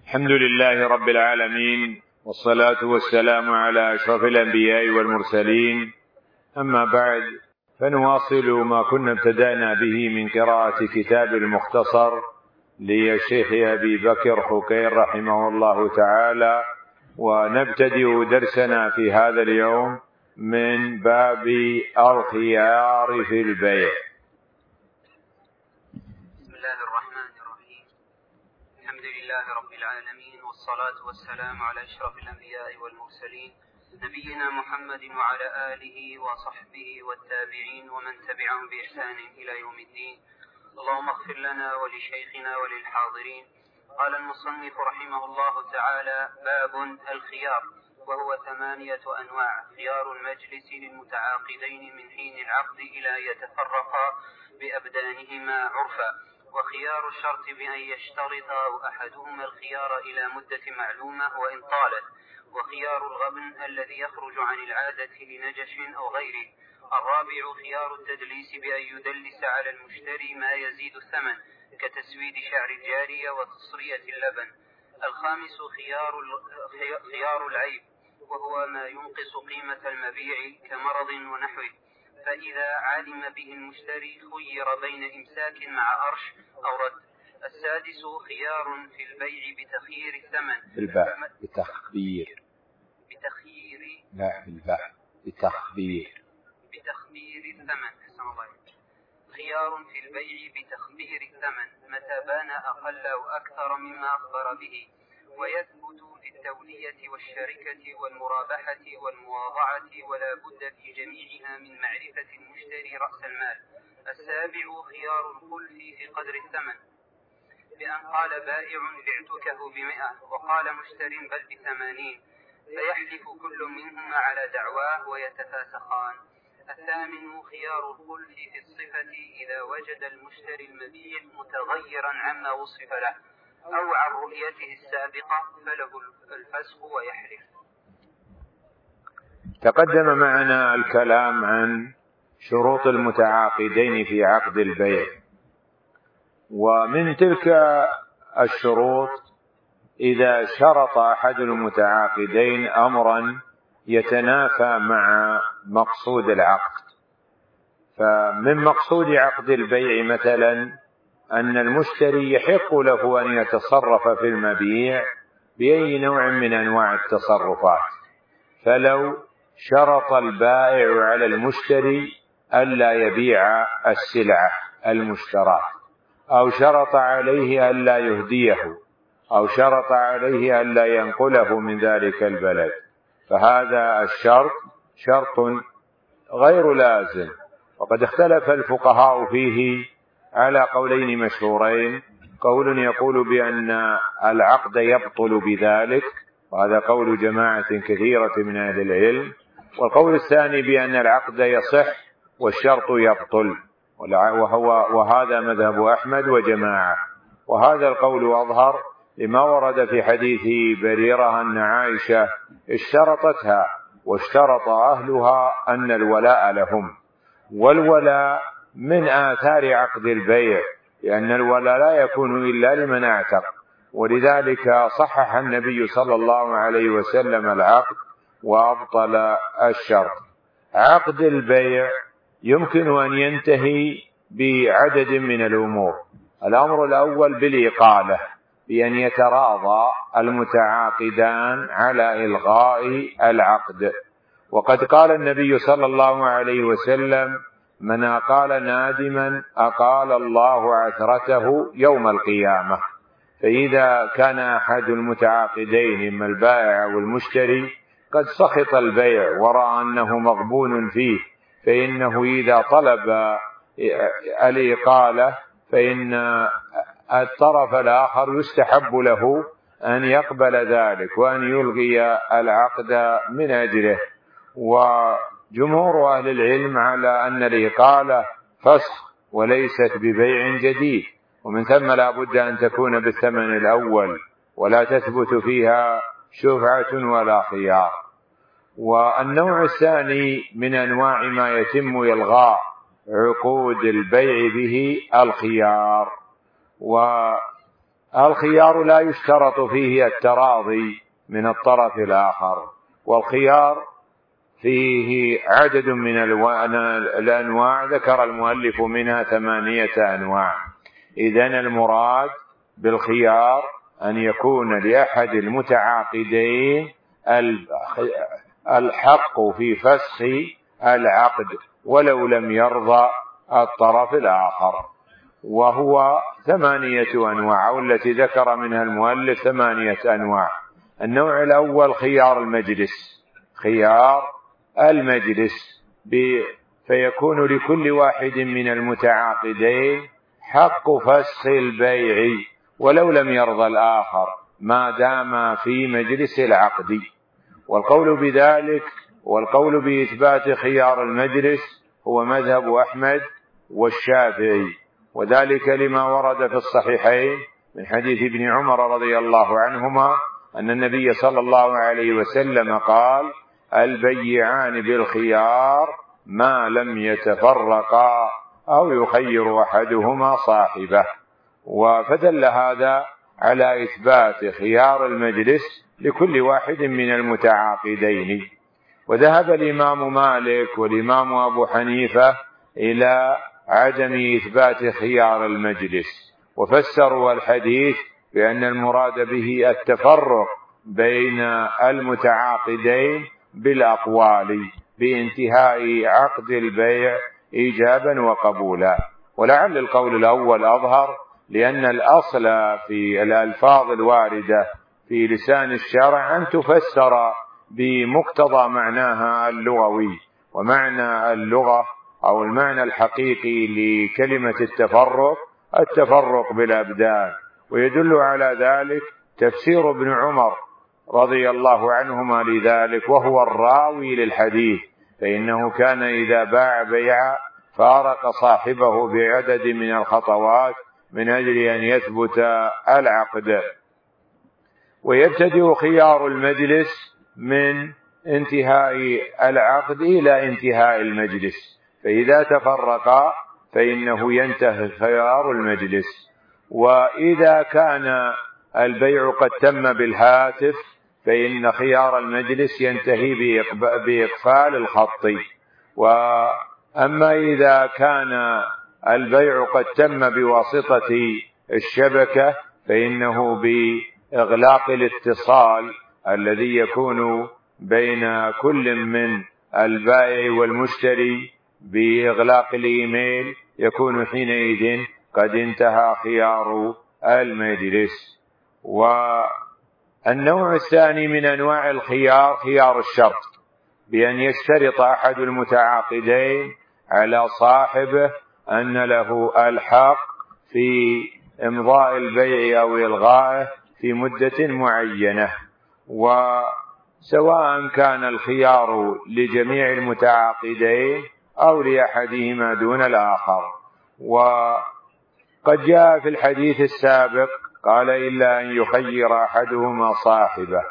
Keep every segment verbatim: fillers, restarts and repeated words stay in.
الحمد لله رب العالمين، والصلاة والسلام على أشرف الأنبياء والمرسلين. أما بعد، فنواصل ما كنا ابتدأنا به من قراءة كتاب المختصر للشيخ أبي بكر حكير رحمه الله تعالى، ونبتدئ درسنا في هذا اليوم من باب الخيار في البيع. بسم الله الرحمن الرحيم. الحمد لله رب العالمين، والصلاة والسلام على أشرف الأنبياء والمرسلين، نبينا محمد وعلى آله وصحبه والتابعين ومن تبعهم بإحسان إلى يوم الدين. اللهم اغفر لنا ولشيخنا وللحاضرين. قال المصنف رحمه الله تعالى: باب الخيار، وهو ثمانية أنواع: خيار المجلس للمتعاقدين من حين العقد إلى يتفرقا بأبدانهما عرفا، وخيار الشرط بأن يشترط أحدهما الخيار إلى مدة معلومة وإن طالت، وخيار الغبن الذي يخرج عن العادة لنجش أو غيره. الرابع خيار التدليس بأن يدلس على المشتري ما يزيد الثمن كتسويد شعر الجارية وتصرية اللبن. الخامس خيار خيار العيب، وهو ما ينقص قيمة المبيع كمرض ونحوه، فإذا علم به المشتري خير بين إمساك مع أرش أو رد. السادس خيار في البيع بتخيير الثمن الباء بتخبير بتخيير لا الباء بتخبير بتخبير الثمن. خيار في البيع بتخبير الثمن متى بان أقل أو أكثر مما أخبر به، ويثبت في التولية والشركة والمرابحة والمواضعة، ولا بد في جميعها من معرفة المشتري رأس المال. السابع خيار الخلف في قدر الثمن، بأن قال بائع بعتكه بمئة وقال مشتر بل بثمانين، فيحلف كل منهما على دعواه ويتفاسخان. الثامن خيار الخلف في الصفة، إذا وجد المشتري المبيع متغيرا عما وصف له أو عن رؤيته السابقة فله الفسخ ويحلف. تقدم معنا الكلام عن شروط المتعاقدين في عقد البيع، ومن تلك الشروط إذا شرط أحد المتعاقدين أمرا يتنافى مع مقصود العقد. فمن مقصود عقد البيع مثلا أن المشتري يحق له أن يتصرف في المبيع بأي نوع من أنواع التصرفات، فلو شرط البائع على المشتري ألا يبيع السلعة المشتراه، أو شرط عليه ألا يهديه، أو شرط عليه ألا ينقله من ذلك البلد، فهذا الشرط شرط غير لازم. وقد اختلف الفقهاء فيه على قولين مشهورين: قول يقول بأن العقد يبطل بذلك، وهذا قول جماعة كثيرة من أهل العلم، والقول الثاني بأن العقد يصح والشرط يبطل، وهو وهذا مذهب أحمد وجماعة. وهذا القول أظهر لما ورد في حديث بريرة أن عائشة اشترطتها واشترط أهلها أن الولاء لهم، والولاء من آثار عقد البيع، لأن الولاء لا يكون إلا لمن اعتق، ولذلك صحح النبي صلى الله عليه وسلم العقد وأبطل الشرط. عقد البيع يمكن أن ينتهي بعدد من الأمور. الأمر الأول بالإقالة، بأن يتراضى المتعاقدان على إلغاء العقد، وقد قال النبي صلى الله عليه وسلم: من أقال نادما أقال الله عثرته يوم القيامة. فإذا كان أحد المتعاقدين إما البائع والمشتري قد سخط البيع ورأى أنه مغبون فيه، فإنه إذا طلب الإقالة فإن الطرف الآخر يستحب له أن يقبل ذلك وأن يلغي العقد من أجله. وجمهور أهل العلم على أن الإقالة فسخ وليست ببيع جديد، ومن ثم لا بد أن تكون بالثمن الأول ولا تثبت فيها شفعة ولا خيار. والنوع الثاني من أنواع ما يتم إلغاء عقود البيع به الخيار، الخيار لا يشترط فيه التراضي من الطرف الآخر، والخيار فيه عدد من الأنواع ذكر المؤلف منها ثمانية أنواع. إذن المراد بالخيار أن يكون لأحد المتعاقدين الحق في فسخ العقد ولو لم يرضى الطرف الآخر، وهو ثمانية أنواع، والتي ذكر منها المؤلف ثمانية أنواع. النوع الأول خيار المجلس، خيار المجلس فيكون لكل واحد من المتعاقدين حق فسخ البيع ولو لم يرضى الآخر ما دام في مجلس العقد. والقول بذلك والقول بإثبات خيار المجلس هو مذهب أحمد والشافعي، وذلك لما ورد في الصحيحين من حديث ابن عمر رضي الله عنهما أن النبي صلى الله عليه وسلم قال: البيعان بالخيار ما لم يتفرقا أو يخير أحدهما صاحبه. فدل هذا على إثبات خيار المجلس لكل واحد من المتعاقدين. وذهب الإمام مالك والإمام أبو حنيفة إلى عدم إثبات خيار المجلس، وفسروا الحديث بأن المراد به التفرق بين المتعاقدين بالأقوال بانتهاء عقد البيع إيجابا وقبولا. ولعل القول الأول أظهر، لأن الأصل في الألفاظ الواردة في لسان الشرع أن تفسر بمقتضى معناها اللغوي، ومعنى اللغة أو المعنى الحقيقي لكلمة التفرق التفرق بالأبدان. ويدل على ذلك تفسير ابن عمر رضي الله عنهما لذلك، وهو الراوي للحديث، فإنه كان إذا باع بيعا فارق صاحبه بعدد من الخطوات من أجل أن يثبت العقد. ويبتدئ خيار المجلس من انتهاء العقد إلى انتهاء المجلس، فإذا تفرقا فإنه ينتهي خيار المجلس. وإذا كان البيع قد تم بالهاتف فإن خيار المجلس ينتهي بإقفال الخط. وأما إذا كان البيع قد تم بواسطة الشبكة فإنه بإغلاق الاتصال الذي يكون بين كل من البائع والمشتري، بإغلاق الإيميل، يكون حينئذ قد انتهى خيار المجلس. والنوع الثاني من أنواع الخيار خيار الشرط، بأن يشترط أحد المتعاقدين على صاحبه أن له الحق في إمضاء البيع أو إلغائه في مدة معينة، وسواء كان الخيار لجميع المتعاقدين أو لأحدهما دون الآخر. وقد جاء في الحديث السابق قال: إلا أن يخير أحدهما صاحبه.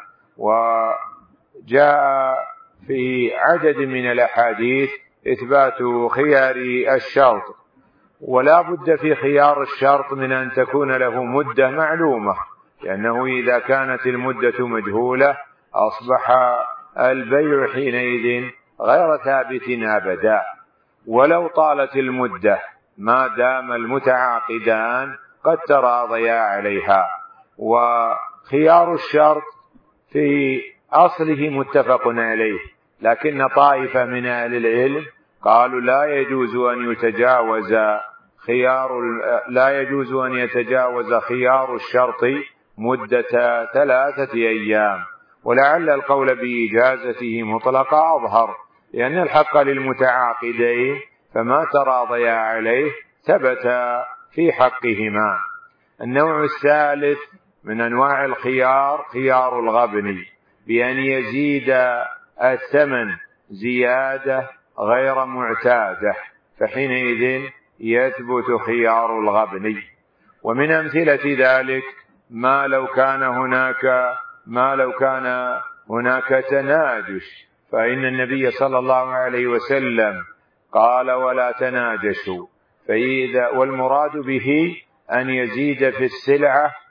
وجاء في عدد من الأحاديث إثبات خيار الشرط، ولا بد في خيار الشرط من أن تكون له مدة معلومة، لأنه إذا كانت المدة مجهولة أصبح البيع حينئذ غير ثابت أبدا، ولو طالت المدة ما دام المتعاقدان قد تراضيا عليها. وخيار الشرط في أصله متفق عليه، لكن طائفة من أهل العلم قالوا لا يجوز أن يتجاوز خيار لا يجوز أن يتجاوز خيار الشرط مدة ثلاثة أيام، ولعل القول بإجازته مطلقا أظهر، لأن الحق للمتعاقدين فما تراضيا عليه ثبت في حقهما. النوع الثالث من أنواع الخيار خيار الغبن، بأن يزيد الثمن زيادة غير معتادة، فحينئذ يثبت خيار الغبن. ومن أمثلة ذلك ما لو كان هناك ما لو كان هناك تناجش، فإن النبي صلى الله عليه وسلم قال: ولا تناجشوا، فإذا والمراد به أن يزيد في السلعة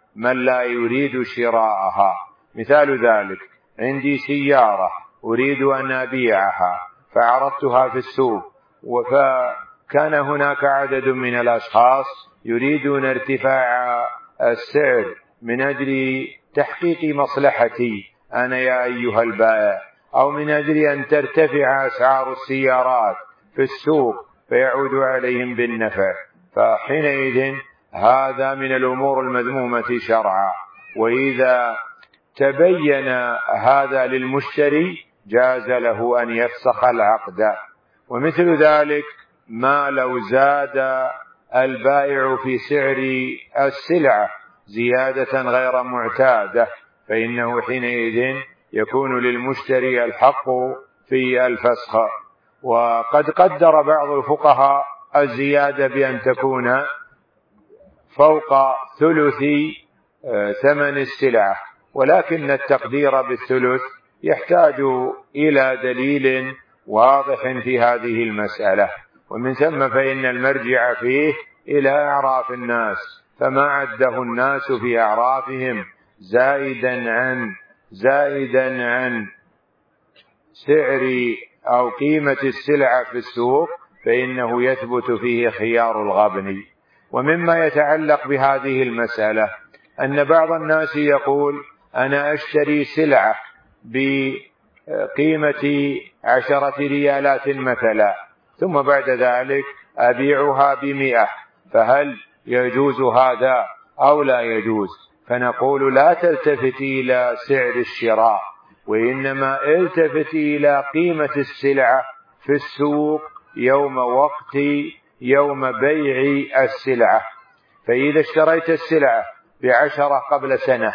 من لا يريد شراءها. مثال ذلك: عندي سيارة أريد أن أبيعها فعرضتها في السوق، وكان هناك عدد من الأشخاص يريدون ارتفاع السعر من أجل تحقيق مصلحتي أنا يا أيها البائع، أو من أجل أن ترتفع أسعار السيارات في السوق فيعود عليهم بالنفع، فحينئذ هذا من الأمور المذمومة شرعا. وإذا تبين هذا للمشتري جاز له أن يفسخ العقد. ومثل ذلك ما لو زاد البائع في سعر السلعة زيادة غير معتادة، فإنه حينئذ يكون للمشتري الحق في الفسخ. وقد قدر بعض الفقهاء الزيادة بأن تكون فوق ثلث ثمن السلعة، ولكن التقدير بالثلث يحتاج إلى دليل واضح في هذه المسألة، ومن ثم فإن المرجع فيه إلى أعراف الناس، فما عده الناس في أعرافهم زائدا عن زائدا عن سعر أو قيمة السلعة في السوق فإنه يثبت فيه خيار الغبن. ومما يتعلق بهذه المسألة أن بعض الناس يقول: أنا أشتري سلعة بقيمة عشرة ريالات مثلا، ثم بعد ذلك أبيعها بمئة، فهل يجوز هذا أو لا يجوز؟ فنقول: لا تلتفت إلى سعر الشراء، وإنما التفت إلى قيمة السلعة في السوق يوم وقت يوم بيع السلعة. فإذا اشتريت السلعة بعشرة قبل سنة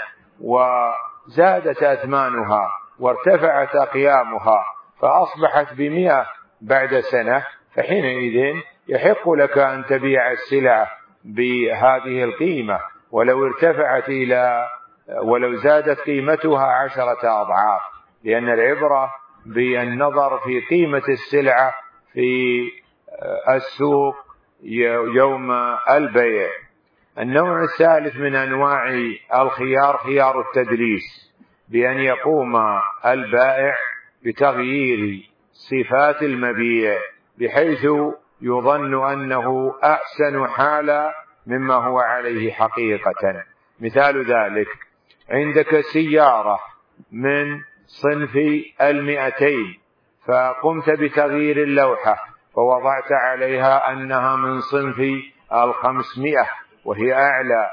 وزادت أثمانها وارتفعت أقيامها فأصبحت بمئة بعد سنة، فحينئذ يحق لك أن تبيع السلعة بهذه القيمة، ولو ارتفعت إلى ولو زادت قيمتها عشرة أضعاف، لأن العبرة بالنظر في قيمة السلعة في السوق يوم البيع. النوع الثالث من أنواع الخيار خيار التدليس، بأن يقوم البائع بتغيير صفات المبيع بحيث يظن أنه أحسن حالا مما هو عليه حقيقة. مثال ذلك: عندك سيارة من صنف المئتين فقمت بتغيير اللوحة فوضعت عليها أنها من صنف الخمسمائة وهي أعلى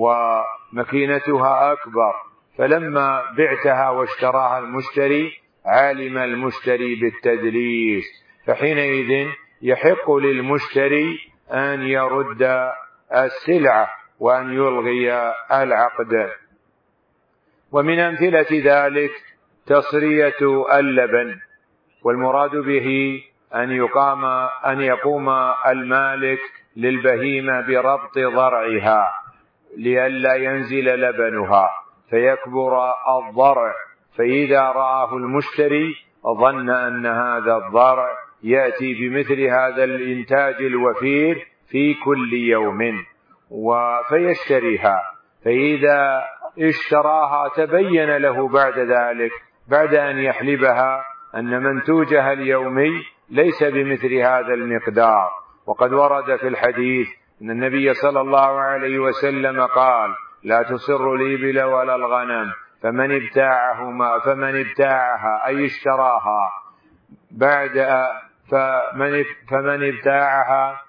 ومكينتها أكبر، فلما بعتها واشتراها المشتري علم المشتري بالتدليس، فحينئذ يحق للمشتري أن يرد السلعة وأن يلغي العقد. ومن أمثلة ذلك تصرية اللبن، والمراد به أن يقام أن يقوم المالك للبهيمة بربط ضرعها لئلا ينزل لبنها فيكبر الضرع، فإذا رآه المشتري ظن أن هذا الضرع يأتي بمثل هذا الإنتاج الوفير في كل يوم فيشتريها، فإذا اشتراها تبين له بعد ذلك بعد أن يحلبها أن منتوجها اليومي ليس بمثل هذا المقدار. وقد ورد في الحديث أن النبي صلى الله عليه وسلم قال: لا تصر الإبل ولا الغنم، فمن ابتاعهما فمن ابتاعها أي اشتراها بعد فمن فمن ابتاعها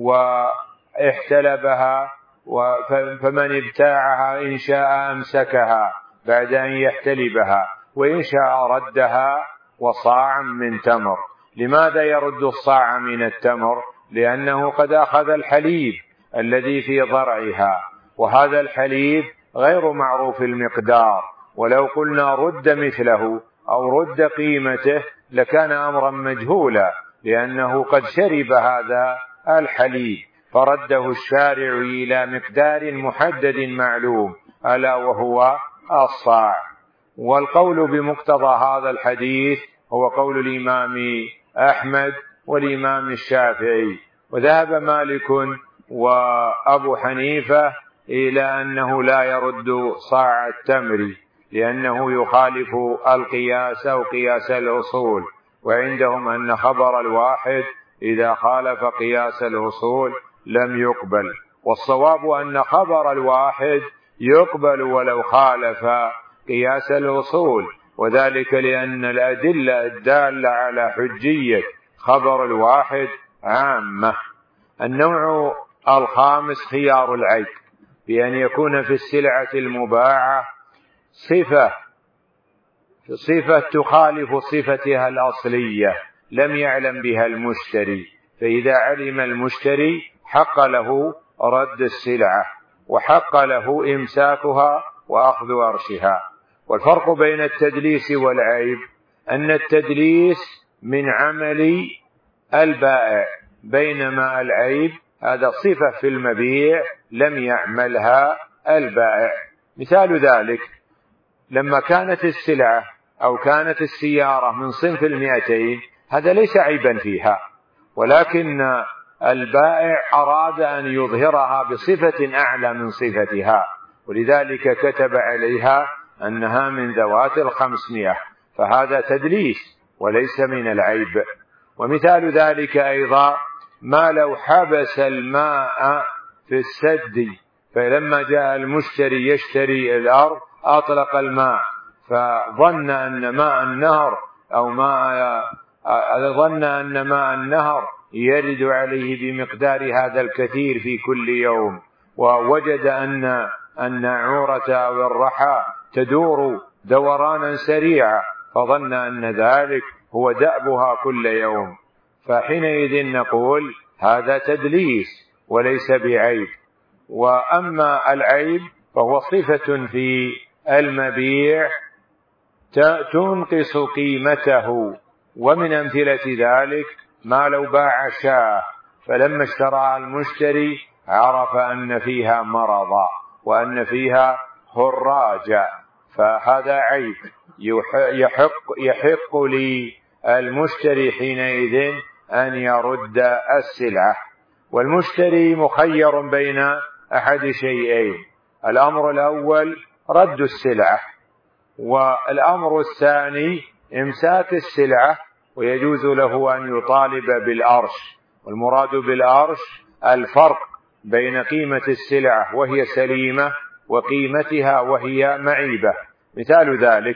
واحتلبها فمن ابتاعها إن شاء أمسكها بعد أن يحتلبها وإن شاء ردها وصاعا من تمر. لماذا يرد الصاع من التمر؟ لأنه قد أخذ الحليب الذي في ضرعها، وهذا الحليب غير معروف المقدار، ولو قلنا رد مثله أو رد قيمته لكان أمرا مجهولا، لأنه قد شرب هذا الحليب فرده الشارع إلى مقدار محدد معلوم ألا وهو الصاع. والقول بمقتضى هذا الحديث هو قول الإمام أحمد والإمام الشافعي، وذهب مالك وأبو حنيفة إلى أنه لا يرد صاع التمر لأنه يخالف القياس أو قياس الأصول، وعندهم أن خبر الواحد إذا خالف قياس الأصول لم يقبل، والصواب أن خبر الواحد يقبل ولو خالف قياس الأصول، وذلك لأن الأدلة الدالة على حجية خبر الواحد عامة. النوع الخامس خيار العيب، بأن يكون في السلعة المباعة صفة صفة تخالف صفتها الأصلية لم يعلم بها المشتري، فإذا علم المشتري حق له رد السلعة وحق له إمساكها وأخذ أرشها. والفرق بين التدليس والعيب أن التدليس من عمل البائع، بينما العيب هذا صفة في المبيع لم يعملها البائع. مثال ذلك لما كانت السلعة أو كانت السيارة من صنف المئتين، هذا ليس عيبا فيها، ولكن البائع أراد أن يظهرها بصفة أعلى من صفتها، ولذلك كتب عليها أنها من ذوات الخمسمائة، فهذا تدليس وليس من العيب. ومثال ذلك أيضا ما لو حبس الماء في السد، فلما جاء المشتري يشتري الأرض أطلق الماء، فظن أن ماء النهر أو ماء ظن أن ماء النهر يرد عليه بمقدار هذا الكثير في كل يوم، ووجد أن الناعورة أو الرحى تدور دورانا سريعا، فظن أن ذلك هو دأبها كل يوم، فحينئذ نقول هذا تدليس وليس بعيب. وأما العيب فهو صفة في المبيع تنقص قيمته، ومن أمثلة ذلك ما لو باع شاة فلما اشتراها المشتري عرف أن فيها مرضا وأن فيها خراجا، فهذا عيب يحق, يحق للمشتري حينئذ أن يرد السلعة. والمشتري مخير بين أحد شيئين، الأمر الأول رد السلعة، والأمر الثاني إمساك السلعة، ويجوز له أن يطالب بالأرش. والمراد بالأرش الفرق بين قيمة السلعة وهي سليمة وقيمتها وهي معيبة. مثال ذلك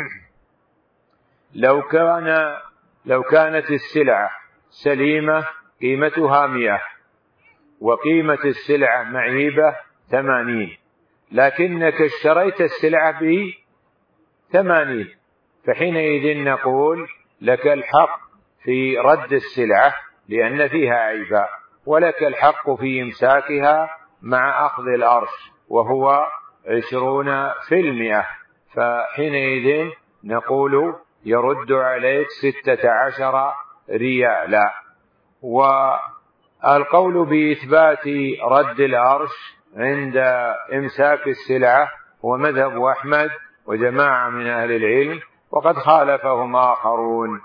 لو كان لو كانت السلعة سليمة قيمتها مئة وقيمة السلعة معيبة ثمانين، لكنك اشتريت السلعة بثمانين، فحينئذ نقول لك الحق في رد السلعة لأن فيها عيبا، ولك الحق في إمساكها مع أخذ الأرش وهو عشرون في المئة، فحينئذ نقول يرد عليك ستة عشر ريالا. والقول بإثبات رد الأرش عند إمساك السلعة هو مذهب أحمد وجماعة من أهل العلم، وقد خالفهم آخرون.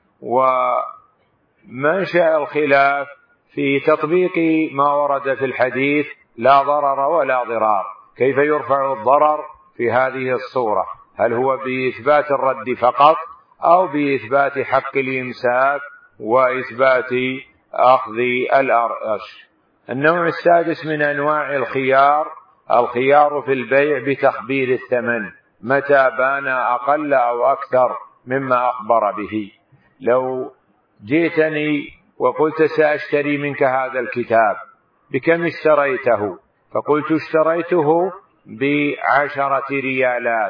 ومنشأ الخلاف في تطبيق ما ورد في الحديث لا ضرر ولا ضرار، كيف يرفع الضرر في هذه الصورة؟ هل هو بإثبات الرد فقط أو بإثبات حق الإمساك وإثبات أخذ الأرش؟ النوع السادس من أنواع الخيار الخيار في البيع بتخبير الثمن متى بان أقل أو أكثر مما أخبر به. لو جئتني وقلت سأشتري منك هذا الكتاب، بكم اشتريته؟ فقلت اشتريته بعشرة ريالات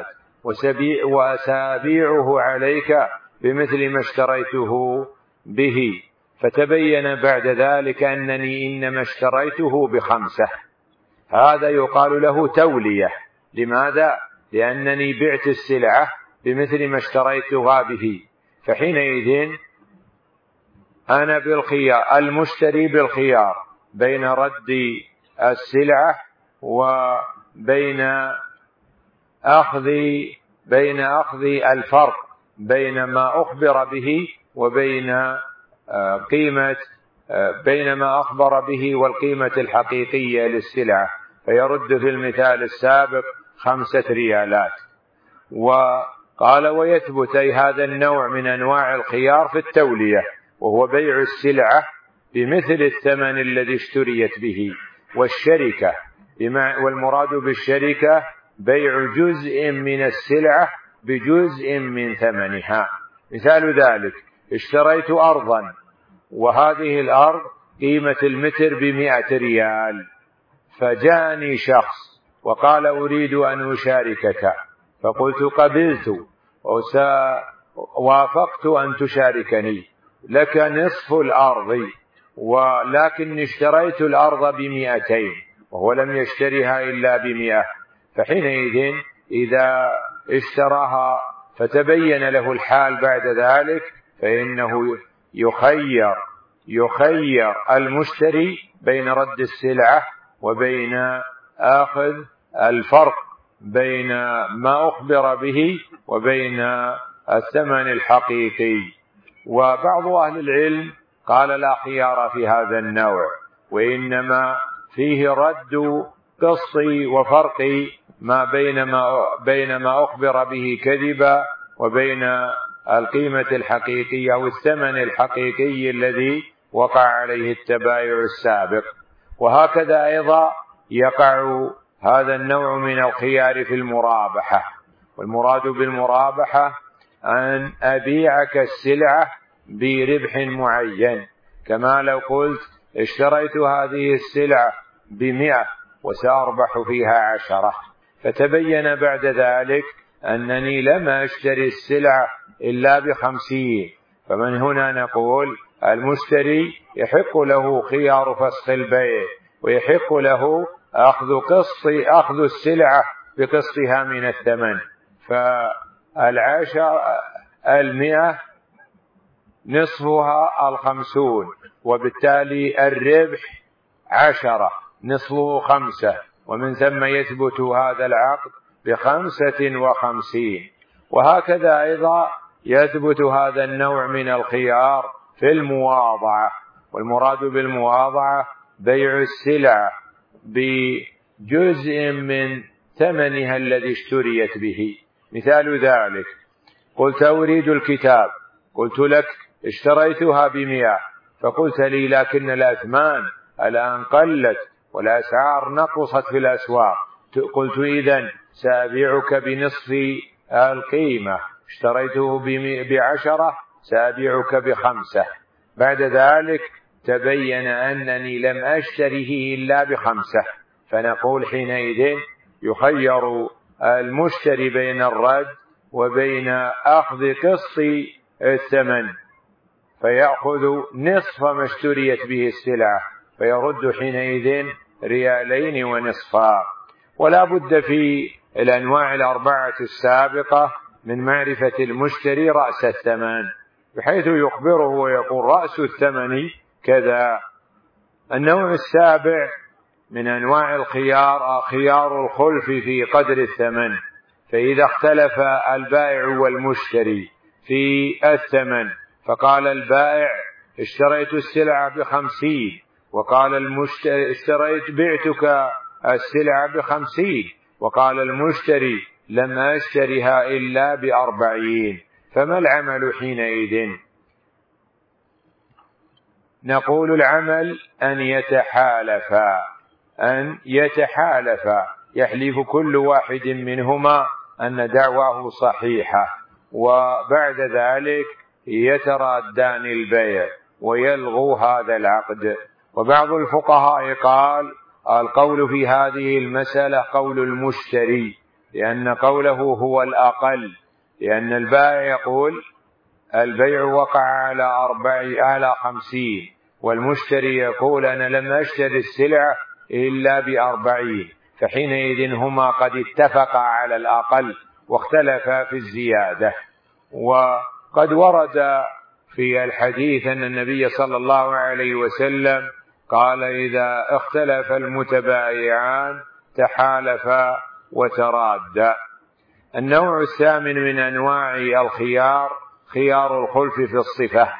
وسأبيعه عليك بمثل ما اشتريته به، فتبين بعد ذلك أنني إنما اشتريته بخمسة، هذا يقال له تولية. لماذا؟ لأنني بعت السلعة بمثل ما اشتريتها به، فحينئذ أنا بالخيار، المشتري بالخيار بين رد السلعة وبين أخذ بين أخذ الفرق بين ما أخبر به وبين قيمة بين ما أخبر به والقيمة الحقيقية للسلعة. فيرد في المثال السابق خمسة ريالات. وقال ويثبت أي هذا النوع من أنواع الخيار في التولية، وهو بيع السلعة بمثل الثمن الذي اشتريت به، والشركة، والمراد بالشركة بيع جزء من السلعة بجزء من ثمنها. مثال ذلك اشتريت أرضا، وهذه الأرض قيمة المتر بمئة ريال، فجاءني شخص وقال أريد أن أشاركك، فقلت قبلت ووافقت أن تشاركني، لك نصف الأرض، ولكن اشتريت الأرض بمئتين وهو لم يشتريها إلا بمئة، فحينئذ إذا اشتراها فتبين له الحال بعد ذلك فإنه يخير يخير المشتري بين رد السلعة وبين آخذ الفرق بين ما أخبر به وبين الثمن الحقيقي. وبعض أهل العلم قال لا خيار في هذا النوع، وإنما فيه رد قسطي وفرق ما بين ما بين ما أخبر به كذبا وبين القيمة الحقيقية أو الثمن الحقيقي الذي وقع عليه التبايع السابق. وهكذا أيضا يقع هذا النوع من الخيار في المرابحة، والمراد بالمرابحة أن أبيعك السلعة بربح معين، كما لو قلت اشتريت هذه السلعة بمئة وسأربح فيها عشرة، فتبين بعد ذلك أنني لم أشتري السلعة إلا بخمسين، فمن هنا نقول المشتري يحق له خيار فسخ البيع، ويحق له أخذ قسط أخذ السلعة بقسطها من الثمن. فالعشر المئة نصفها الخمسون، وبالتالي الربح عشرة نصفه خمسة، ومن ثم يثبت هذا العقد بخمسة وخمسين. وهكذا أيضا يثبت هذا النوع من الخيار في المواضعة، والمراد بالمواضعة بيع السلع بجزء من ثمنها الذي اشتريت به. مثال ذلك قلت أريد الكتاب، قلت لك اشتريتها بمئة، فقلت لي لكن الأثمان الآن قلت والأسعار نقصت في الأسواق، قلت إذن سأبيعك بنصف القيمة، اشتريته بعشرة سأبيعك بخمسة. بعد ذلك تبين أنني لم أشتريه إلا بخمسة، فنقول حينئذ يخير المشتري بين الرد وبين أخذ قسط الثمن، فيأخذ نصف ما اشتريت به السلعة، فيرد حينئذ ريالين ونصفا. ولا بد في الأنواع الأربعة السابقة من معرفة المشتري رأس الثمن، بحيث يخبره ويقول رأس الثمن كذا. النوع السابع من أنواع الخيار خيار الخلف في قدر الثمن، فإذا اختلف البائع والمشتري في الثمن، فقال البائع اشتريت السلعة بخمسين، وقال المشتري اشتريت بعتك السلعة بخمسين، وقال المشتري لم أشتريها إلا بأربعين، فما العمل حينئذ؟ نقول العمل أن يتحالفا أن يتحالفا يحلف كل واحد منهما أن دعواه صحيحة، وبعد ذلك يترادان البيع ويلغو هذا العقد. وبعض الفقهاء قال القول في هذه المسألة قول المشتري، لأن قوله هو الأقل، لأن البائع يقول البيع وقع على أربع على خمسين، والمشتري يقول أنا لم أشتري السلعة إلا بأربعين، فحينئذ هما قد اتفقا على الأقل واختلفا في الزيادة. وقد ورد في الحديث أن النبي صلى الله عليه وسلم قال إذا اختلف المتبايعان تحالفا وترادا. النوع الثامن من أنواع الخيار خيار الخلف في الصفة،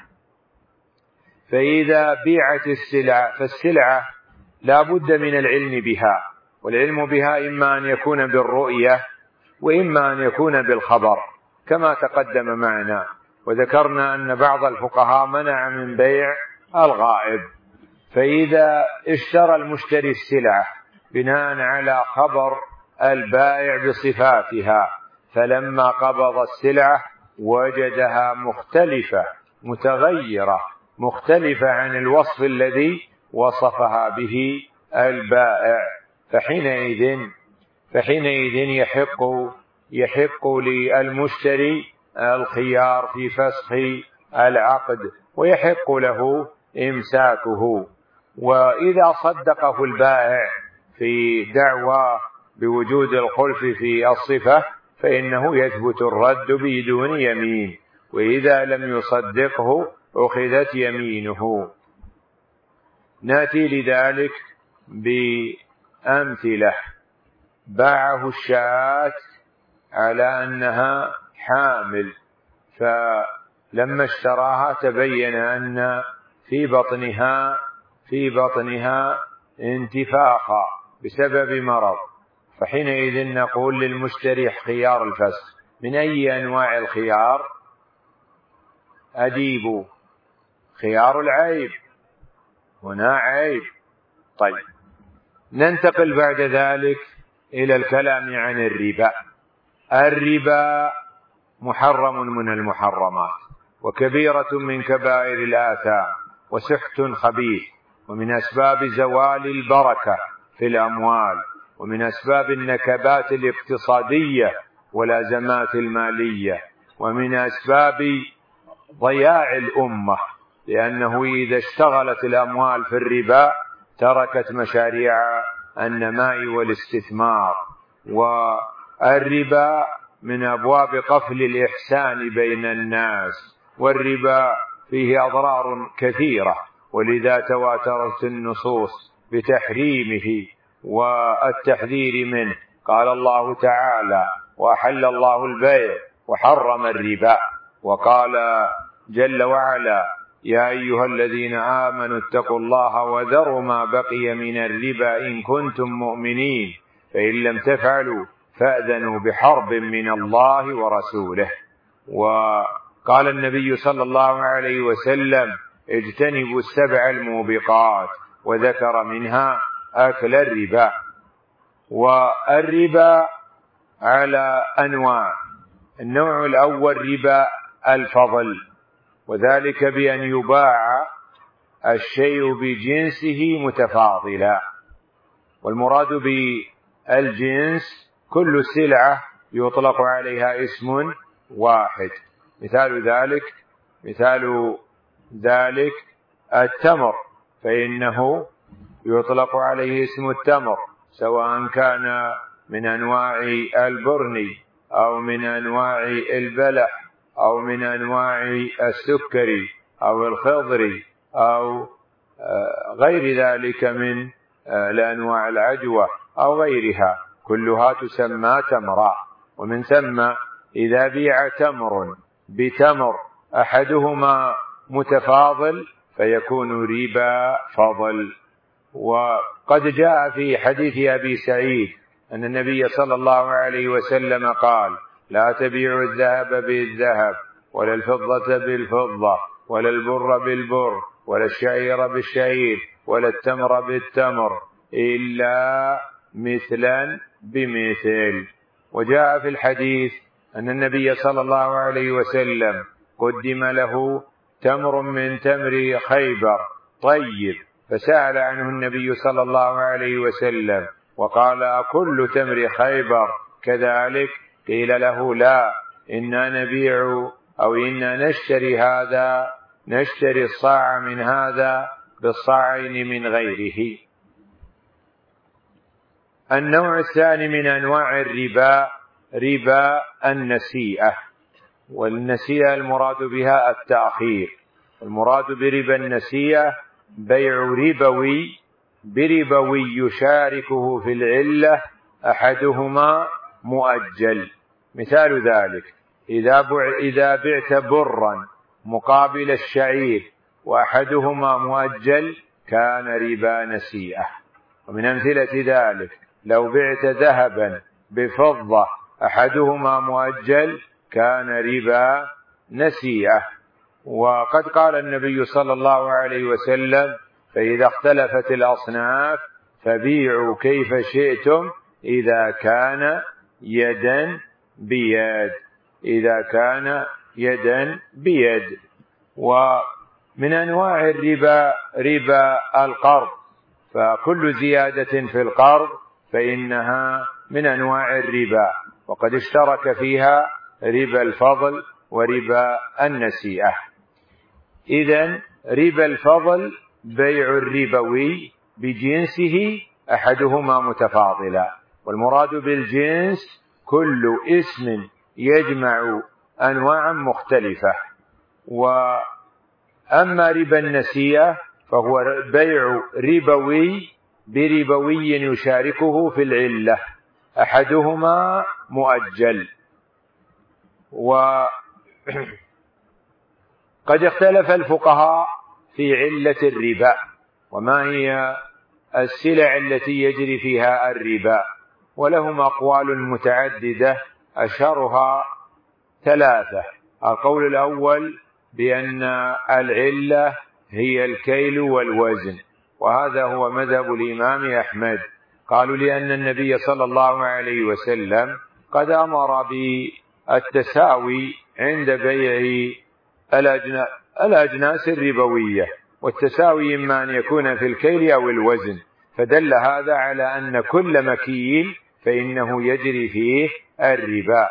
فإذا بيعت السلعة فالسلعة لا بد من العلم بها، والعلم بها إما أن يكون بالرؤية وإما أن يكون بالخبر كما تقدم معنا. وذكرنا أن بعض الفقهاء منع من بيع الغائب. فإذا اشترى المشتري السلعة بناء على خبر البائع بصفاتها، فلما قبض السلعة وجدها مختلفة متغيرة مختلفة عن الوصف الذي وصفها به البائع، فحينئذ فحينئذ يحق يحق للمشتري الخيار في فسخ العقد ويحق له إمساكه. وإذا صدقه البائع في دعوى بوجود الخلف في الصفة فإنه يثبت الرد بدون يمين، وإذا لم يصدقه أخذت يمينه. نأتي لذلك بأمثلة. باعه الشاة على أنها حامل، فلما اشتراها تبين أن في بطنها في بطنها انتفاخا بسبب مرض، فحينئذ نقول للمشتري خيار الفسخ. من أي أنواع الخيار؟ أجيب خيار العيب، هنا عيب. طيب، ننتقل بعد ذلك إلى الكلام عن الربا. الربا محرم من المحرمات، وكبيرة من كبائر الآثام، وسحت خبيث، ومن أسباب زوال البركة في الأموال، ومن أسباب النكبات الاقتصادية والأزمات المالية، ومن أسباب ضياع الأمة، لأنه إذا اشتغلت الأموال في الربا تركت مشاريع النماء والاستثمار. والربا من أبواب قفل الإحسان بين الناس، والربا فيه أضرار كثيرة، ولذا تواترت النصوص بتحريمه والتحذير منه. قال الله تعالى: وأحل الله البيع وحرم الربا. وقال جل وعلا: يا أيها الذين آمنوا اتقوا الله وذروا ما بقي من الربا إن كنتم مؤمنين، فإن لم تفعلوا فأذنوا بحرب من الله ورسوله. وقال النبي صلى الله عليه وسلم: اجتنبوا السبع الموبقات، وذكر منها أكل الربا. والربا على أنواع. النوع الأول ربا الفضل، وذلك بأن يباع الشيء بجنسه متفاضلا. والمراد بالجنس كل سلعة يطلق عليها اسم واحد. مثال ذلك مثال ذلك التمر، فإنه يطلق عليه اسم التمر، سواء كان من أنواع البرني أو من أنواع البلح أو من أنواع السكري أو الخضري أو غير ذلك من الأنواع العجوة أو غيرها، كلها تسمى تمرا. ومن ثم إذا بيع تمر بتمر أحدهما متفاضل فيكون ربا فضل. وقد جاء في حديث أبي سعيد أن النبي صلى الله عليه وسلم قال: لا تبيعوا الذهب بالذهب، ولا الفضة بالفضة، ولا البر بالبر، ولا الشعير بالشعير، ولا التمر بالتمر، إلا مثلا بمثل. وجاء في الحديث أن النبي صلى الله عليه وسلم قدم له تمر من تمر خيبر طيب، فسأل عنه النبي صلى الله عليه وسلم وقال: أكل تمر خيبر كذلك؟ قيل له: لا، إنا نبيع أو إنا نشتري هذا نشتري الصاع من هذا بالصاعين من غيره. النوع الثاني من أنواع الربا ربا النسيئة. والنسيئة المراد بها التأخير. المراد بربا النسيئة بيع ربوي بربوي يشاركه في العلة أحدهما مؤجل. مثال ذلك: إذا بعت برا مقابل الشعير وأحدهما مؤجل كان ربا نسيئة. ومن أمثلة ذلك: لو بعت ذهبا بفضة أحدهما مؤجل كان ربا نسيئة. وقد قال النبي صلى الله عليه وسلم: فإذا اختلفت الأصناف فبيعوا كيف شئتم إذا كان يدا بيد، إذا كان يدا بيد. ومن أنواع الربا ربا القرض، فكل زيادة في القرض فإنها من أنواع الربا، وقد اشترك فيها ربا الفضل وربا النسيئة. إذن ربا الفضل بيع الربوي بجنسه أحدهما متفاضلا، والمراد بالجنس كل اسم يجمع أنواعا مختلفة. وأما ربا النسيئة فهو بيع ربوي بربوي يشاركه في العلة أحدهما مؤجل. وقد اختلف الفقهاء في علة الربا، وما هي السلع التي يجري فيها الربا، ولهم أقوال متعددة أشهرها ثلاثة. القول الأول بأن العلة هي الكيل والوزن، وهذا هو مذهب الإمام أحمد. قالوا لأن النبي صلى الله عليه وسلم قد أمر بالتساوي عند بيع الأجناس الربوية، والتساوي إما أن يكون في الكيل أو الوزن، فدل هذا على أن كل مكيل فإنه يجري فيه الربا.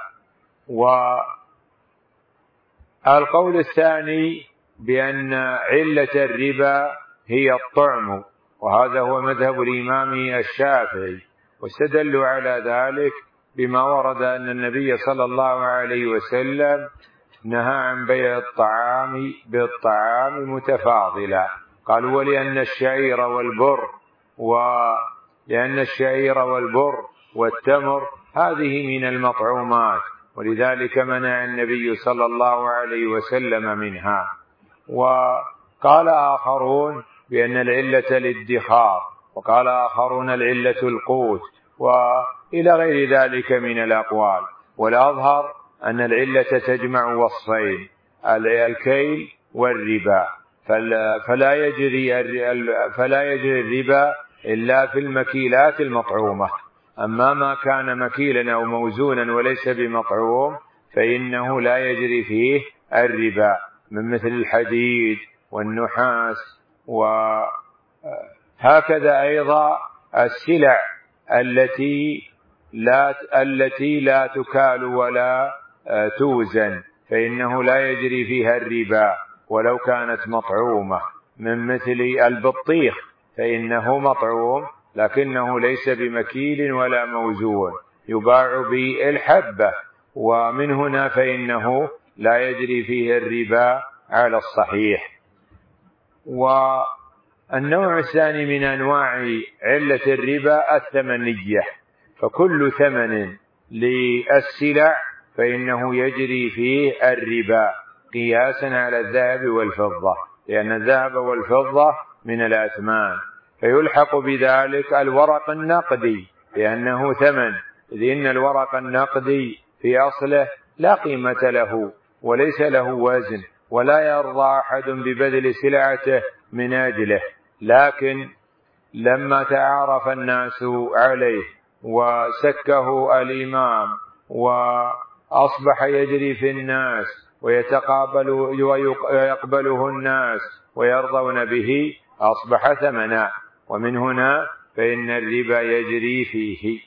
والقول الثاني بأن علة الربا هي الطعم، وهذا هو مذهب الإمام الشافعي، واستدلوا على ذلك بما ورد أن النبي صلى الله عليه وسلم نهى عن بيع الطعام بالطعام متفاضلا. قالوا: ولأن الشعير والبر ولأن الشعير والبر والتمر هذه من المطعومات، ولذلك منع النبي صلى الله عليه وسلم منها. وقال آخرون بأن العلة الادخار، وقال آخرون العلة القوت، وإلى غير ذلك من الأقوال. والأظهر أن العلة تجمع وصفين: الكيل والربا، فلا يجري فلا يجري الربا إلا في المكيلات المطعومة. أما ما كان مكيلا أو موزونا وليس بمطعوم فإنه لا يجري فيه الربا، من مثل الحديد والنحاس. وهكذا أيضا السلع التي لا التي لا تكال ولا توزن فإنه لا يجري فيها الربا ولو كانت مطعومة، من مثل البطيخ فإنه مطعوم لكنه ليس بمكيل ولا موزون، يباع بالحبة، ومن هنا فإنه لا يجري فيه الربا على الصحيح. والنوع الثاني من أنواع علة الربا الثمنية، فكل ثمن للسلع فإنه يجري فيه الربا قياسا على الذهب والفضة، لأن الذهب والفضة من الأثمان، فيلحق بذلك الورق النقدي لأنه ثمن، إذ إن الورق النقدي في أصله لا قيمة له وليس له وزن، ولا يرضى أحد ببذل سلعته من أجله. لكن لما تعارف الناس عليه وسكه الإمام وأصبح يجري في الناس ويتقابل ويقبله الناس ويرضون به أصبح ثمنا، ومن هنا فإن الربا يجري فيه.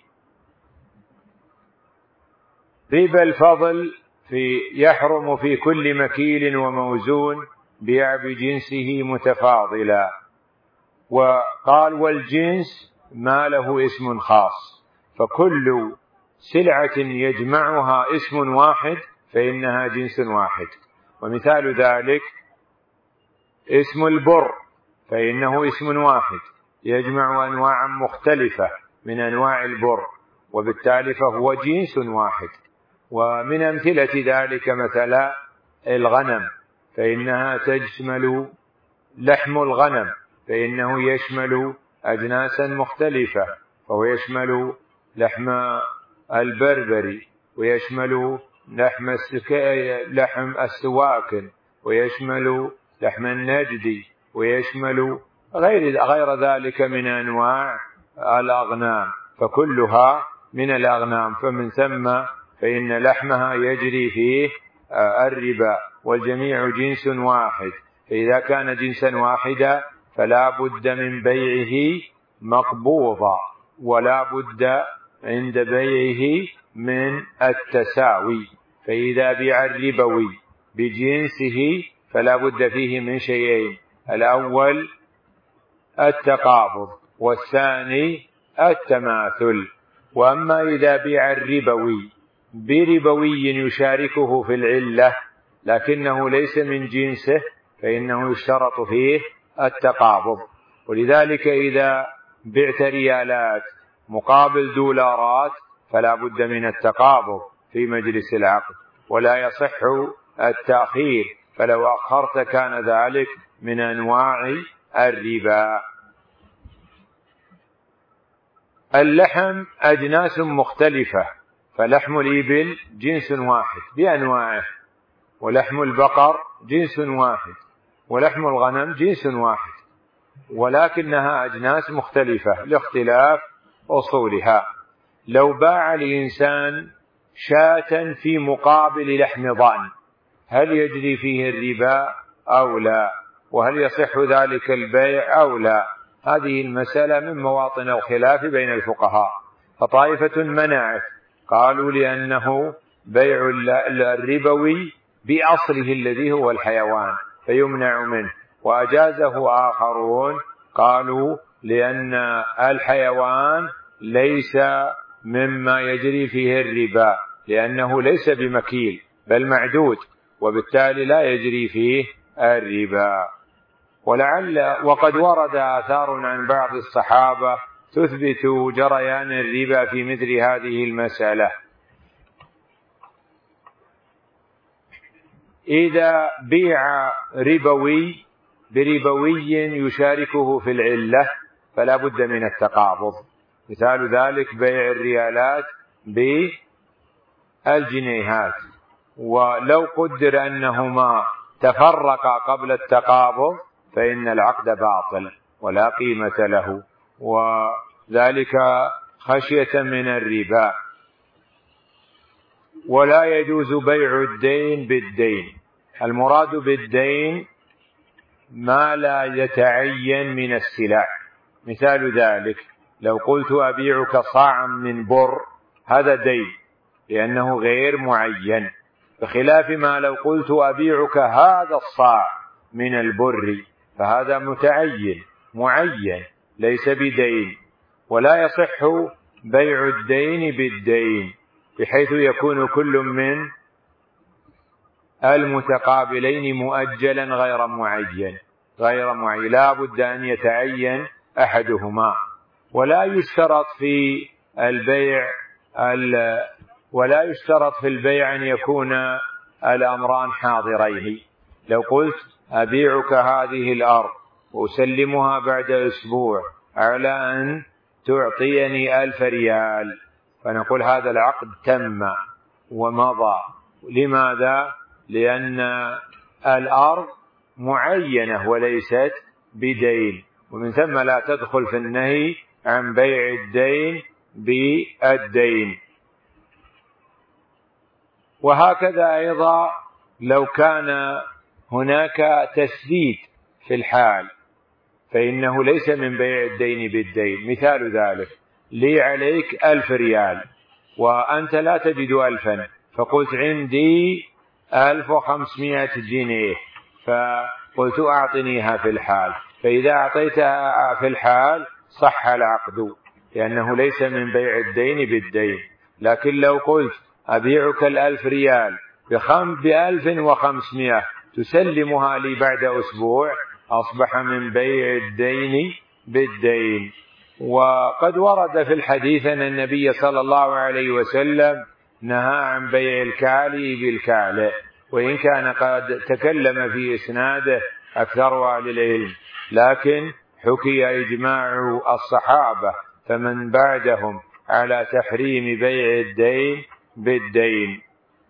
ربا الفضل في يحرم في كل مكيل وموزون بيع بجنسه متفاضلا. وقال: والجنس ما له اسم خاص، فكل سلعة يجمعها اسم واحد فإنها جنس واحد. ومثال ذلك اسم البر، فإنه اسم واحد يجمع أنواعا مختلفة من أنواع البر، وبالتالي فهو جنس واحد. ومن أمثلة ذلك مثلا الغنم، فإنها تشمل لحم الغنم، فإنه يشمل أجناسا مختلفة، وهو يشمل لحم البربري، ويشمل لحم السكا... لحم السواكن، ويشمل لحم النجدي، ويشمل غير غير ذلك من أنواع الأغنام، فكلها من الأغنام، فمن ثم فإن لحمها يجري فيه الربا، والجميع جنس واحد، فإذا كان جنسا واحدا فلا بد من بيعه مقبوضا، ولا بد عند بيعه من التساوي. فإذا بيع الربوي بجنسه فلا بد فيه من شيئين: الأول التقابض، والثاني التماثل. وأما إذا بيع الربوي بربوي يشاركه في العلة لكنه ليس من جنسه فإنه يشترط فيه التقابض. ولذلك إذا بعت ريالات مقابل دولارات فلا بد من التقابض في مجلس العقد، ولا يصح التأخير، فلو أخرت كان ذلك من أنواع الربا. اللحم أجناس مختلفة، فلحم الإبل جنس واحد بأنواعه، ولحم البقر جنس واحد، ولحم الغنم جنس واحد، ولكنها أجناس مختلفة لاختلاف أصولها. لو باع الإنسان شاة في مقابل لحم ضأن هل يجري فيه الربا أو لا؟ وهل يصح ذلك البيع أو لا؟ هذه المسألة من مواطن الخلاف بين الفقهاء. فطائفة منعت، قالوا لأنه بيع الربوي بأصله الذي هو الحيوان فيمنع منه، وأجازه آخرون قالوا لأن الحيوان ليس مما يجري فيه الربا، لأنه ليس بمكيل بل معدود، وبالتالي لا يجري فيه الربا. ولعل وقد ورد آثار عن بعض الصحابة تثبت جريان الربا في مثل هذه المسألة. إذا بيع ربوي بربوي يشاركه في العلة فلا بد من التقابض، مثال ذلك بيع الريالات بالجنيهات، ولو قدر أنهما تفرقا قبل التقابض فإن العقد باطل ولا قيمة له، وذلك خشية من الربا. ولا يجوز بيع الدين بالدين، المراد بالدين ما لا يتعين من السلع، مثال ذلك لو قلت أبيعك صاعا من بر هذا دين لأنه غير معين، بخلاف ما لو قلت أبيعك هذا الصاع من البر فهذا متعين معين ليس بدين. ولا يصح بيع الدين بالدين بحيث يكون كل من المتقابلين مؤجلا غير معين غير معين لا بد أن يتعين أحدهما. ولا يشترط في البيع ولا يشترط في البيع أن يكون الأمران حاضرين. لو قلت أبيعك هذه الأرض وأسلمها بعد أسبوع على أن تعطيني ألف ريال فنقول هذا العقد تم ومضى. لماذا؟ لأن الأرض معينة وليست بدين، ومن ثم لا تدخل في النهي عن بيع الدين بالدين. وهكذا أيضا لو كان هناك تسديد في الحال فإنه ليس من بيع الدين بالدين، مثال ذلك لي عليك ألف ريال وأنت لا تجد ألفا فقلت عندي ألف وخمسمائة جنيه فقلت أعطنيها في الحال، فإذا أعطيتها في الحال صح العقد لأنه ليس من بيع الدين بالدين. لكن لو قلت أبيعك الألف ريال بألف وخمسمائة تسلمها لي بعد أسبوع أصبح من بيع الدين بالدين. وقد ورد في الحديث أن النبي صلى الله عليه وسلم نهى عن بيع الكالي بالكالئ، وإن كان قد تكلم في إسناده أكثر أهل العلم، لكن حكي إجماع الصحابة فمن بعدهم على تحريم بيع الدين بالدين.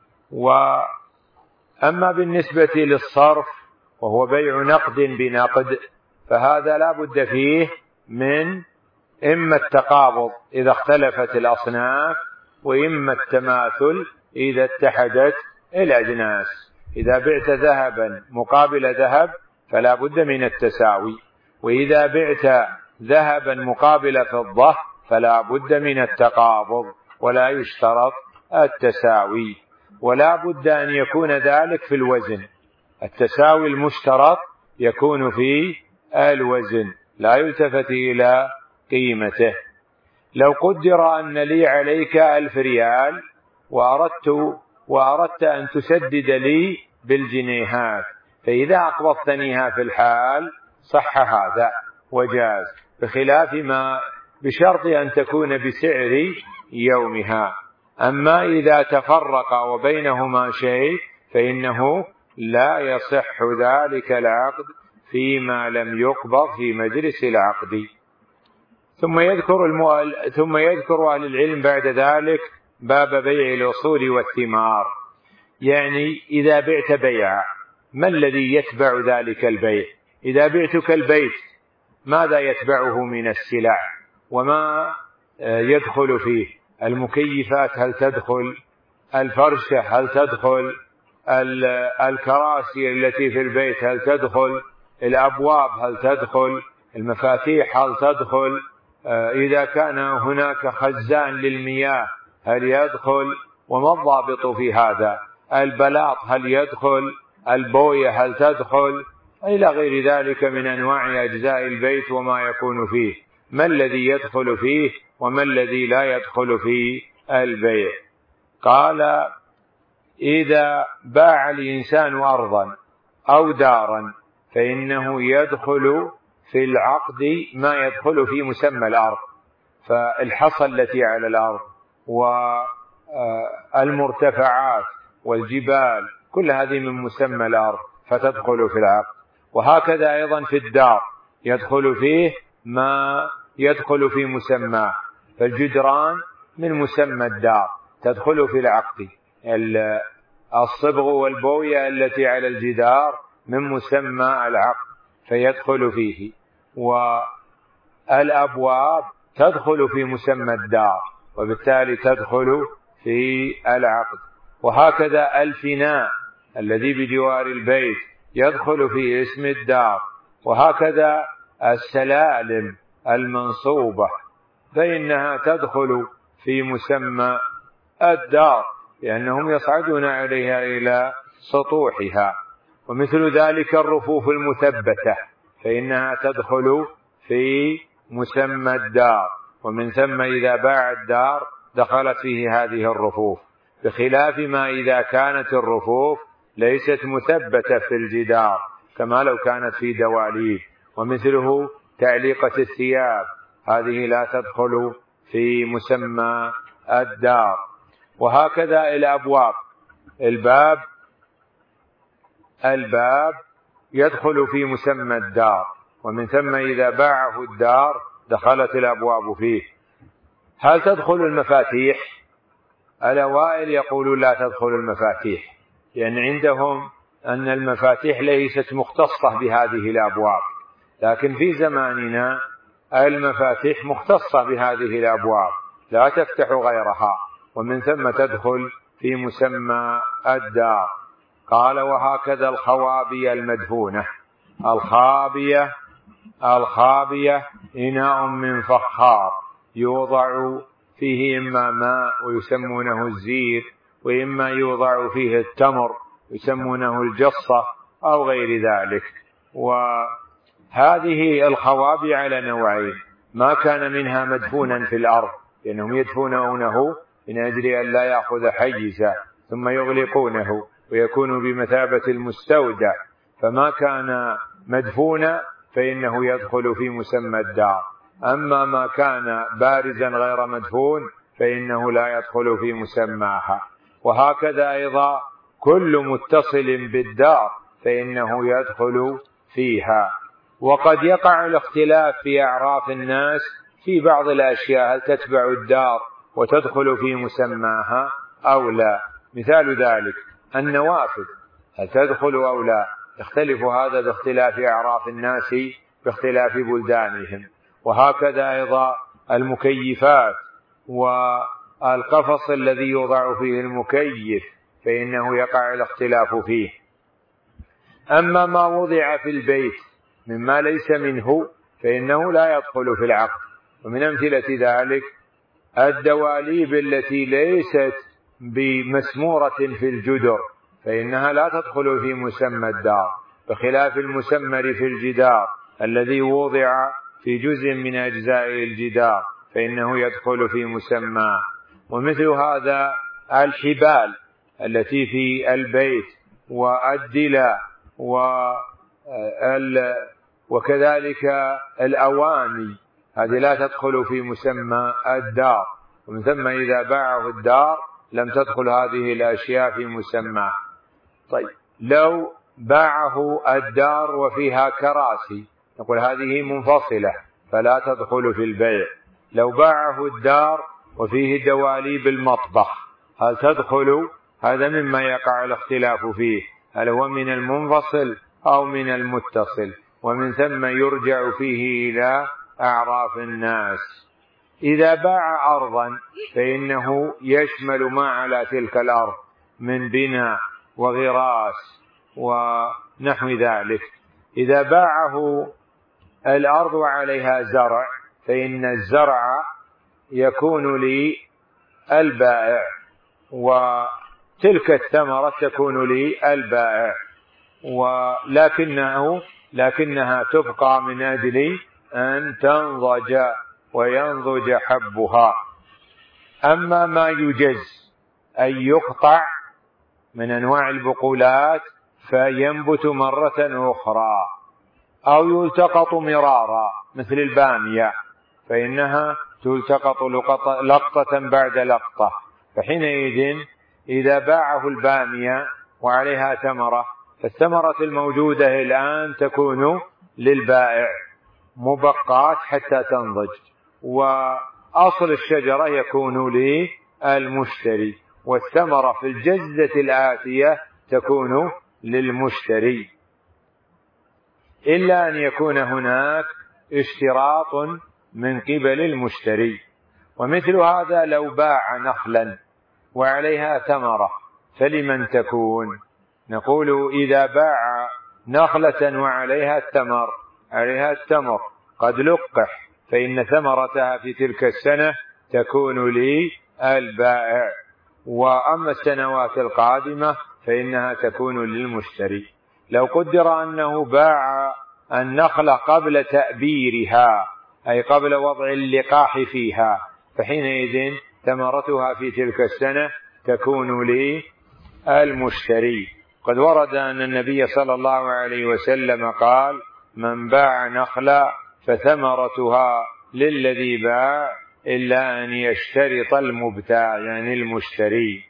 وأما بالنسبة للصرف وهو بيع نقد بنقد فهذا لا بد فيه من إما التقابض إذا اختلفت الأصناف، وإما التماثل إذا اتحدت الأجناس. إذا بعت ذهبا مقابل ذهب فلا بد من التساوي، وإذا بعت ذهبا مقابل فضة فلا بد من التقابض، ولا يشترط التساوي، ولا بد أن يكون ذلك في الوزن. التساوي المشترط يكون في الوزن، لا يلتفت إلى قيمته. لو قدر أن لي عليك ألف ريال وأردت, وأردت أن تسدد لي بالجنيهات، فإذا أقبضتنيها في الحال صح هذا وجاز، بخلاف ما بشرط أن تكون بسعر يومها. أما إذا تفرق وبينهما شيء فإنه لا يصح ذلك العقد فيما لم يقبض في مجلس العقد. ثم يذكر المؤل... ثم يذكر أهل العلم بعد ذلك باب بيع الأصول والثمار. يعني إذا بعت بيع ما الذي يتبع ذلك البيع؟ إذا بعتك البيت ماذا يتبعه من السلع وما يدخل فيه؟ المكيفات هل تدخل؟ الفرشة هل تدخل؟ الكراسي التي في البيت هل تدخل؟ الأبواب هل تدخل؟ المفاتيح هل تدخل؟ إذا كان هناك خزان للمياه هل يدخل؟ وما الضابط في هذا؟ البلاط هل يدخل؟ البوية هل تدخل؟ إلى غير ذلك من أنواع أجزاء البيت وما يكون فيه، ما الذي يدخل فيه وما الذي لا يدخل في البيع. قال: إذا باع الإنسان أرضا أو دارا فإنه يدخل في العقد ما يدخل في مسمى الأرض، فالحصى التي على الأرض والمرتفعات والجبال كل هذه من مسمى الأرض فتدخل في العقد. وهكذا أيضا في الدار يدخل فيه ما يدخل في مسماه، فالجدران من مسمى الدار تدخل في العقد، الصبغ والبوية التي على الجدار من مسمى العقد فيدخل فيه، والأبواب تدخل في مسمى الدار وبالتالي تدخل في العقد. وهكذا الفناء الذي بجوار البيت يدخل في اسم الدار، وهكذا السلالم المنصوبة فإنها تدخل في مسمى الدار لأنهم يصعدون عليها إلى سطوحها. ومثل ذلك الرفوف المثبتة فإنها تدخل في مسمى الدار، ومن ثم إذا باع الدار دخلت فيه هذه الرفوف، بخلاف ما إذا كانت الرفوف ليست مثبتة في الجدار كما لو كانت في دواليب. ومثله تعليقة الثياب هذه لا تدخل في مسمى الدار. وهكذا الأبواب، الباب الباب يدخل في مسمى الدار، ومن ثم إذا باعه الدار دخلت الأبواب فيه. هل تدخل المفاتيح؟ الأوائل يقولون لا تدخل المفاتيح، لأن عندهم أن المفاتيح ليست مختصة بهذه الأبواب، لكن في زماننا المفاتيح مختصة بهذه الأبواب لا تفتح غيرها، ومن ثم تدخل في مسمى الدار. قال: وهكذا الخوابية المدفونة. الخابية الخابية إناء من فخار يوضع فيه إما ماء ويسمونه الزير، وإما يوضع فيه التمر يسمونه الجصة أو غير ذلك. وهذه الخوابي على نوعين: ما كان منها مدفونا في الأرض لأنهم يدفنونه من أجل أن لا يأخذ حيزا ثم يغلقونه ويكون بمثابة المستودع، فما كان مدفونا فإنه يدخل في مسمى الدار. أما ما كان بارزا غير مدفون فإنه لا يدخل في مسماها. وهكذا أيضا كل متصل بالدار فإنه يدخل فيها. وقد يقع الاختلاف في أعراف الناس في بعض الأشياء هل تتبع الدار وتدخل في مسماها أو لا. مثال ذلك النوافذ هل تدخل أو لا، يختلف هذا باختلاف أعراف الناس باختلاف بلدانهم. وهكذا أيضا المكيفات والقفص الذي يوضع فيه المكيف فإنه يقع الاختلاف فيه. أما ما وضع في البيت مما ليس منه فإنه لا يدخل في العقد. ومن أمثلة ذلك الدواليب التي ليست بمسمورة في الجدر فإنها لا تدخل في مسمى الدار، بخلاف المسمر في الجدار الذي وضع في جزء من أجزاء الجدار فإنه يدخل في مسمى. ومثل هذا الحبال التي في البيت والدلى وكذلك الأواني هذه لا تدخل في مسمى الدار، ومن ثم إذا باعه الدار لم تدخل هذه الأشياء في مسمى. طيب لو باعه الدار وفيها كراسي نقول هذه منفصلة فلا تدخل في البيع. لو باعه الدار وفيه دواليب المطبخ هل تدخل؟ هذا مما يقع الاختلاف فيه، هل هو من المنفصل أو من المتصل، ومن ثم يرجع فيه إلى أعراف الناس. إذا باع أرضا فإنه يشمل ما على تلك الأرض من بناء وغراس ونحو ذلك. إذا باعه الأرض وعليها زرع فإن الزرع يكون للبائع وتلك الثمرة تكون للبائع، ولكنه لكنها تبقى من أجل أن تنضج وينضج حبها. أما ما يجز أن يقطع من أنواع البقولات فينبت مرة أخرى أو يلتقط مرارا مثل البامية فإنها تلتقط لقطة بعد لقطة. فحينئذ إذا باعه البامية وعليها ثمرة فالثمرة الموجودة الآن تكون للبائع مبقات حتى تنضج، وأصل الشجرة يكون للمشتري، والثمرة في الجزة الآتية تكون للمشتري، إلا أن يكون هناك اشتراط من قبل المشتري. ومثل هذا لو باع نخلا وعليها ثمرة فلمن تكون؟ نقول إذا باع نخلة وعليها الثمر عليها التمر قد لقح فإن ثمرتها في تلك السنة تكون للبائع، وأما السنوات القادمة فإنها تكون للمشتري. لو قدر أنه باع النخلة قبل تأبيرها أي قبل وضع اللقاح فيها فحينئذ ثمرتها في تلك السنة تكون للمشتري. قد ورد أن النبي صلى الله عليه وسلم قال: من باع نخلا فثمرتها للذي باع إلا أن يشترط المبتاع يعني المشتري.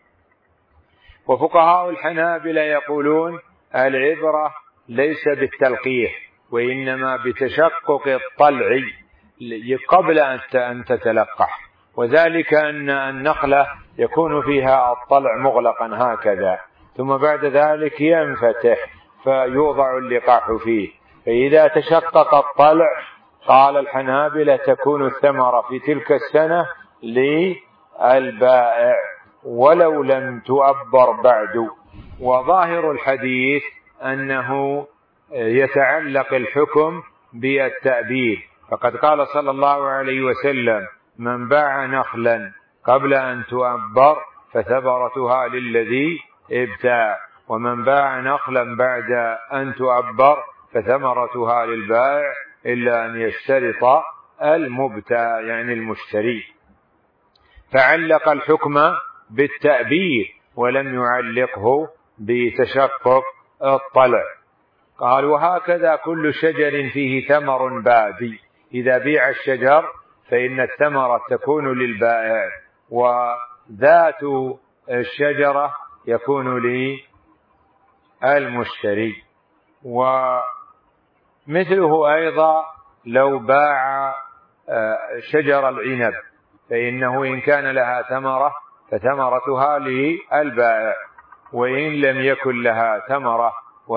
وفقهاء الحنابلة يقولون العبرة ليس بالتلقيح وإنما بتشقق الطلع قبل أن تتلقح، وذلك أن النخلة يكون فيها الطلع مغلقا هكذا ثم بعد ذلك ينفتح فيوضع اللقاح فيه، فإذا تشقق الطلع قال الحنابلة تكون الثمرة في تلك السنة للبائع ولو لم تؤبر بعد. وظاهر الحديث أنه يتعلق الحكم بالتأبير، فقد قال صلى الله عليه وسلم: من باع نخلا قبل أن تؤبر فثمرتها للذي ابتاع، ومن باع نخلا بعد أن تؤبر فثمرتها للبائع إلا أن يشترط المبتاع يعني المشتري. فعلق الحكم بالتأبير ولم يعلقه بتشقق الطلع. قال: وهكذا كل شجر فيه ثمر بادي، إذا بيع الشجر فإن الثمرة تكون للبائع وذات الشجرة يكون للمشتري. ومثله أيضا لو باع شجر العنب، فإنه إن كان لها ثمرة فثمرتها للبائع، وإن لم يكن لها ثمرة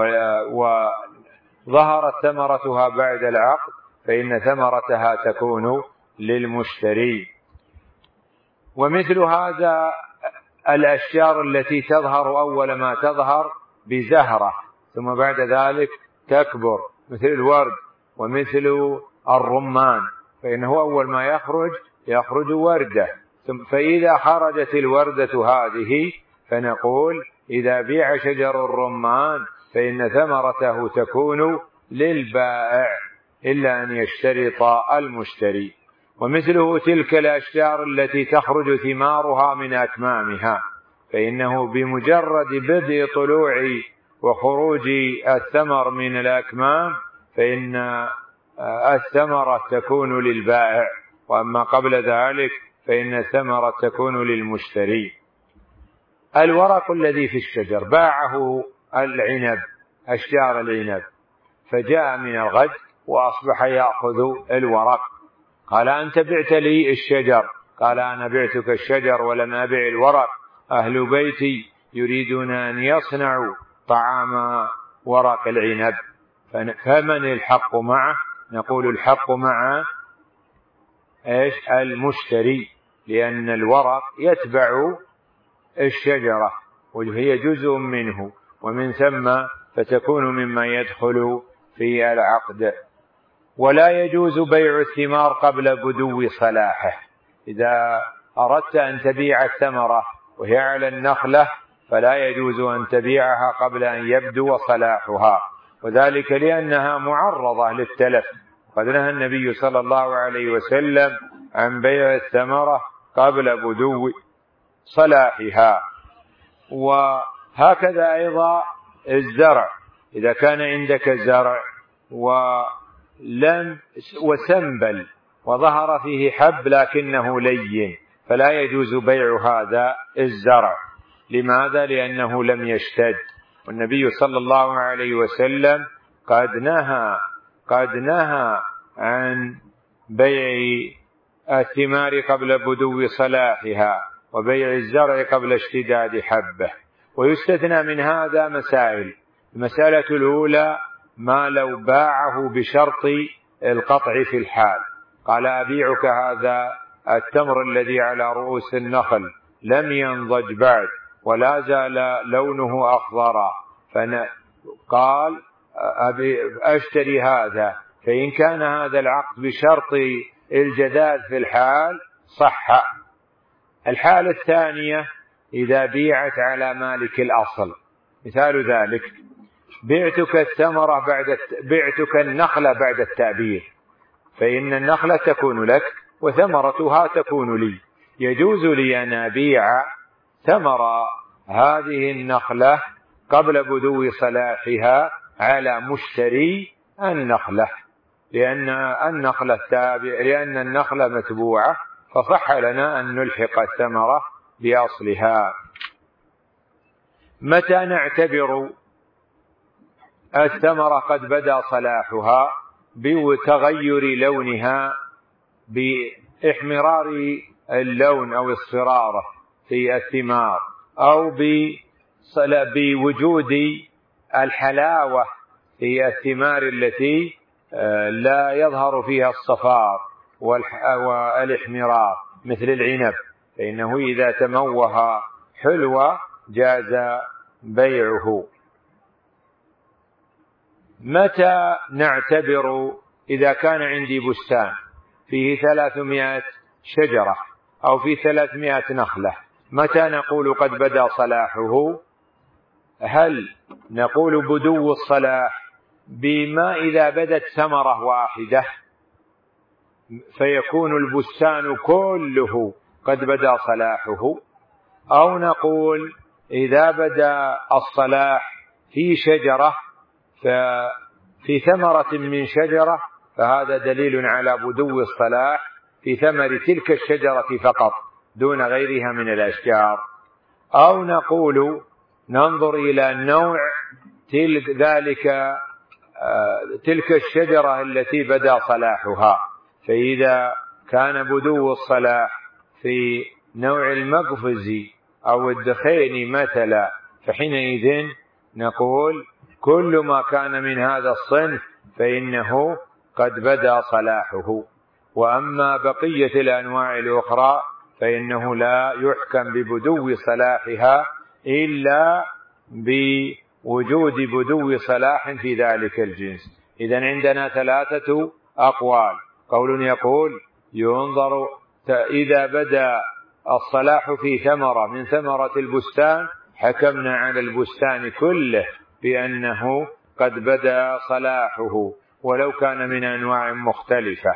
وظهرت ثمرتها بعد العقد فإن ثمرتها تكون للمشتري. ومثل هذا الأشجار التي تظهر أول ما تظهر بزهرة ثم بعد ذلك تكبر، مثل الورد ومثل الرمان، فإنه أول ما يخرج يخرج وردة، فإذا خرجت الوردة هذه فنقول إذا بيع شجر الرمان فإن ثمرته تكون للبائع إلا أن يشترط المشتري. ومثله تلك الأشجار التي تخرج ثمارها من أكمامها، فإنه بمجرد بدء طلوع وخروج الثمر من الأكمام فإن الثمرة تكون للبائع، وأما قبل ذلك فإن الثمرة تكون للمشتري. الورق الذي في الشجر باعه العنب، أشجار العنب، فجاء من الغد وأصبح يأخذ الورق، قال أنت بعت لي الشجر، قال أنا بعتك الشجر ولم أبع الورق، أهل بيتي يريدون أن يصنعوا طعام ورق العنب، فمن الحق معه؟ نقول الحق مع إيش؟ المشتري، لأن الورق يتبع الشجرة وهي جزء منه، ومن ثم فتكون مما يدخل في العقد. ولا يجوز بيع الثمار قبل بدو صلاحه، إذا أردت أن تبيع الثمرة وهي على النخلة فلا يجوز أن تبيعها قبل أن يبدو صلاحها، وذلك لأنها معرضة للتلف، قد نهى النبي صلى الله عليه وسلم عن بيع الثمرة قبل بدو صلاحها. وهكذا أيضا الزرع، إذا كان عندك زرع ولم وسنبل وظهر فيه حب لكنه لين فلا يجوز بيع هذا الزرع. لماذا؟ لأنه لم يشتد، والنبي صلى الله عليه وسلم قد نهى قد نهى عن بيع الثمار قبل بدو صلاحها وبيع الزرع قبل اشتداد حبه. ويستثنى من هذا مسائل. المسألة الأولى ما لو باعه بشرط القطع في الحال، قال أبيعك هذا التمر الذي على رؤوس النخل لم ينضج بعد ولا زال لونه أخضر، فقال أشتري هذا، فإن كان هذا العقد بشرط الجداد في الحال صح. الحالة الثانية إذا بيعت على مالك الأصل، مثال ذلك بعتك الثمرة بعد بعتك النخلة بعد التأبير، فإن النخلة تكون لك وثمرتها تكون لي، يجوز لي أن أبيع ثمر هذه النخلة قبل بدو صلاحها على مشتري النخلة، لأن النخلة تابع لأن النخلة متبوعة، فصح لنا أن نلحق الثمرة بأصلها. متى نعتبر الثمرة قد بدا صلاحها؟ بتغير لونها، بإحمرار اللون أو اصفراره في الثمار، أو بوجود الحلاوة في الثمار التي لا يظهر فيها الصفار والإحمرار مثل العنب، فإنه إذا تموه حلوة جاز بيعه. متى نعتبر إذا كان عندي بستان فيه ثلاثمائة شجرة أو فيه ثلاثمائة نخلة، متى نقول قد بدا صلاحه؟ هل نقول بدو الصلاح بما إذا بدت ثمرة واحدة فيكون البستان كله قد بدا صلاحه، أو نقول إذا بدا الصلاح في شجرة ففي ثمرة من شجرة فهذا دليل على بدو الصلاح في ثمر تلك الشجرة فقط دون غيرها من الأشجار، أو نقول ننظر إلى نوع تلك ذلك تلك الشجرة التي بدا صلاحها، فإذا كان بدو الصلاح في نوع المقفز أو الدخين مثلا فحينئذ نقول كل ما كان من هذا الصنف فإنه قد بدا صلاحه. وأما بقية الأنواع الأخرى فإنه لا يحكم ببدو صلاحها إلا بوجود بدو صلاح في ذلك الجنس. إذن عندنا ثلاثة أقوال. قول يقول ينظر إذا بدا الصلاح في ثمرة من ثمرة البستان حكمنا على البستان كله بأنه قد بدا صلاحه ولو كان من أنواع مختلفة.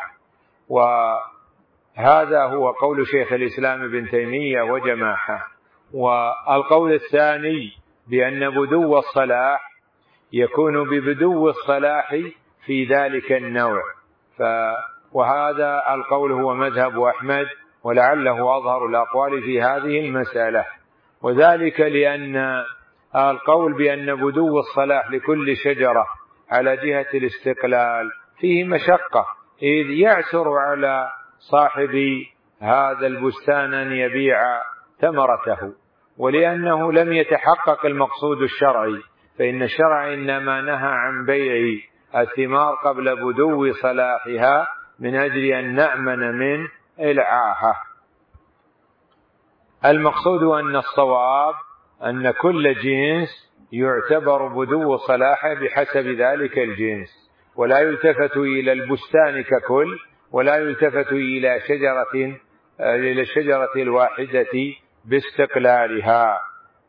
وهذا هو قول شيخ الإسلام ابن تيمية وجماعة. والقول الثاني بأن بدو الصلاح يكون ببدو الصلاح في ذلك النوع، وهذا القول هو مذهب أحمد ولعله أظهر الأقوال في هذه المسألة. وذلك لأن القول بأن بدو الصلاح لكل شجرة على جهة الاستقلال فيه مشقة، إذ يعسر على صاحب هذا البستان أن يبيع ثمرته، ولأنه لم يتحقق المقصود الشرعي، فإن الشرع إنما نهى عن بيع الثمار قبل بدو صلاحها من أجل أن نأمن من العاهة. المقصود أن الصواب أن كل جنس يعتبر بدو صلاحه بحسب ذلك الجنس، ولا يلتفت إلى البستان ككل، ولا يلتفت إلى شجرة إلى الشجرة الواحدة باستقلالها.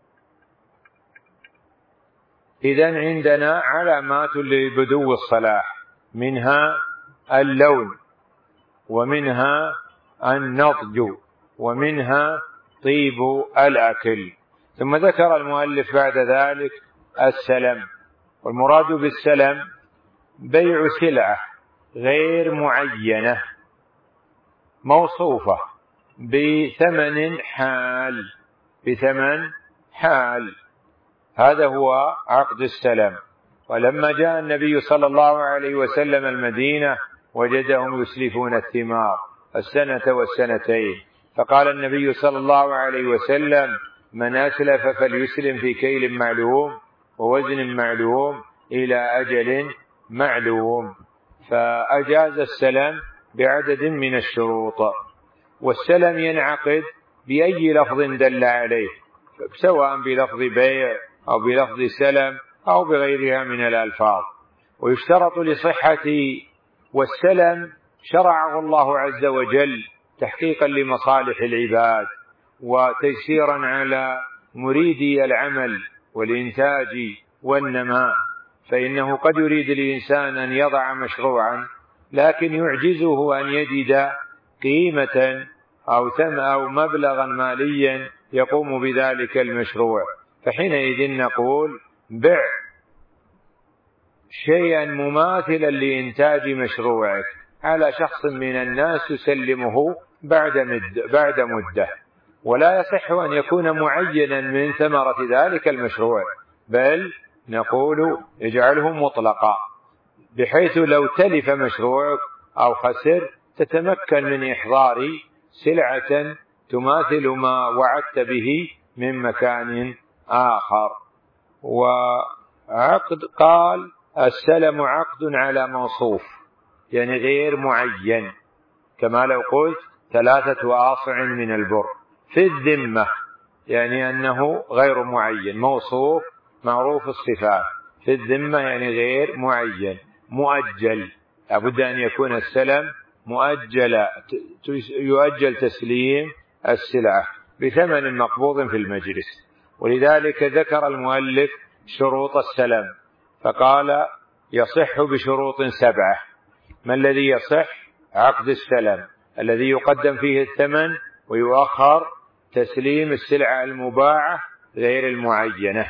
إذن عندنا علامات لبدو الصلاح، منها اللون، ومنها النضج، ومنها طيب الأكل. ثم ذكر المؤلف بعد ذلك السلم. والمراد بالسلم بيع سلعة غير معينة موصوفة بثمن حال بثمن حال هذا هو عقد السلم. ولما جاء النبي صلى الله عليه وسلم المدينة وجدهم يسلفون الثمار السنة والسنتين، فقال النبي صلى الله عليه وسلم من أسلف فليسلم في كيل معلوم ووزن معلوم إلى أجل معلوم، فأجاز السلم بعدد من الشروط. والسلم ينعقد بأي لفظ دل عليه، سواء بلفظ بيع أو بلفظ سلم أو بغيرها من الألفاظ. ويشترط لصحة والسلم شرعه الله عز وجل تحقيقا لمصالح العباد وتيسيرا على مريدي العمل والإنتاج والنماء، فإنه قد يريد الإنسان أن يضع مشروعا لكن يعجزه أن يجد قيمة أو ثم أو مبلغا ماليا يقوم بذلك المشروع، فحينئذ نقول بع شيئا مماثلا لإنتاج مشروعك على شخص من الناس تسلمه بعد مدة, بعد مدة ولا يصح أن يكون معينا من ثمرة ذلك المشروع، بل نقول اجعله مطلقا بحيث لو تلف مشروعك أو خسر تتمكن من إحضار سلعة تماثل ما وعدت به من مكان آخر. وعقد قال السلم عقد على موصوف، يعني غير معين، كما لو قلت ثلاثة آصع من البر في الذمة، يعني أنه غير معين، موصوف معروف الصفات، في الذمة يعني غير معين، مؤجل، لابد أن يكون السلم مؤجل، يؤجل تسليم السلعة بثمن مقبوض في المجلس. ولذلك ذكر المؤلف شروط السلم فقال يصح بشروط سبعة. ما الذي يصح؟ عقد السلم الذي يقدم فيه الثمن ويؤخر تسليم السلعة المباعة غير المعينة.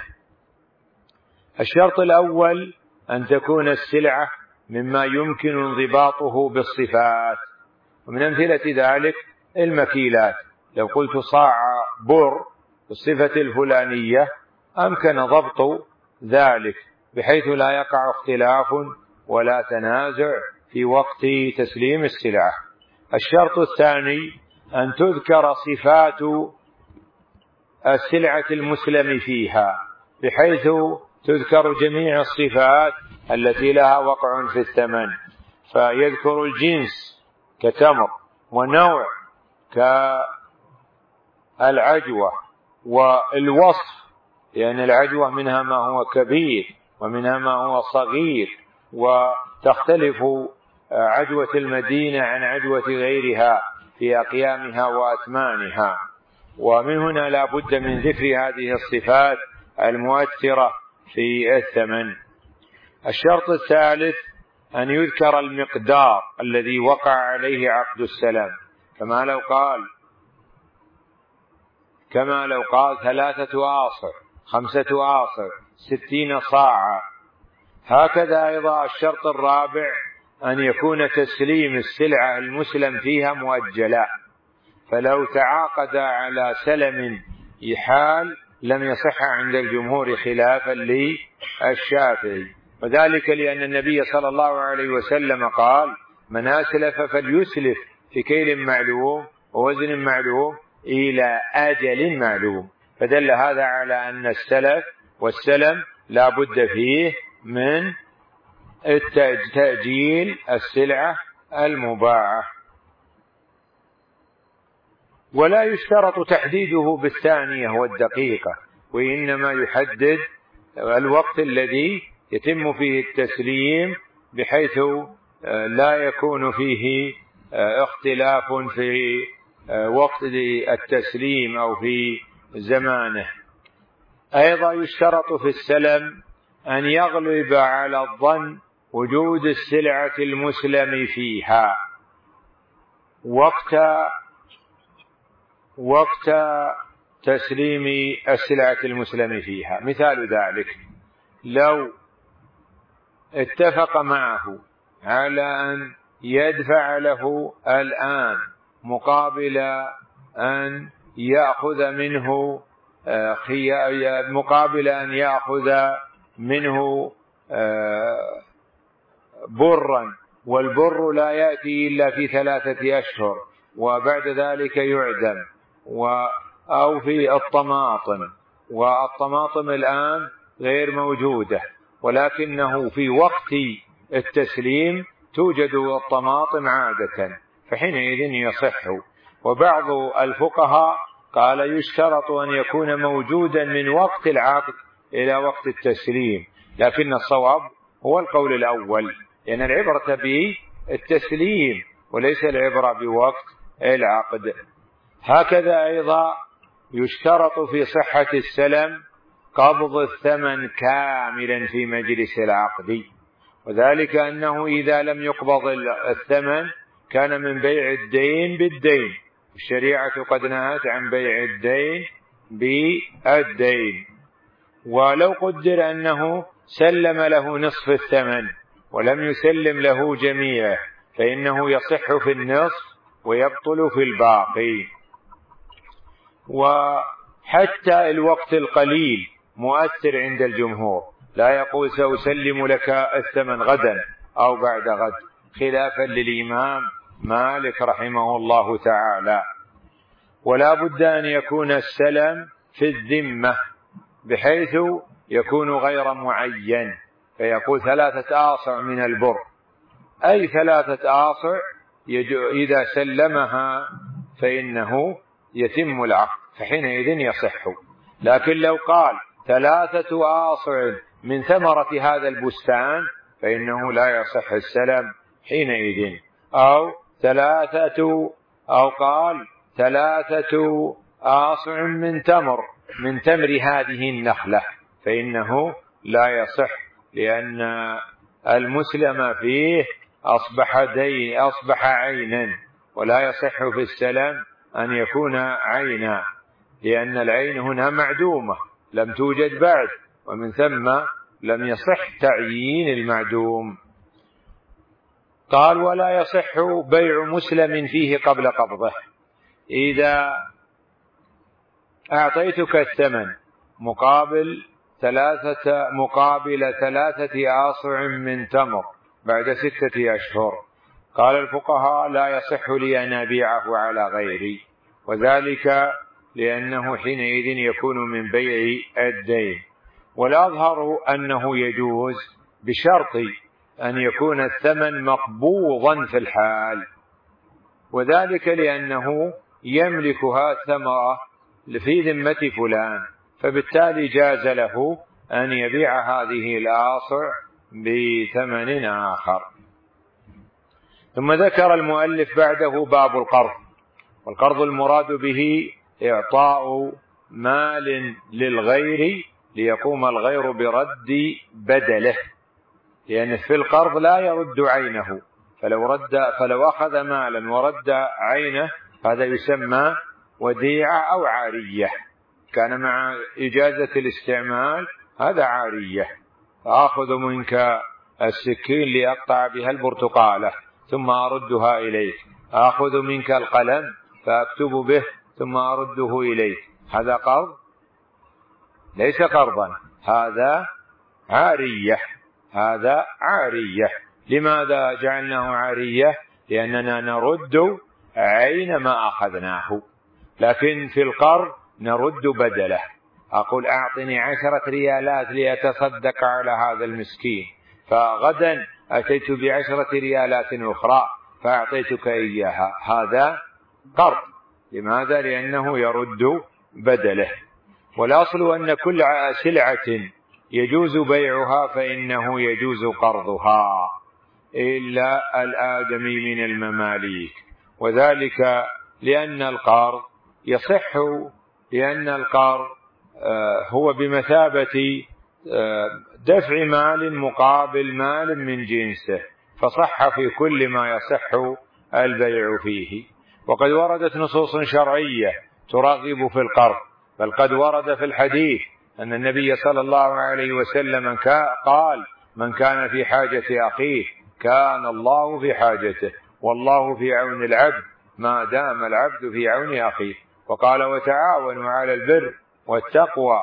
الشرط الأول أن تكون السلعة مما يمكن انضباطه بالصفات، ومن أمثلة ذلك المكيلات، لو قلت صاع بر بالصفة الفلانية أمكن ضبط ذلك بحيث لا يقع اختلاف ولا تنازع في وقت تسليم السلعة. الشرط الثاني أن تذكر صفات السلعة المسلم فيها، بحيث تذكر جميع الصفات التي لها وقع في الثمن، فيذكر الجنس كتمر، ونوع كالعجوة، والوصف، لأن العجوة منها ما هو كبير ومنها ما هو صغير، وتختلف عجوة المدينة عن عجوة غيرها في أقيامها وأثمانها، ومن هنا لا بد من ذكر هذه الصفات المؤثرة في الثمن. الشرط الثالث أن يذكر المقدار الذي وقع عليه عقد السلام، كما لو قال كما لو قال ثلاثة آصع، خمسة آصع، ستين صاعا. هكذا أيضا الشرط الرابع أن يكون تسليم السلعة المسلم فيها مؤجلا، فلو تعاقد على سلم إحال لم يصح عند الجمهور خلافا للشافعي، وذلك لأن النبي صلى الله عليه وسلم قال: من أسلف فليسلف في كيل معلوم ووزن معلوم إلى أجل معلوم، فدل هذا على أن السلف والسلم لا بد فيه من تأجيل السلعة المباعة. ولا يشترط تحديده بالثانية والدقيقة، وإنما يحدد الوقت الذي يتم فيه التسليم، بحيث لا يكون فيه اختلاف في وقت التسليم أو في زمانه. أيضا يشترط في السلم أن يغلب على الظن وجود السلعة المسلم فيها وقت وقت تسليم السلعة المسلم فيها. مثال ذلك: لو اتفق معه على أن يدفع له الآن مقابل أن يأخذ منه مقابل أن يأخذ منه برا، والبر لا يأتي إلا في ثلاثة أشهر وبعد ذلك يعدم، أو في الطماطم، والطماطم الآن غير موجودة، ولكنه في وقت التسليم توجد الطماطم عادة، فحينئذ يصح. وبعض الفقهاء قال يشترط أن يكون موجودا من وقت العقد إلى وقت التسليم، لكن الصواب هو القول الأول، لأن يعني العبرة بالتسليم وليس العبرة بوقت العقد. هكذا أيضا يشترط في صحة السلم قبض الثمن كاملا في مجلس العقد، وذلك أنه إذا لم يقبض الثمن كان من بيع الدين بالدين، الشريعة قد نهت عن بيع الدين بالدين. ولو قدر أنه سلم له نصف الثمن ولم يسلم له جميعه فإنه يصح في النصف ويبطل في الباقي. وحتى الوقت القليل مؤثر عند الجمهور، لا يقول سأسلم لك الثمن غدا أو بعد غد، خلافا للإمام مالك رحمه الله تعالى. ولا بد أن يكون السلم في الذمة، بحيث يكون غير معين، فيقول ثلاثة آصع من البر، أي ثلاثة آصع إذا سلمها فإنه يتم العقد، فحينئذ يصح. لكن لو قال ثلاثة آصع من ثمرة هذا البستان فإنه لا يصح السلم حينئذ، أو ثلاثة أو قال ثلاثة آصع من تمر من تمر هذه النخلة فإنه لا يصح، لأن المسلم فيه أصبح دين أصبح عينا، ولا يصح في السلم أن يكون عينا، لأن العين هنا معدومة لم توجد بعد، ومن ثم لم يصح تعيين المعدوم. قال: ولا يصح بيع مسلم فيه قبل قبضه. إذا أعطيتك الثمن مقابل ثلاثة مقابل ثلاثة آصع من تمر بعد ستة أشهر. قال الفقهاء لا يصح لي أن أبيعه على غيري، وذلك لأنه حينئذ يكون من بيع الدين. والأظهر أنه يجوز بشرط أن يكون الثمن مقبوضا في الحال، وذلك لأنه يملكها ثمرة في ذمة فلان، فبالتالي جاز له أن يبيع هذه الآصع بثمن آخر. ثم ذكر المؤلف بعده باب القرض. والقرض المراد به إعطاء مال للغير ليقوم الغير برد بدله، لأن في القرض لا يرد عينه، فلو رد فلو أخذ مالا ورد عينه هذا يسمى وديعة أو عارية، كان مع إجازة الاستعمال هذا عارية. فآخذ منك السكين لأقطع بها البرتقالة ثم أردها إليك، آخذ منك القلم فأكتب به ثم أرده إليك، هذا قرض؟ ليس قرضا، هذا عارية، هذا عارية. لماذا جعلناه عارية؟ لأننا نرد عين ما أخذناه، لكن في القرض نرد بدله. أقول أعطني عشرة ريالات لأتصدق على هذا المسكين، فغدا أتيت بعشرة ريالات أخرى فأعطيتك إياها، هذا قرض. لماذا؟ لأنه يرد بدله. والأصل أن كل سلعة يجوز بيعها فإنه يجوز قرضها إلا الآدمي من المماليك، وذلك لأن القرض يصح، لأن القرض هو بمثابة دفع مال مقابل مال من جنسه، فصح في كل ما يصح البيع فيه. وقد وردت نصوص شرعية ترغب في القرض، بل قد ورد في الحديث أن النبي صلى الله عليه وسلم قال: من كان في حاجة أخيه كان الله في حاجته، والله في عون العبد ما دام العبد في عون أخيه. وقال: وتعاونوا على البر والتقوى.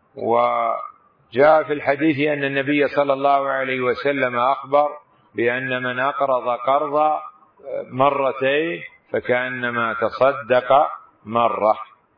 وجاء في الحديث أن النبي صلى الله عليه وسلم أخبر بأن من أقرض قرضا مرتين فكأنما تصدق مرة.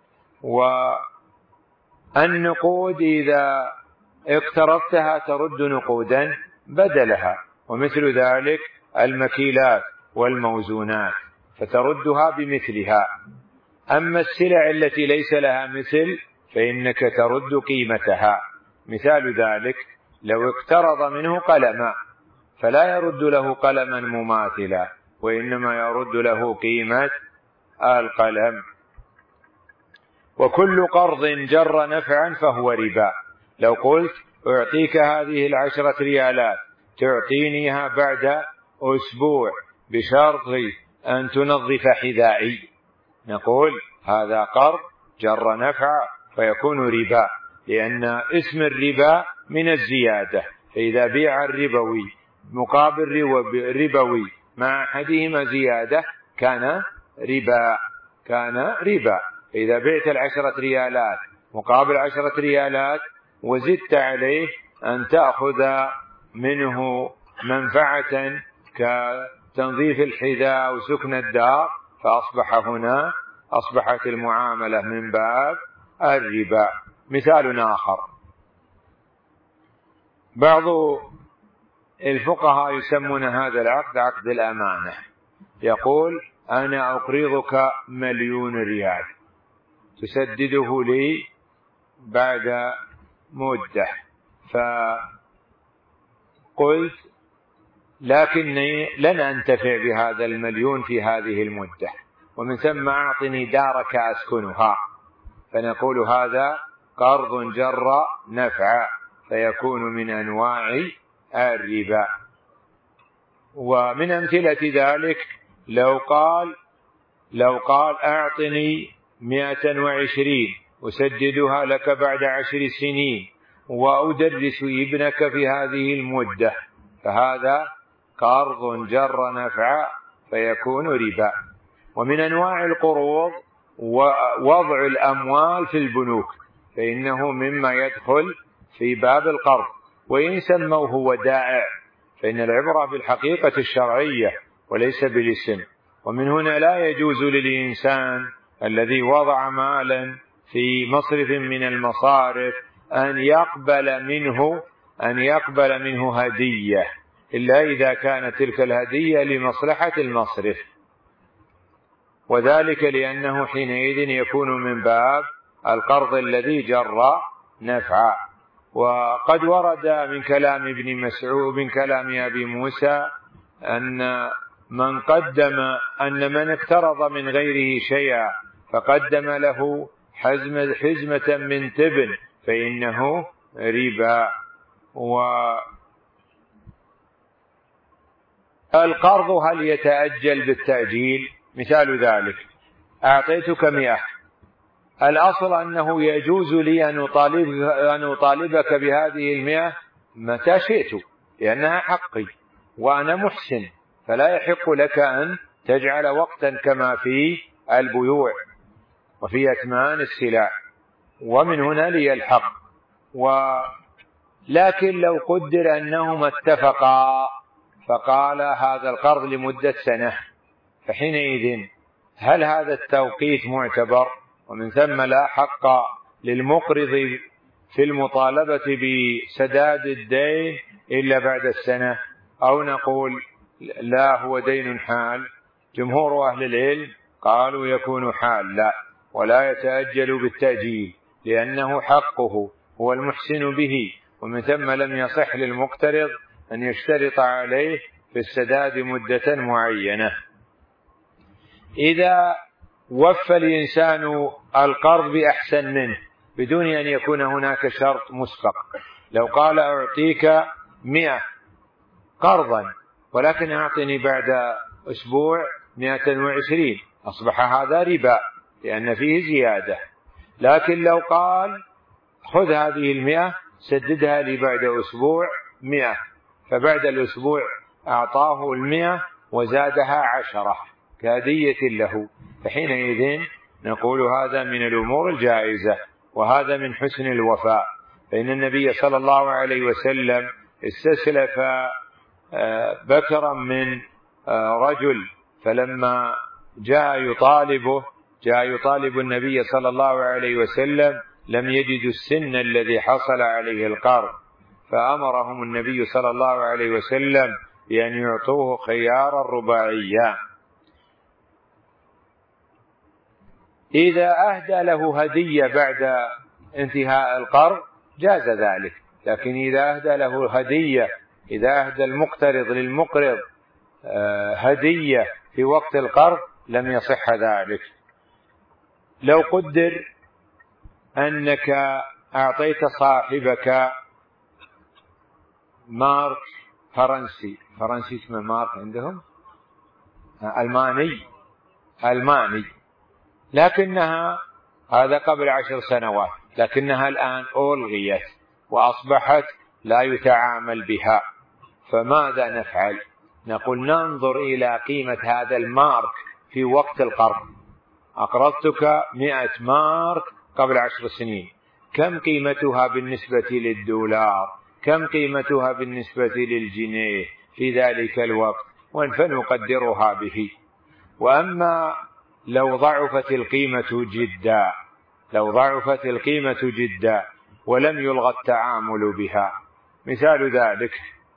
والنقود إذا اقترضتها ترد نقودا بدلها، ومثل ذلك المكيلات والموزونات فتردها بمثلها. أما السلع التي ليس لها مثل فإنك ترد قيمتها. مثال ذلك لو اقترض منه قلما فلا يرد له قلما مماثلا، وإنما يرد له قيمة القلم. وكل قرض جر نفعا فهو ربا. لو قلت أعطيك هذه العشرة ريالات تعطينيها بعد أسبوع بشرط أن تنظف حذائي، نقول هذا قرض جر نفع فيكون ربا، لأن اسم الربا من الزيادة، فإذا بيع الربوي مقابل ربوي مع أحدهما زيادة كان ربا، كان ربا. إذا بعت العشرة ريالات مقابل عشرة ريالات وزدت عليه أن تأخذ منه منفعة كتنظيف الحذاء وسكن الدار، فأصبح هنا أصبحت المعاملة من باب الربا. مثال آخر: بعض الفقهاء يسمون هذا العقد عقد الأمانة، يقول أنا أقرضك مليون ريال تسدده لي بعد مدة، فقلت لكني لن أنتفع بهذا المليون في هذه المدة، ومن ثم أعطني دارك أسكنها، فنقول هذا قرض جر نفع فيكون من أنواع الربا. ومن أمثلة ذلك لو قال لو قال أعطني مئة وعشرين أسددها لك بعد عشر سنين وأدرس ابنك في هذه المدة، فهذا قرض جر نفع فيكون ربا. ومن أنواع القروض وضع الأموال في البنوك، فإنه مما يدخل في باب القرض، وإن سموه ودائع فإن العبرة بالحقيقة الشرعية وليس بالاسم. ومن هنا لا يجوز للإنسان الذي وضع مالا في مصرف من المصارف أن يقبل منه أن يقبل منه هدية إلا إذا كانت تلك الهدية لمصلحة المصرف، وذلك لأنه حينئذ يكون من باب القرض الذي جر نفعا. وقد ورد من كلام ابن مسعود من كلام أبي موسى أن من قدم أن من اقترض من غيره شيئا فقدم له حزمة, حزمة من تبن فإنه ربا. والقرض هل يتأجل بالتأجيل؟ مثال ذلك: أعطيتك مئة، الأصل أنه يجوز لي أن أطالب أن أطالبك بهذه المئة متى شئت لأنها حقي وأنا محسن، فلا يحق لك أن تجعل وقتا كما في البيوع وفي أثمان السلع، ومن هنا لي الحق. ولكن لو قدر أنهما اتفقا فقال هذا القرض لمدة سنة، فحينئذ هل هذا التوقيت معتبر؟ ومن ثم لا حق للمقرض في المطالبة بسداد الدين إلا بعد السنة، أو نقول لا هو دين حال؟ جمهور أهل العلم قالوا يكون حال لا، ولا يتأجل بالتأجيل لأنه حقه هو المحسن به، ومن ثم لم يصح للمقترض أن يشترط عليه في السداد مدة معينة. إذا وفى الإنسان القرض بأحسن منه بدون أن يكون هناك شرط مسبق، لو قال أعطيك مئة قرضا ولكن أعطني بعد أسبوع مئة وعشرين، أصبح هذا ربا لأن فيه زيادة. لكن لو قال خذ هذه المئة سددها لي بعد أسبوع مئة، فبعد الأسبوع أعطاه المئة وزادها عشرة كهدية له، فحينئذ نقول هذا من الأمور الجائزة، وهذا من حسن الوفاء. فإن النبي صلى الله عليه وسلم استسلف بكرا من رجل، فلما جاء يطالبه جاء يطالب النبي صلى الله عليه وسلم لم يجدوا السن الذي حصل عليه القرض، فأمرهم النبي صلى الله عليه وسلم بأن يعطوه خيار الرباعية. إذا أهدى له هدية بعد انتهاء القرض جاز ذلك، لكن إذا أهدى له هدية إذا أهدى المقترض للمقرض هدية في وقت القرض لم يصح ذلك. لو قدر أنك أعطيت صاحبك مارك فرنسي فرنسي اسمه مارك عندهم ألماني ألماني لكنها هذا قبل عشر سنوات، لكنها الآن ألغيت وأصبحت لا يتعامل بها، فماذا نفعل؟ نقول ننظر إلى قيمة هذا المارك في وقت القرض. أقرضتك مئة مارك قبل عشر سنين، كم قيمتها بالنسبة للدولار؟ كم قيمتها بالنسبة للجنيه في ذلك الوقت؟ فنقدرها به. وأما لو ضعفت القيمة جدا لو ضعفت القيمة جدا ولم يلغى التعامل بها، مثال ذلك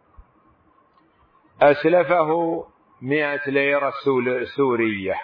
أسلفه مئة ليرة سورية،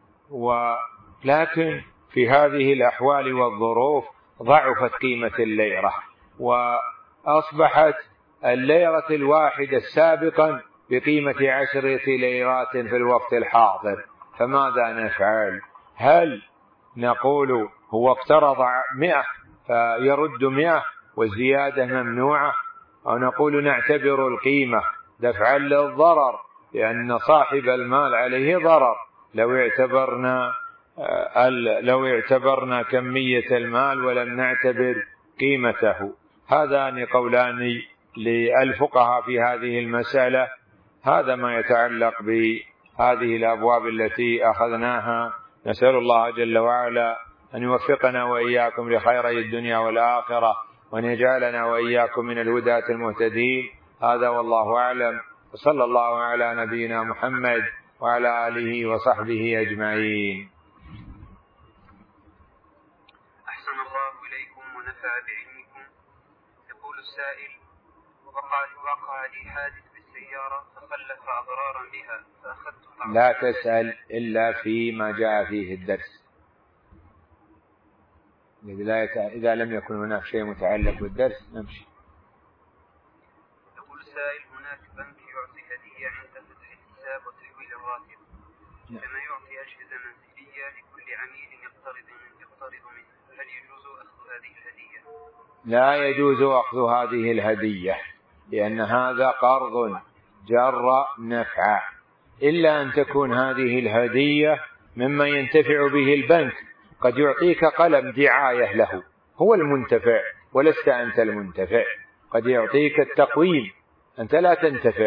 ولكن في هذه الأحوال والظروف ضعفت قيمة الليرة وأصبحت الليرة الواحدة سابقا بقيمة عشرة ليرات في الوقت الحاضر، فماذا نفعل؟ هل نقول هو اقترض مئة فيرد مئة والزيادة ممنوعة، أو نقول نعتبر القيمة دفعا للضرر لأن صاحب المال عليه ضرر لو اعتبرنا لو اعتبرنا كمية المال ولم نعتبر قيمته؟ هذان قولان للفقهاء في هذه المسألة. هذا ما يتعلق بهذه الأبواب التي أخذناها. نسأل الله جل وعلا أن يوفقنا وإياكم لخيري الدنيا والآخرة، وأن يجعلنا وإياكم من الهداة المهتدين. هذا والله أعلم، وصلى الله على نبينا محمد وعلى آله وصحبه أجمعين. أحسن الله إليكم ونفع بعلمكم. يقول السائل: وقع وقع لي حادث بالسيارة فخلف أضرارا بها فأخذت. لا تسأل إلا فيما جاء فيه الدرس. إذا لم يكن هناك شيء متعلق بالدرس نمشي. يقول السائل: هناك بنك يعطي هدية عند فتح الحساب وتحويل الراتب، كما يعطي أجهزة منزلية لكل عميل يقترض منه يقترض منه، هل يجوز أخذ هذه الهدية؟ لا يجوز أخذ هذه الهدية، لأن هذا قرض جر نفعا، إلا أن تكون هذه الهدية مما ينتفع به البنك. قد يعطيك قلم دعاية له، هو المنتفع ولست أنت المنتفع. قد يعطيك التقويم، أنت لا تنتفع،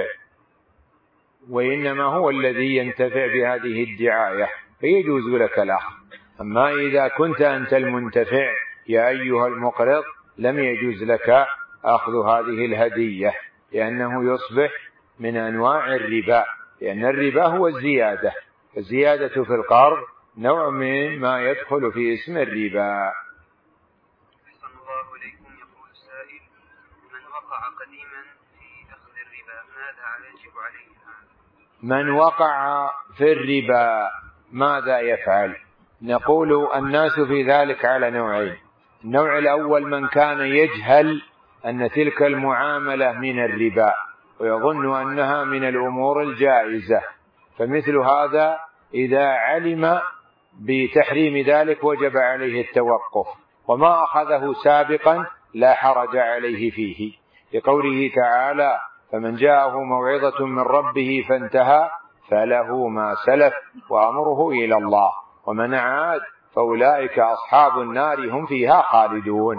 وإنما هو الذي ينتفع بهذه الدعاية، فيجوز لك الأخذ. أما إذا كنت أنت المنتفع يا أيها المقرض لم يجوز لك أخذ هذه الهدية، لأنه يصبح من أنواع الربا، لأن الربا هو الزيادة، الزيادة في القرض نوع من ما يدخل في اسم الربا. أحسن الله إليكم. يقول السائل: من وقع قديما في أخذ الربا ماذا يجب عليه الآن؟ من وقع في الربا ماذا يفعل؟ نقول الناس في ذلك على نوعين. النوع الأول من كان يجهل أن تلك المعاملة من الربا ويظن أنها من الأمور الجائزة، فمثل هذا إذا علم بتحريم ذلك وجب عليه التوقف، وما أخذه سابقا لا حرج عليه فيه، لقوله تعالى: فمن جاءه موعظة من ربه فانتهى فله ما سلف وأمره إلى الله ومن عاد فأولئك أصحاب النار هم فيها خالدون.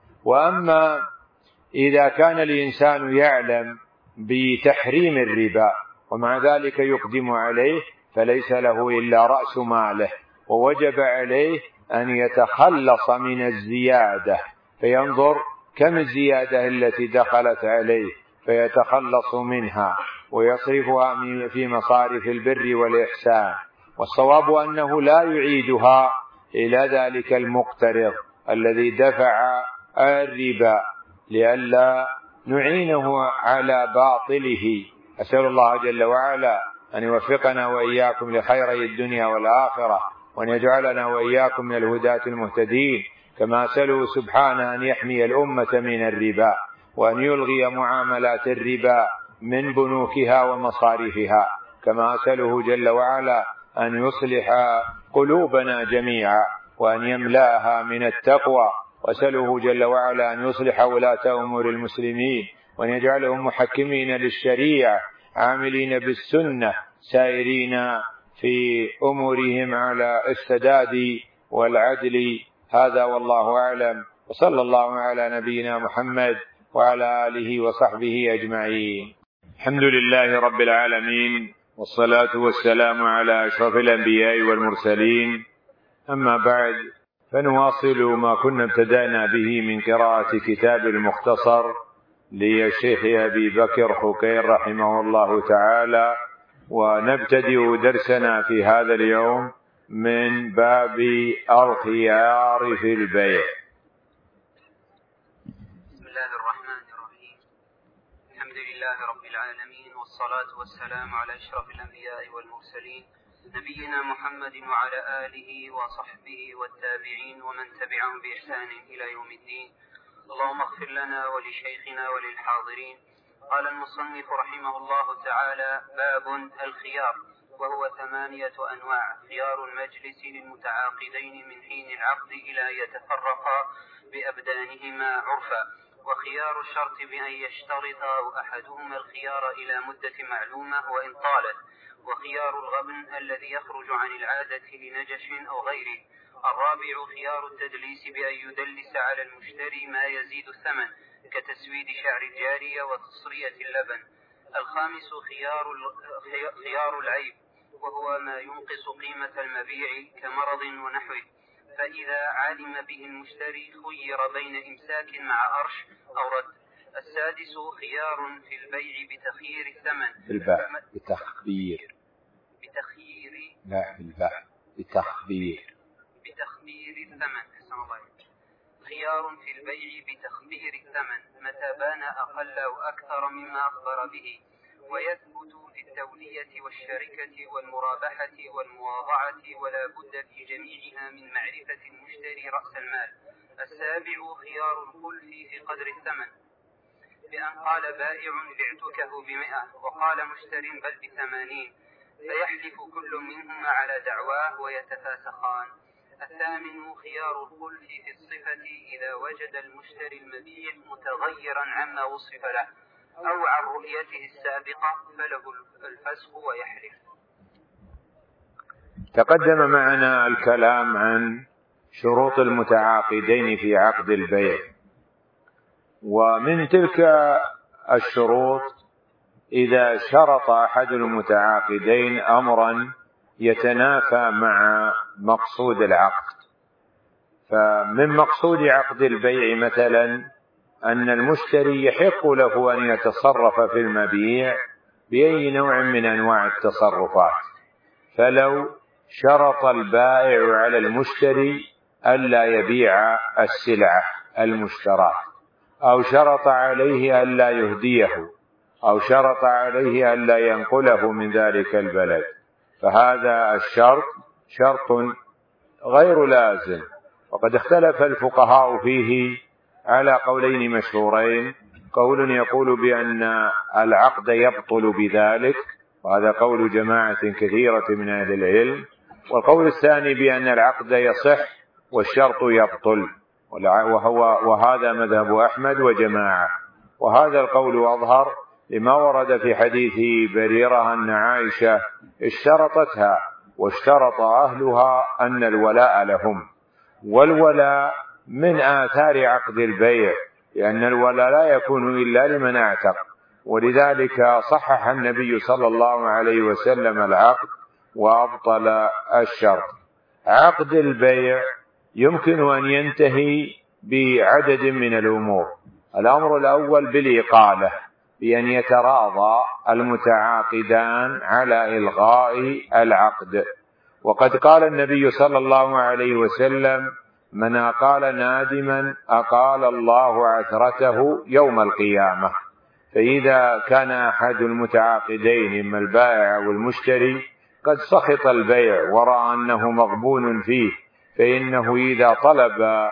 وأما إذا كان الإنسان يعلم بتحريم الربا ومع ذلك يقدم عليه، فليس له إلا رأس ماله، ووجب عليه أن يتخلص من الزيادة، فينظر كم الزيادة التي دخلت عليه فيتخلص منها ويصرفها في مصارف البر والإحسان. والصواب أنه لا يعيدها إلى ذلك المقترض الذي دفع الربا لئلا نعينه على باطله. أسأل الله جل وعلا أن يوفقنا وإياكم لخيري الدنيا والآخرة، وأن يجعلنا وإياكم من الهداة المهتدين، كما أسأله سبحانه أن يحمي الأمة من الربا، وأن يلغي معاملات الربا من بنوكها ومصارفها، كما أسأله جل وعلا أن يصلح قلوبنا جميعا وأن يملأها من التقوى، وأسأله جل وعلا أن يصلح ولاة أمور المسلمين وأن يجعلهم محكمين للشريعة عاملين بالسنة سائرين في أمورهم على السداد والعدل. هذا والله أعلم، وصلى الله على نبينا محمد وعلى آله وصحبه أجمعين. الحمد لله رب العالمين، والصلاة والسلام على أشرف الأنبياء والمرسلين. أما بعد، فنواصل ما كنا ابتدأنا به من قراءة كتاب المختصر للشيخ أبي بكر حكير رحمه الله تعالى، ونبتدئ درسنا في هذا اليوم من باب الخيار في البيع. بسم الله الرحمن الرحيم. الحمد لله رب العالمين، والصلاة والسلام على أشرف الأنبياء والمرسلين نبينا محمد وعلى آله وصحبه والتابعين ومن تبعهم بإحسان إلى يوم الدين. اللهم اغفر لنا ولشيخنا وللحاضرين. قال المصنف رحمه الله تعالى: باب الخيار، وهو ثمانية أنواع: خيار المجلس للمتعاقدين من حين العقد إلى يتفرقا بأبدانهما عرفا، وخيار الشرط بأن يشترط أحدهما الخيار إلى مدة معلومة وإن طالت، وخيار الغبن الذي يخرج عن العادة لنجش أو غيره. الرابع خيار التدليس بأن يدلس على المشتري ما يزيد الثمن كتسويد شعر الجارية وتصرية اللبن. الخامس خيار خيار العيب، وهو ما ينقص قيمة المبيع كمرض ونحوه، فإذا علم به المشتري خير بين إمساك مع أرش أو رد. السادس خيار في البيع بتخيير الثمن. بالباء بتخبير. بتخيير. لا بالباء بتخبير. بتخبير الثمن. خيار في البيع بتخبير الثمن متى بان أقل أو أكثر مما أخبر به، ويثبت في التولية والشركة والمرابحة والمواضعة، ولا بد في جميعها من معرفة المشتري رأس المال. السابع خيار الخلف في قدر الثمن، بأن قال بائع بعتكه بمئة وقال مشتر بل بثمانين، فيحلف كل منهما على دعواه ويتفاسخان. الثامن خيار الخلف في الصفة إذا وجد المشتري المبيع متغيرا عما وصف له أو عن رؤيته السابقة فله الفسخ ويحلف. تقدم معنا الكلام عن شروط المتعاقدين في عقد البيع، ومن تلك الشروط إذا شرط أحد المتعاقدين أمرا يتنافى مع مقصود العقد. فمن مقصود عقد البيع مثلا أن المشتري يحق له أن يتصرف في المبيع بأي نوع من أنواع التصرفات، فلو شرط البائع على المشتري ألا يبيع السلعة المشتراه، أو شرط عليه ألا يهديه، أو شرط عليه ألا ينقله من ذلك البلد، فهذا الشرط شرط غير لازم. وقد اختلف الفقهاء فيه على قولين مشهورين: قول يقول بأن العقد يبطل بذلك، وهذا قول جماعة كثيرة من أهل العلم، والقول الثاني بأن العقد يصح والشرط يبطل، وهو وهذا مذهب أحمد وجماعة. وهذا القول أظهر لما ورد في حديث بريرة أن عائشة اشترطتها واشترط أهلها أن الولاء لهم، والولاء من آثار عقد البيع، لأن الولاء لا يكون إلا لمن اعتق، ولذلك صحح النبي صلى الله عليه وسلم العقد وأبطل الشرط. عقد البيع يمكن أن ينتهي بعدد من الأمور. الأمر الأول بالإقالة، بأن يتراضى المتعاقدان على إلغاء العقد، وقد قال النبي صلى الله عليه وسلم: من أقال نادما أقال الله عثرته يوم القيامة. فإذا كان أحد المتعاقدين إما البائع أو المشتري قد سخط البيع ورأى أنه مغبون فيه، فإنه إذا طلب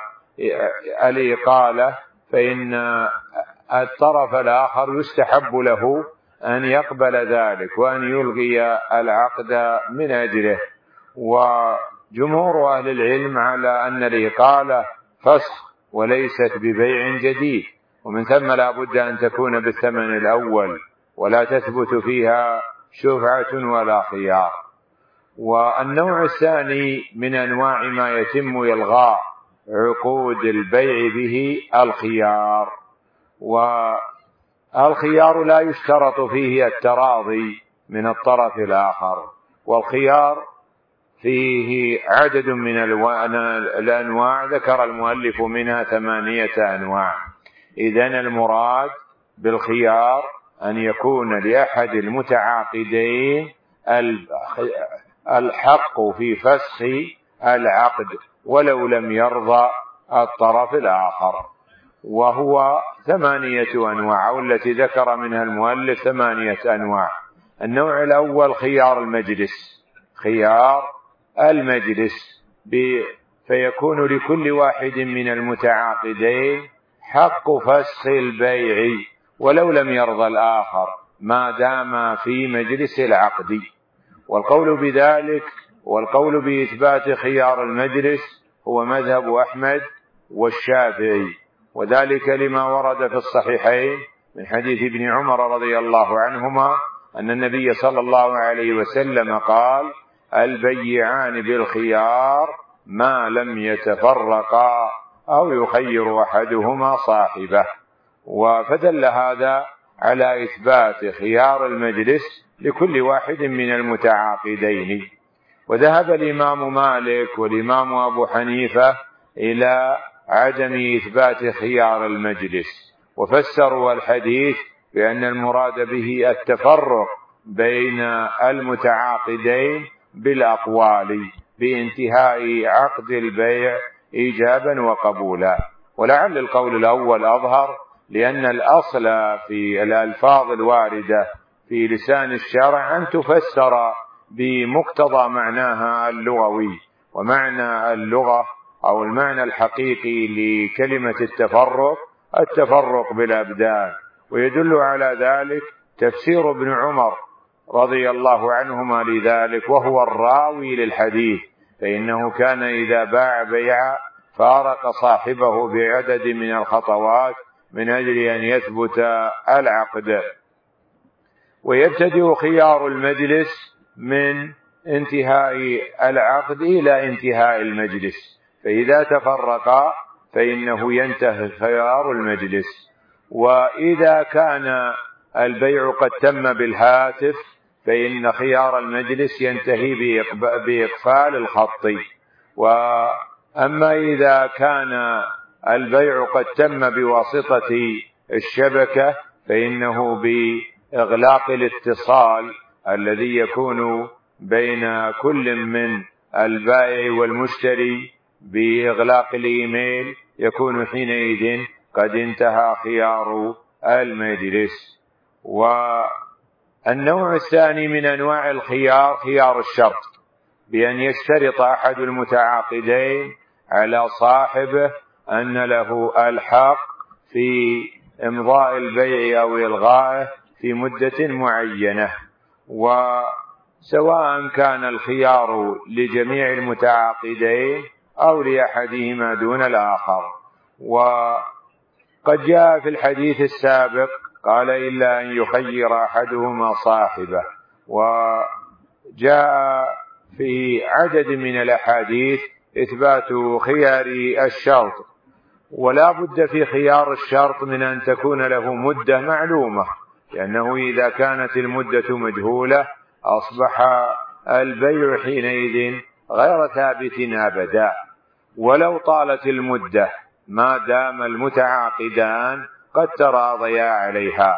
الإقالة فإن الطرف الآخر يستحب له أن يقبل ذلك وأن يلغي العقد من أجله. وجمهور أهل العلم على أن الإقالة فسخ وليست ببيع جديد، ومن ثم لا بد أن تكون بالثمن الأول ولا تثبت فيها شفعة ولا خيار. والنوع الثاني من أنواع ما يتم إلغاء عقود البيع به الخيار، والخيار لا يشترط فيه التراضي من الطرف الآخر، والخيار فيه عدد من الأنواع ذكر المؤلف منها ثمانية أنواع. إذن المراد بالخيار أن يكون لأحد المتعاقدين الحق في فسخ العقد ولو لم يرضى الطرف الآخر، وهو ثمانية أنواع، والتي ذكر منها المؤلف ثمانية أنواع. النوع الأول خيار المجلس، خيار المجلس فيكون لكل واحد من المتعاقدين حق فسخ البيع ولو لم يرضى الآخر ما دام في مجلس العقد. والقول بذلك والقول بإثبات خيار المجلس هو مذهب أحمد والشافعي، وذلك لما ورد في الصحيحين من حديث ابن عمر رضي الله عنهما أن النبي صلى الله عليه وسلم قال: البيعان بالخيار ما لم يتفرقا أو يخير أحدهما صاحبه. فدل هذا على إثبات خيار المجلس لكل واحد من المتعاقدين. وذهب الإمام مالك والإمام أبو حنيفة إلى عدم إثبات خيار المجلس، وفسروا الحديث بأن المراد به التفرق بين المتعاقدين بالأقوال بانتهاء عقد البيع إيجابا وقبولا. ولعل القول الأول أظهر، لأن الأصل في الألفاظ الواردة في لسان الشرع أن تفسر بمقتضى معناها اللغوي، ومعنى اللغة أو المعنى الحقيقي لكلمة التفرق التفرق بالأبدان. ويدل على ذلك تفسير ابن عمر رضي الله عنهما لذلك، وهو الراوي للحديث، فإنه كان إذا باع بيعا فارق صاحبه بعدد من الخطوات من أجل أن يثبت العقد. ويبتدئ خيار المجلس من انتهاء العقد إلى انتهاء المجلس، فإذا تفرقا فإنه ينتهي خيار المجلس. وإذا كان البيع قد تم بالهاتف فإن خيار المجلس ينتهي بإقفال الخط. وأما إذا كان البيع قد تم بواسطة الشبكة فإنه بإغلاق الاتصال الذي يكون بين كل من البائع والمشتري، بإغلاق الإيميل، يكون حينئذ قد انتهى خيار المجلس. والنوع الثاني من أنواع الخيار خيار الشرط، بأن يشترط أحد المتعاقدين على صاحبه أن له الحق في إمضاء البيع أو إلغائه في مدة معينة، وسواء كان الخيار لجميع المتعاقدين أو لأحدهما دون الآخر. وقد جاء في الحديث السابق قال إلا أن يخير أحدهما صاحبه، وجاء في عدد من الأحاديث إثبات خيار الشرط. ولا بد في خيار الشرط من أن تكون له مدة معلومة، لأنه إذا كانت المدة مجهولة أصبح البيع حينئذ غير ثابت أبدا، ولو طالت المدة ما دام المتعاقدان قد تراضيا عليها.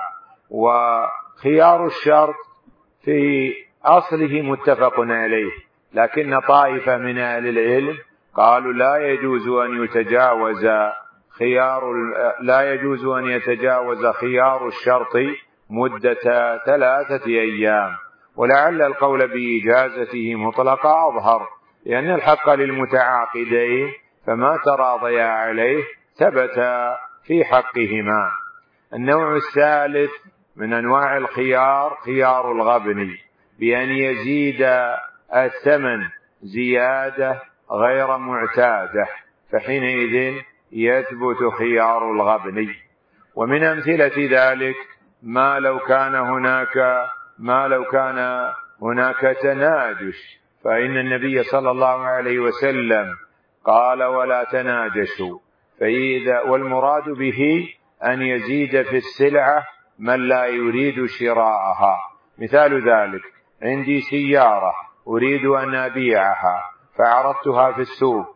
وخيار الشرط في أصله متفق عليه، لكن طائفة من أهل العلم قالوا لا يجوز أن يتجاوز خيار لا يجوز أن يتجاوز خيار الشرط مدة ثلاثة أيام. ولعل القول بإجازته مطلقا أظهر، لأن الحق للمتعاقدين فما تراضيا عليه ثبت في حقهما. النوع الثالث من أنواع الخيار خيار الغبن، بأن يزيد الثمن زيادة غير معتادة، فحينئذ يثبت خيار الغبن. ومن أمثلة ذلك ما لو كان هناك ما لو كان هناك تناجش، فإن النبي صلى الله عليه وسلم قال ولا تناجشوا، فإذا والمراد به أن يزيد في السلعة من لا يريد شراءها. مثال ذلك عندي سيارة أريد أن أبيعها فعرضتها في السوق،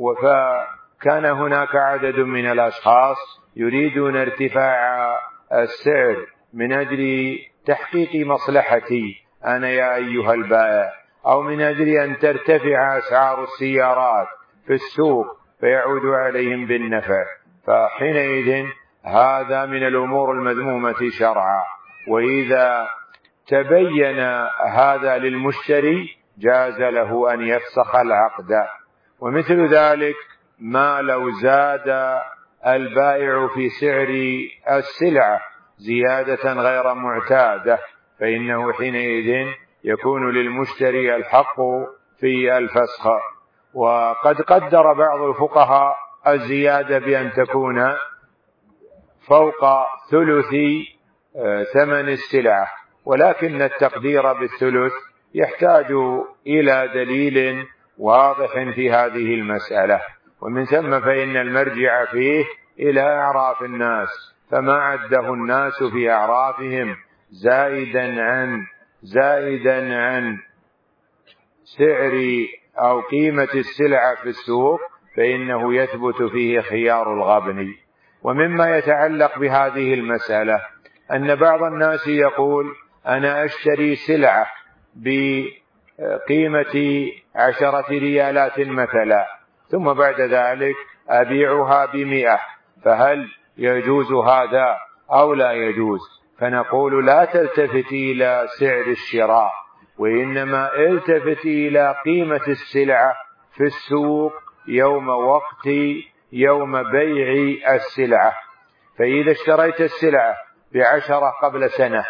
وكان هناك عدد من الأشخاص يريدون ارتفاع السعر من أجل تحقيق مصلحتي أنا يا أيها البائع، أو من أجل أن ترتفع أسعار السيارات في السوق فيعود عليهم بالنفع، فحينئذ هذا من الأمور المذمومة شرعا. وإذا تبين هذا للمشتري جاز له أن يفسخ العقد. ومثل ذلك ما لو زاد البائع في سعر السلعة زيادة غير معتادة، فإنه حينئذ يكون للمشتري الحق في الفسخ. وقد قدر بعض الفقهاء الزيادة بأن تكون فوق ثلث ثمن السلعة، ولكن التقدير بالثلث يحتاج إلى دليل واضح في هذه المسألة، ومن ثم فإن المرجع فيه إلى أعراف الناس، فما عده الناس في أعرافهم زائدا عن زائدا عن سعر أو قيمة السلعة في السوق فإنه يثبت فيه خيار الغبن. ومما يتعلق بهذه المسألة أن بعض الناس يقول أنا أشتري سلعة بقيمة عشرة ريالات مثلا، ثم بعد ذلك أبيعها بمئة، فهل يجوز هذا أو لا يجوز؟ فنقول لا تلتفت إلى سعر الشراء، وإنما التفت إلى قيمة السلعة في السوق يوم وقت يوم بيع السلعة. فإذا اشتريت السلعة بعشرة قبل سنة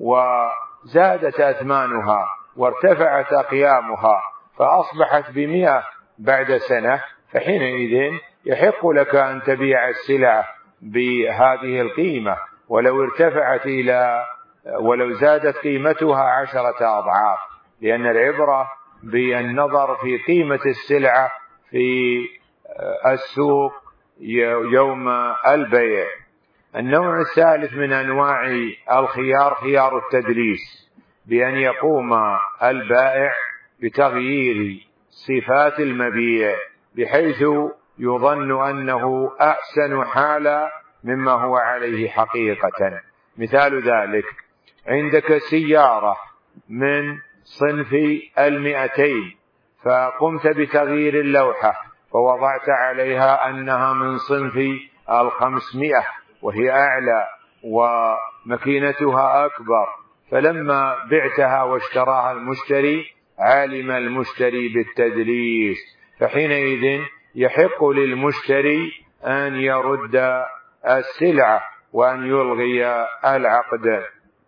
وزادت أثمانها وارتفعت أقيامها فأصبحت بمئة بعد سنة، فحينئذ يحق لك أن تبيع السلعة بهذه القيمة، ولو ارتفعت إلى ولو زادت قيمتها عشرة أضعاف، لأن العبرة بالنظر في قيمة السلعة في السوق يوم البيع. النوع الثالث من أنواع الخيار خيار التدليس، بأن يقوم البائع بتغيير صفات المبيع بحيث يظن أنه أحسن حالا مما هو عليه حقيقة. مثال ذلك: عندك سيارة من صنف المئتين فقمت بتغيير اللوحة فوضعت عليها أنها من صنف الخمسمائة وهي أعلى ومكينتها أكبر، فلما بعتها واشتراها المشتري علم المشتري بالتدليس، فحينئذ يحق للمشتري أن يرد السلعة وأن يلغي العقد.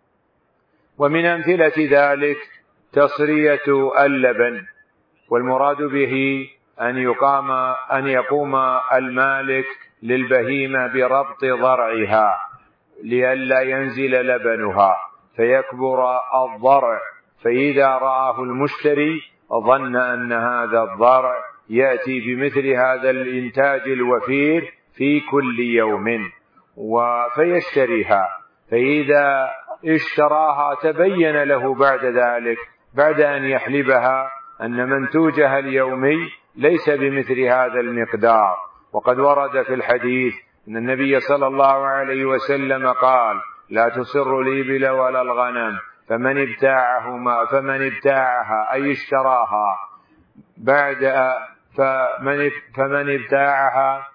ومن أمثلة ذلك تصرية اللبن، والمراد به أن يقام أن يقوم المالك للبهيمة بربط ضرعها لئلا ينزل لبنها فيكبر الضرع، فإذا رآه المشتري ظن أن هذا الضرع يأتي بمثل هذا الإنتاج الوفير في كل يوم فيشتريها، فإذا اشتراها تبين له بعد ذلك بعد أن يحلبها أن منتوجها اليومي ليس بمثل هذا المقدار. وقد ورد في الحديث أن النبي صلى الله عليه وسلم قال: لا تسر الإبل ولا الغنم، فمن ابتاعهما فمن ابتاعها أي اشتراها بعد فمن فمن ابتاعها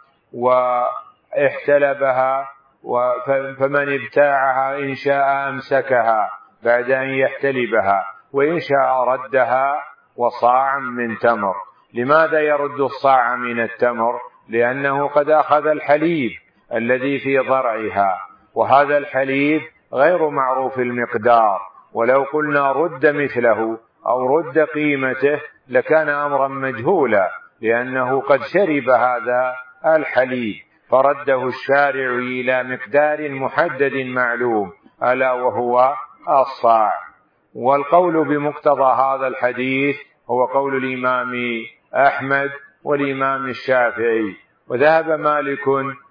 واحتلبها فمن ابتاعها إن شاء أمسكها بعد أن يحتلبها وإن شاء ردها وصاع من تمر. لماذا يرد الصاع من التمر؟ لأنه قد أخذ الحليب الذي في ضرعها، وهذا الحليب غير معروف المقدار، ولو قلنا رد مثله أو رد قيمته لكان أمرا مجهولا، لأنه قد شرب هذا الحليب فرده الشارع إلى مقدار محدد معلوم ألا وهو الصاع. والقول بمقتضى هذا الحديث هو قول الإمام أحمد والإمام الشافعي، وذهب مالك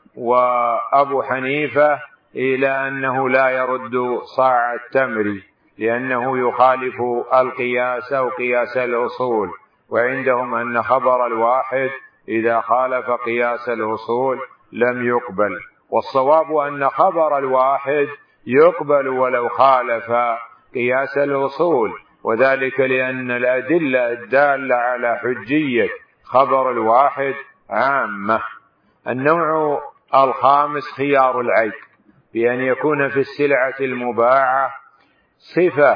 وأبو حنيفة إلى أنه لا يرد صاع التمر لأنه يخالف القياس أو قياس الأصول، وعندهم أن خبر الواحد إذا خالف قياس الأصول لم يقبل، والصواب أن خبر الواحد يقبل ولو خالف قياس الأصول، وذلك لأن الأدلة الدالة على حجية خبر الواحد عامة. النوع الخامس خيار العيب، بأن يكون في السلعة المباعة صفة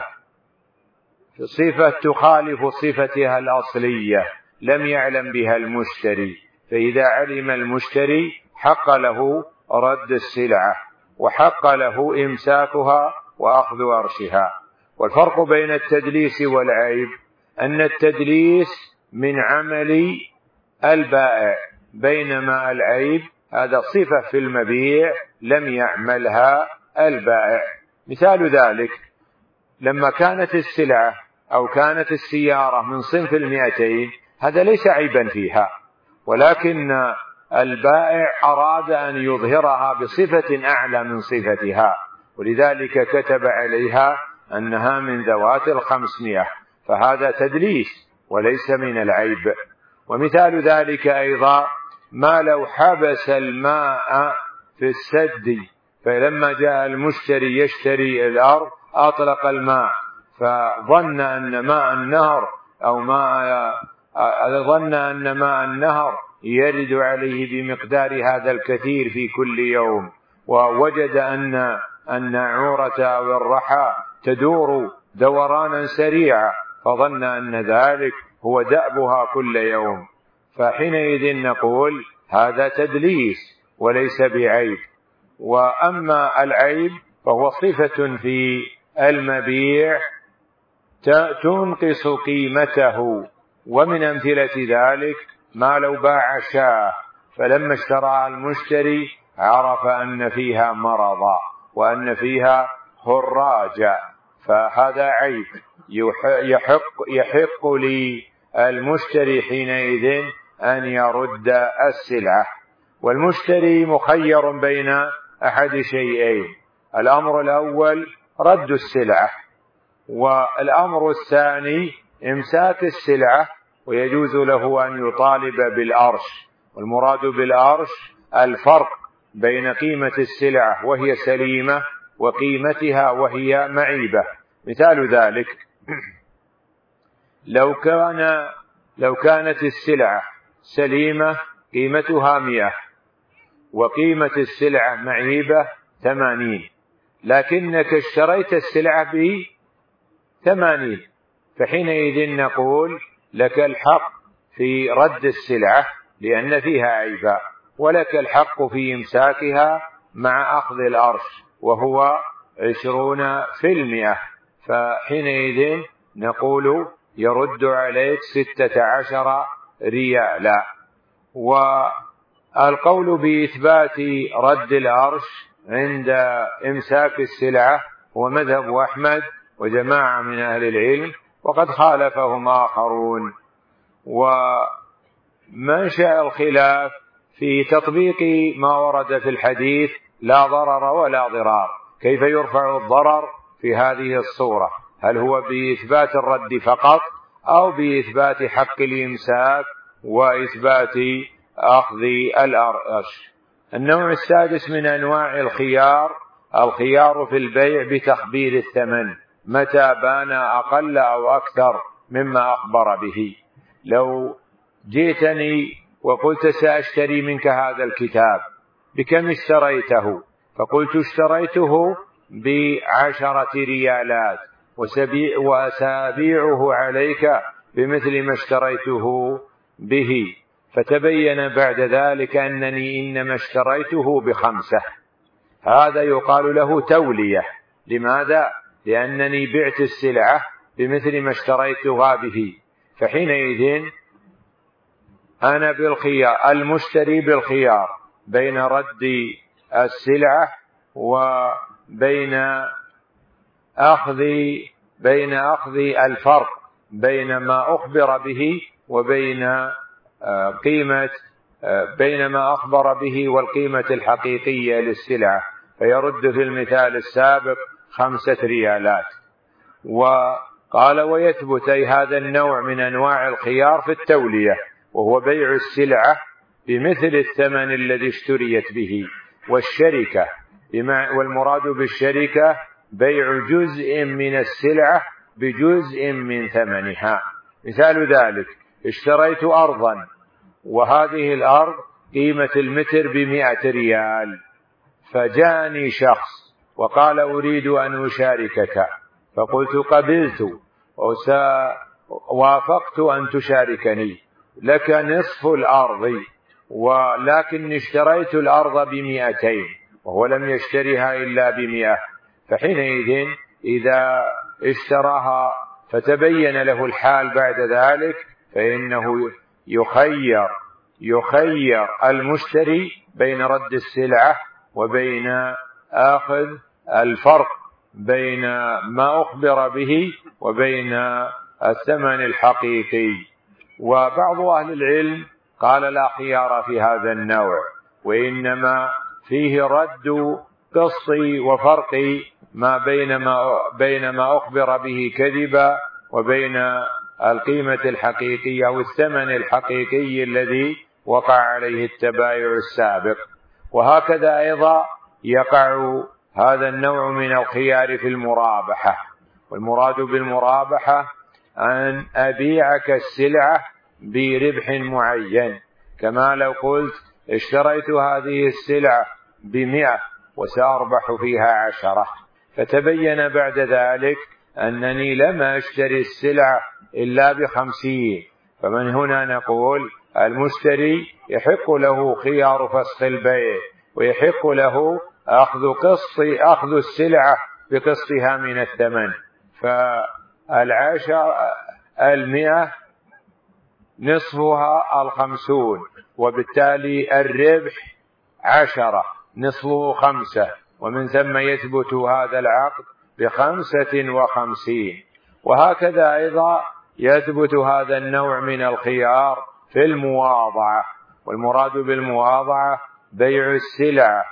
صفة تخالف صفتها الأصلية لم يعلم بها المشتري، فإذا علم المشتري حق له رد السلعة وحق له إمساكها وأخذ أرشها. والفرق بين التدليس والعيب أن التدليس من عمل البائع، بينما العيب هذا صفة في المبيع لم يعملها البائع. مثال ذلك: لما كانت السلعة أو كانت السيارة من صنف المئتين هذا ليس عيبا فيها، ولكن البائع أراد أن يظهرها بصفة أعلى من صفتها، ولذلك كتب عليها أنها من ذوات الخمسمائة، فهذا تدليس وليس من العيب. ومثال ذلك أيضا ما لو حبس الماء في السد، فلما جاء المشتري يشتري الأرض أطلق الماء، فظن أن ماء النهر أو ماء ظن أن ماء النهر يرد عليه بمقدار هذا الكثير في كل يوم، ووجد أن الناعورة أو الرحى تدور دورانا سريعا، فظن أن ذلك هو دأبها كل يوم. فحينئذ نقول هذا تدليس وليس بعيب. وأما العيب فهو صفة في المبيع تنقص قيمته، ومن أمثلة ذلك ما لو باع شاة فلما اشتراها المشتري عرف أن فيها مرضا وأن فيها خراجا، فهذا عيب يحق, يحق للمشتري حينئذ أن يرد السلعة. والمشتري مخير بين أحد شيئين: الأمر الأول رد السلعة، والأمر الثاني إمساك السلعة، ويجوز له أن يطالب بالأرش. والمراد بالأرش الفرق بين قيمة السلعة وهي سليمة وقيمتها وهي معيبة. مثال ذلك: لو كان لو كانت السلعة سليمة قيمتها مئة وقيمة السلعة معيبة ثمانين، لكنك اشتريت السلعة بثمانين، فحينئذ نقول لك الحق في رد السلعة لأن فيها عيبا، ولك الحق في إمساكها مع أخذ الأرش وهو عشرون في المئة، فحينئذ نقول يرد عليك ستة عشر ريالا. والقول بإثبات رد الأرش عند إمساك السلعة هو مذهب أحمد وجماعة من أهل العلم، وقد خالفهم آخرون. ومنشأ الخلاف في تطبيق ما ورد في الحديث لا ضرر ولا ضرار، كيف يرفع الضرر في هذه الصورة؟ هل هو بإثبات الرد فقط أو بإثبات حق الإمساك وإثبات أخذ الأرش؟ النوع السادس من أنواع الخيار الخيار في البيع بتخبير الثمن متى بان أقل أو أكثر مما أخبر به. لو جئتني وقلت سأشتري منك هذا الكتاب، بكم اشتريته؟ فقلت اشتريته بعشرة ريالات وسأبيعه عليك بمثل ما اشتريته به، فتبين بعد ذلك أنني إنما اشتريته بخمسة، هذا يقال له تولية. لماذا؟ لأنني بعت السلعة بمثل ما اشتريتها به، فحينئذ أنا بالخيار، المشتري بالخيار بين رد السلعة وبين أخذ بين أخذ الفرق بين ما أخبر به وبين قيمة بين ما أخبر به والقيمة الحقيقية للسلعة، فيرد في المثال السابق خمسة ريالات. وقال ويثبت أي هذا النوع من أنواع الخيار في التولية، وهو بيع السلعة بمثل الثمن الذي اشتريت به، والشركة والمراد بالشركة بيع جزء من السلعة بجزء من ثمنها. مثال ذلك: اشتريت أرضا وهذه الأرض قيمة المتر بمئة ريال، فجاءني شخص وقال أريد أن أشاركك، فقلت قبلت ووافقت أن تشاركني، لك نصف الأرض، ولكن اشتريت الأرض بمئتين وهو لم يشتريها إلا بمئة، فحينئذ إذا اشتراها فتبين له الحال بعد ذلك فإنه يخير يخير المشتري بين رد السلعة وبين آخذ الفرق بين ما أخبر به وبين الثمن الحقيقي. وبعض أهل العلم قال لا خيار في هذا النوع، وإنما فيه رد قسط وفرق ما بين ما بين ما أخبر به كذبا وبين القيمة الحقيقية أو الثمن الحقيقي الذي وقع عليه التبايع السابق. وهكذا أيضا يقع هذا النوع من الخيار في المرابحة. والمراد بالمرابحة أن أبيعك السلعة بربح معين، كما لو قلت اشتريت هذه السلعة بمئة وسأربح فيها عشرة، فتبين بعد ذلك أنني لم أشتري السلعة إلا بخمسين، فمن هنا نقول المشتري يحق له خيار فسخ البيع، ويحق له أخذ قسط أخذ السلعة بقسطها من الثمن. فالعشر المئة نصفها الخمسون، وبالتالي الربح عشرة نصفه خمسة، ومن ثم يثبت هذا العقد بخمسة وخمسين. وهكذا أيضا يثبت هذا النوع من الخيار في المواضعة. والمراد بالمواضعة بيع السلع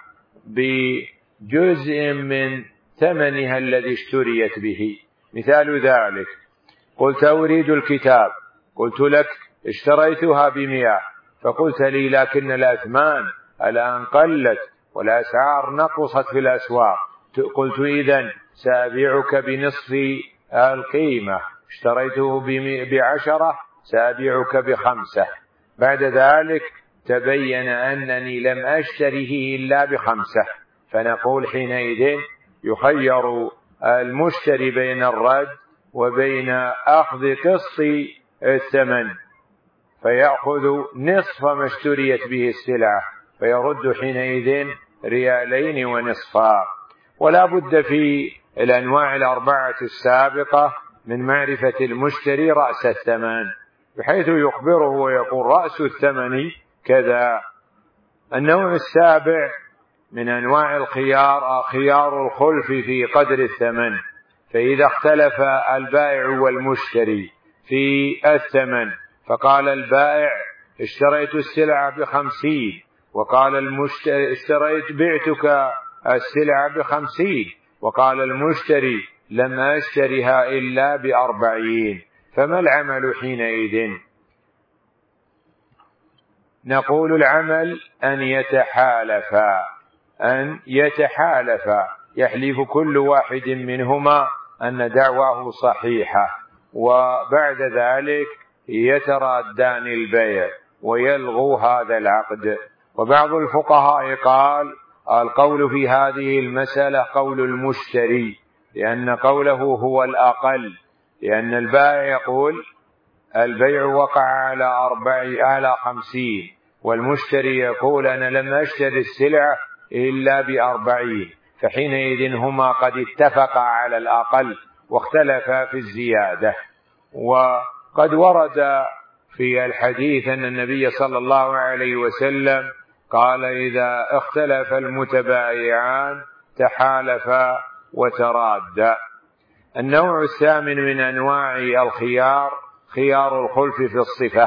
بجزء من ثمنها الذي اشتريت به. مثال ذلك: قلت أريد الكتاب، قلت لك اشتريتها بمئة، فقلت لي لكن الأثمان الآن قلت والأسعار نقصت في الأسواق، قلت إذن سأبيعك بنصف القيمة، اشتريته بعشرة سأبيعك بخمسة. بعد ذلك تبين أنني لم أشتره إلا بخمسة، فنقول حينئذ يخير المشتري بين الرد وبين أخذ قسط الثمن، فيأخذ نصف ما اشتريت به السلعة، فيرد حينئذ ريالين ونصفا. ولا بد في الأنواع الأربعة السابقة من معرفة المشتري رأس الثمن، بحيث يخبره ويقول رأس الثمن كذا. النوع السابع من أنواع الخيار خيار الخلف في قدر الثمن. فإذا اختلف البائع والمشتري في الثمن، فقال البائع اشتريت السلعة بخمسين، وقال المشتري اشتريت بعتك السلعة بخمسين، وقال المشتري لم أشترها إلا بأربعين، فما العمل حينئذ؟ نقول العمل أن يتحالفا أن يتحالفا يحلف كل واحد منهما أن دعواه صحيحة، وبعد ذلك يترادان البيع ويلغوا هذا العقد. وبعض الفقهاء قال القول في هذه المسألة قول المشتري، لأن قوله هو الأقل، لأن البائع يقول البيع وقع على أربع على خمسين، والمشتري يقول أنا لم أشتري السلعة إلا بأربعين، فحينئذ هما قد اتفقا على الأقل واختلفا في الزيادة. وقد ورد في الحديث أن النبي صلى الله عليه وسلم قال إذا اختلف المتبايعان تحالفا وترادا. النوع الثامن من أنواع الخيار خيار الخلف في الصفة.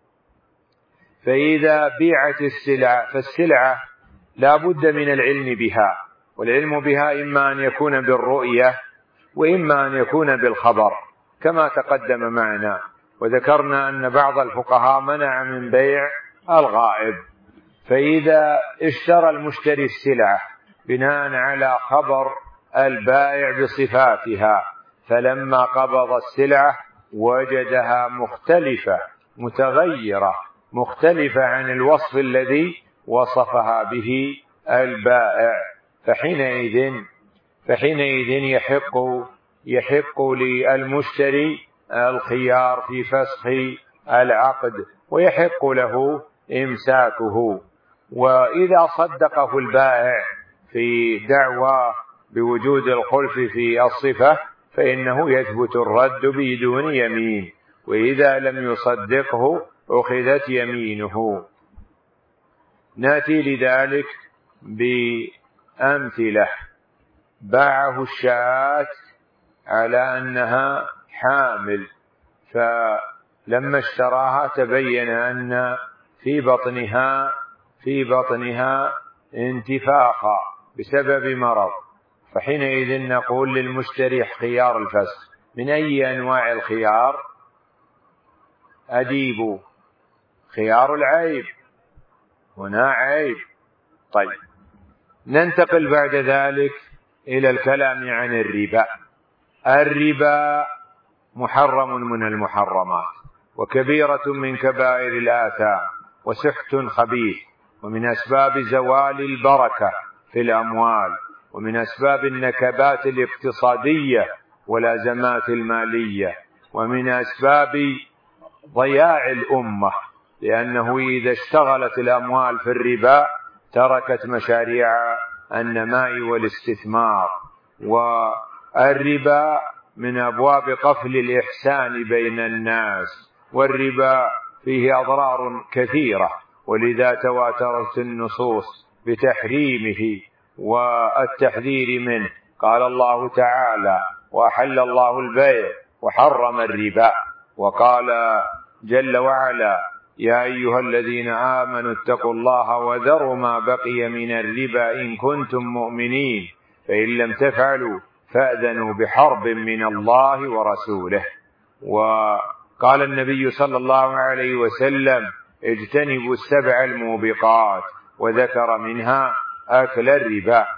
فإذا بيعت السلعة فالسلعة لا بد من العلم بها، والعلم بها إما أن يكون بالرؤية وإما أن يكون بالخبر كما تقدم معنا. وذكرنا أن بعض الفقهاء منع من بيع الغائب. فإذا اشترى المشتري السلعة بناء على خبر البائع بصفاتها، فلما قبض السلعة وجدها مختلفة متغيرة مختلفة عن الوصف الذي وصفها به البائع، فحينئذ فحينئذ يحق يحق للمشتري الخيار في فسخ العقد ويحق له إمساكه. وإذا صدقه البائع في دعوى بوجود الخلف في الصفة فإنه يثبت الرد بدون يمين، وإذا لم يصدقه أخذت يمينه. نأتي لذلك بأمثلة. باعه الشاة على أنها حامل، فلما اشتراها تبين أن في بطنها في بطنها انتفاخا بسبب مرض، فحينئذ نقول للمشتري خيار الفسخ. من أي أنواع الخيار؟ أجيبوا خيار العيب، هنا عيب. طيب، ننتقل بعد ذلك إلى الكلام عن الربا. الربا محرم من المحرمات، وكبيرة من كبائر الآثام، وسحت خبيث، ومن أسباب زوال البركة في الأموال، ومن أسباب النكبات الاقتصادية والأزمات المالية، ومن أسباب ضياع الأمة، لأنه إذا اشتغلت الأموال في الربا تركت مشاريع النماء والاستثمار. والربا من أبواب قفل الإحسان بين الناس، والربا فيه أضرار كثيرة، ولذا تواترت النصوص بتحريمه والتحذير منه. قال الله تعالى: وأحل الله البيع وحرم الربا. وقال جل وعلا: يا أيها الذين آمنوا اتقوا الله وذروا ما بقي من الربا إن كنتم مؤمنين، فإن لم تفعلوا فأذنوا بحرب من الله ورسوله. وقال النبي صلى الله عليه وسلم: اجتنبوا السبع الموبقات، وذكر منها أكل الربا.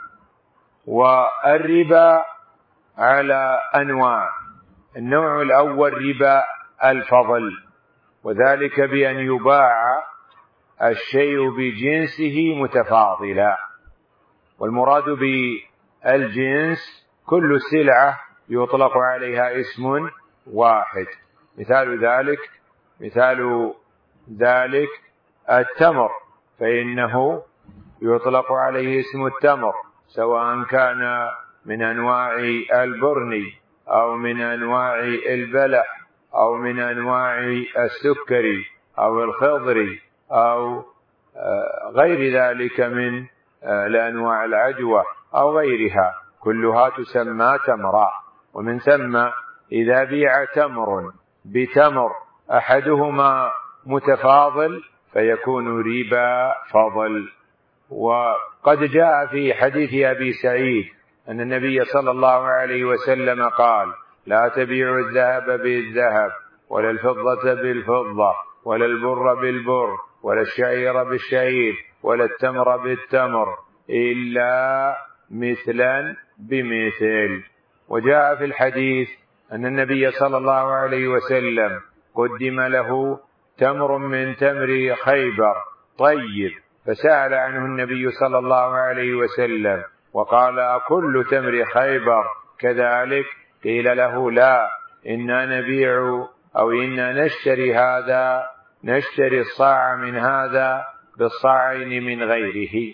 والربا على أنواع: النوع الأول ربا الفضل، وذلك بأن يباع الشيء بجنسه متفاضلا. والمراد بالجنس كل سلعة يطلق عليها اسم واحد. مثال ذلك مثال ذلك التمر، فإنه يطلق عليه اسم التمر، سواء كان من أنواع البرني أو من أنواع البلح أو من أنواع السكري أو الخضري أو غير ذلك من الأنواع العجوة أو غيرها، كلها تسمى تمرا. ومن ثم إذا بيع تمر بتمر أحدهما متفاضل فيكون ربا فضل. وقد جاء في حديث أبي سعيد أن النبي صلى الله عليه وسلم قال: لا تبيعوا الذهب بالذهب، ولا الفضة بالفضة، ولا البر بالبر، ولا الشعير بالشعير، ولا التمر بالتمر، إلا مثلا بمثل. وجاء في الحديث أن النبي صلى الله عليه وسلم قدم له تمر من تمر خيبر طيب، فسأل عنه النبي صلى الله عليه وسلم وقال: أكل تمر خيبر كذلك؟ قيل له: لا، إنا نبيع أو إنا نشتري هذا نشتري الصاع من هذا بالصاعين من غيره.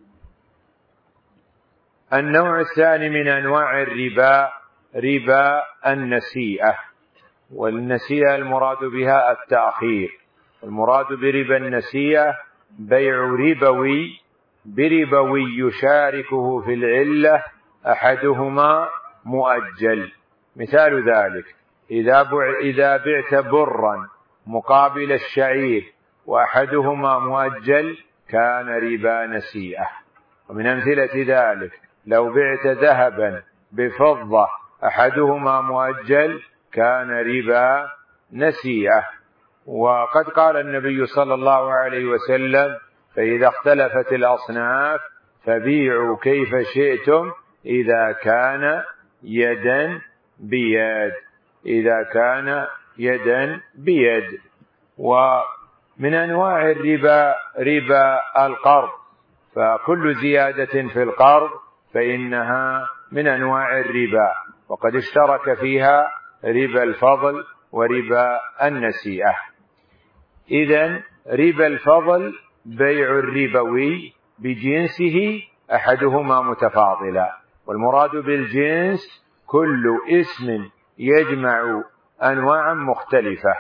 النوع الثاني من أنواع الربا ربا النسيئة. والنسيئة المراد بها التأخير. المراد بربا النسيئة بيع ربوي بربوي يشاركه في العلة أحدهما مؤجل. مثال ذلك: إذا بعت برا مقابل الشعير وأحدهما مؤجل كان ربا نسيئة. ومن أمثلة ذلك: لو بعت ذهبا بفضة أحدهما مؤجل كان ربا نسيئة. وقد قال النبي صلى الله عليه وسلم: فإذا اختلفت الأصناف فبيعوا كيف شئتم إذا كان يدا بيد إذا كان يدا بيد. ومن أنواع الربا ربا القرض، فكل زيادة في القرض فإنها من أنواع الربا، وقد اشترك فيها ربا الفضل وربا النسيئة. إذن ربا الفضل بيع الربوي بجنسه أحدهما متفاضلا، والمراد بالجنس كل اسم يجمع أنواعا مختلفة.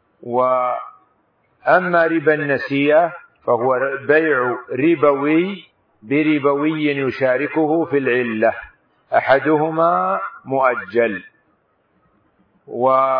وأما ربا النسيئة فهو بيع ربوي بربوي يشاركه في العلة أحدهما مؤجل. وقد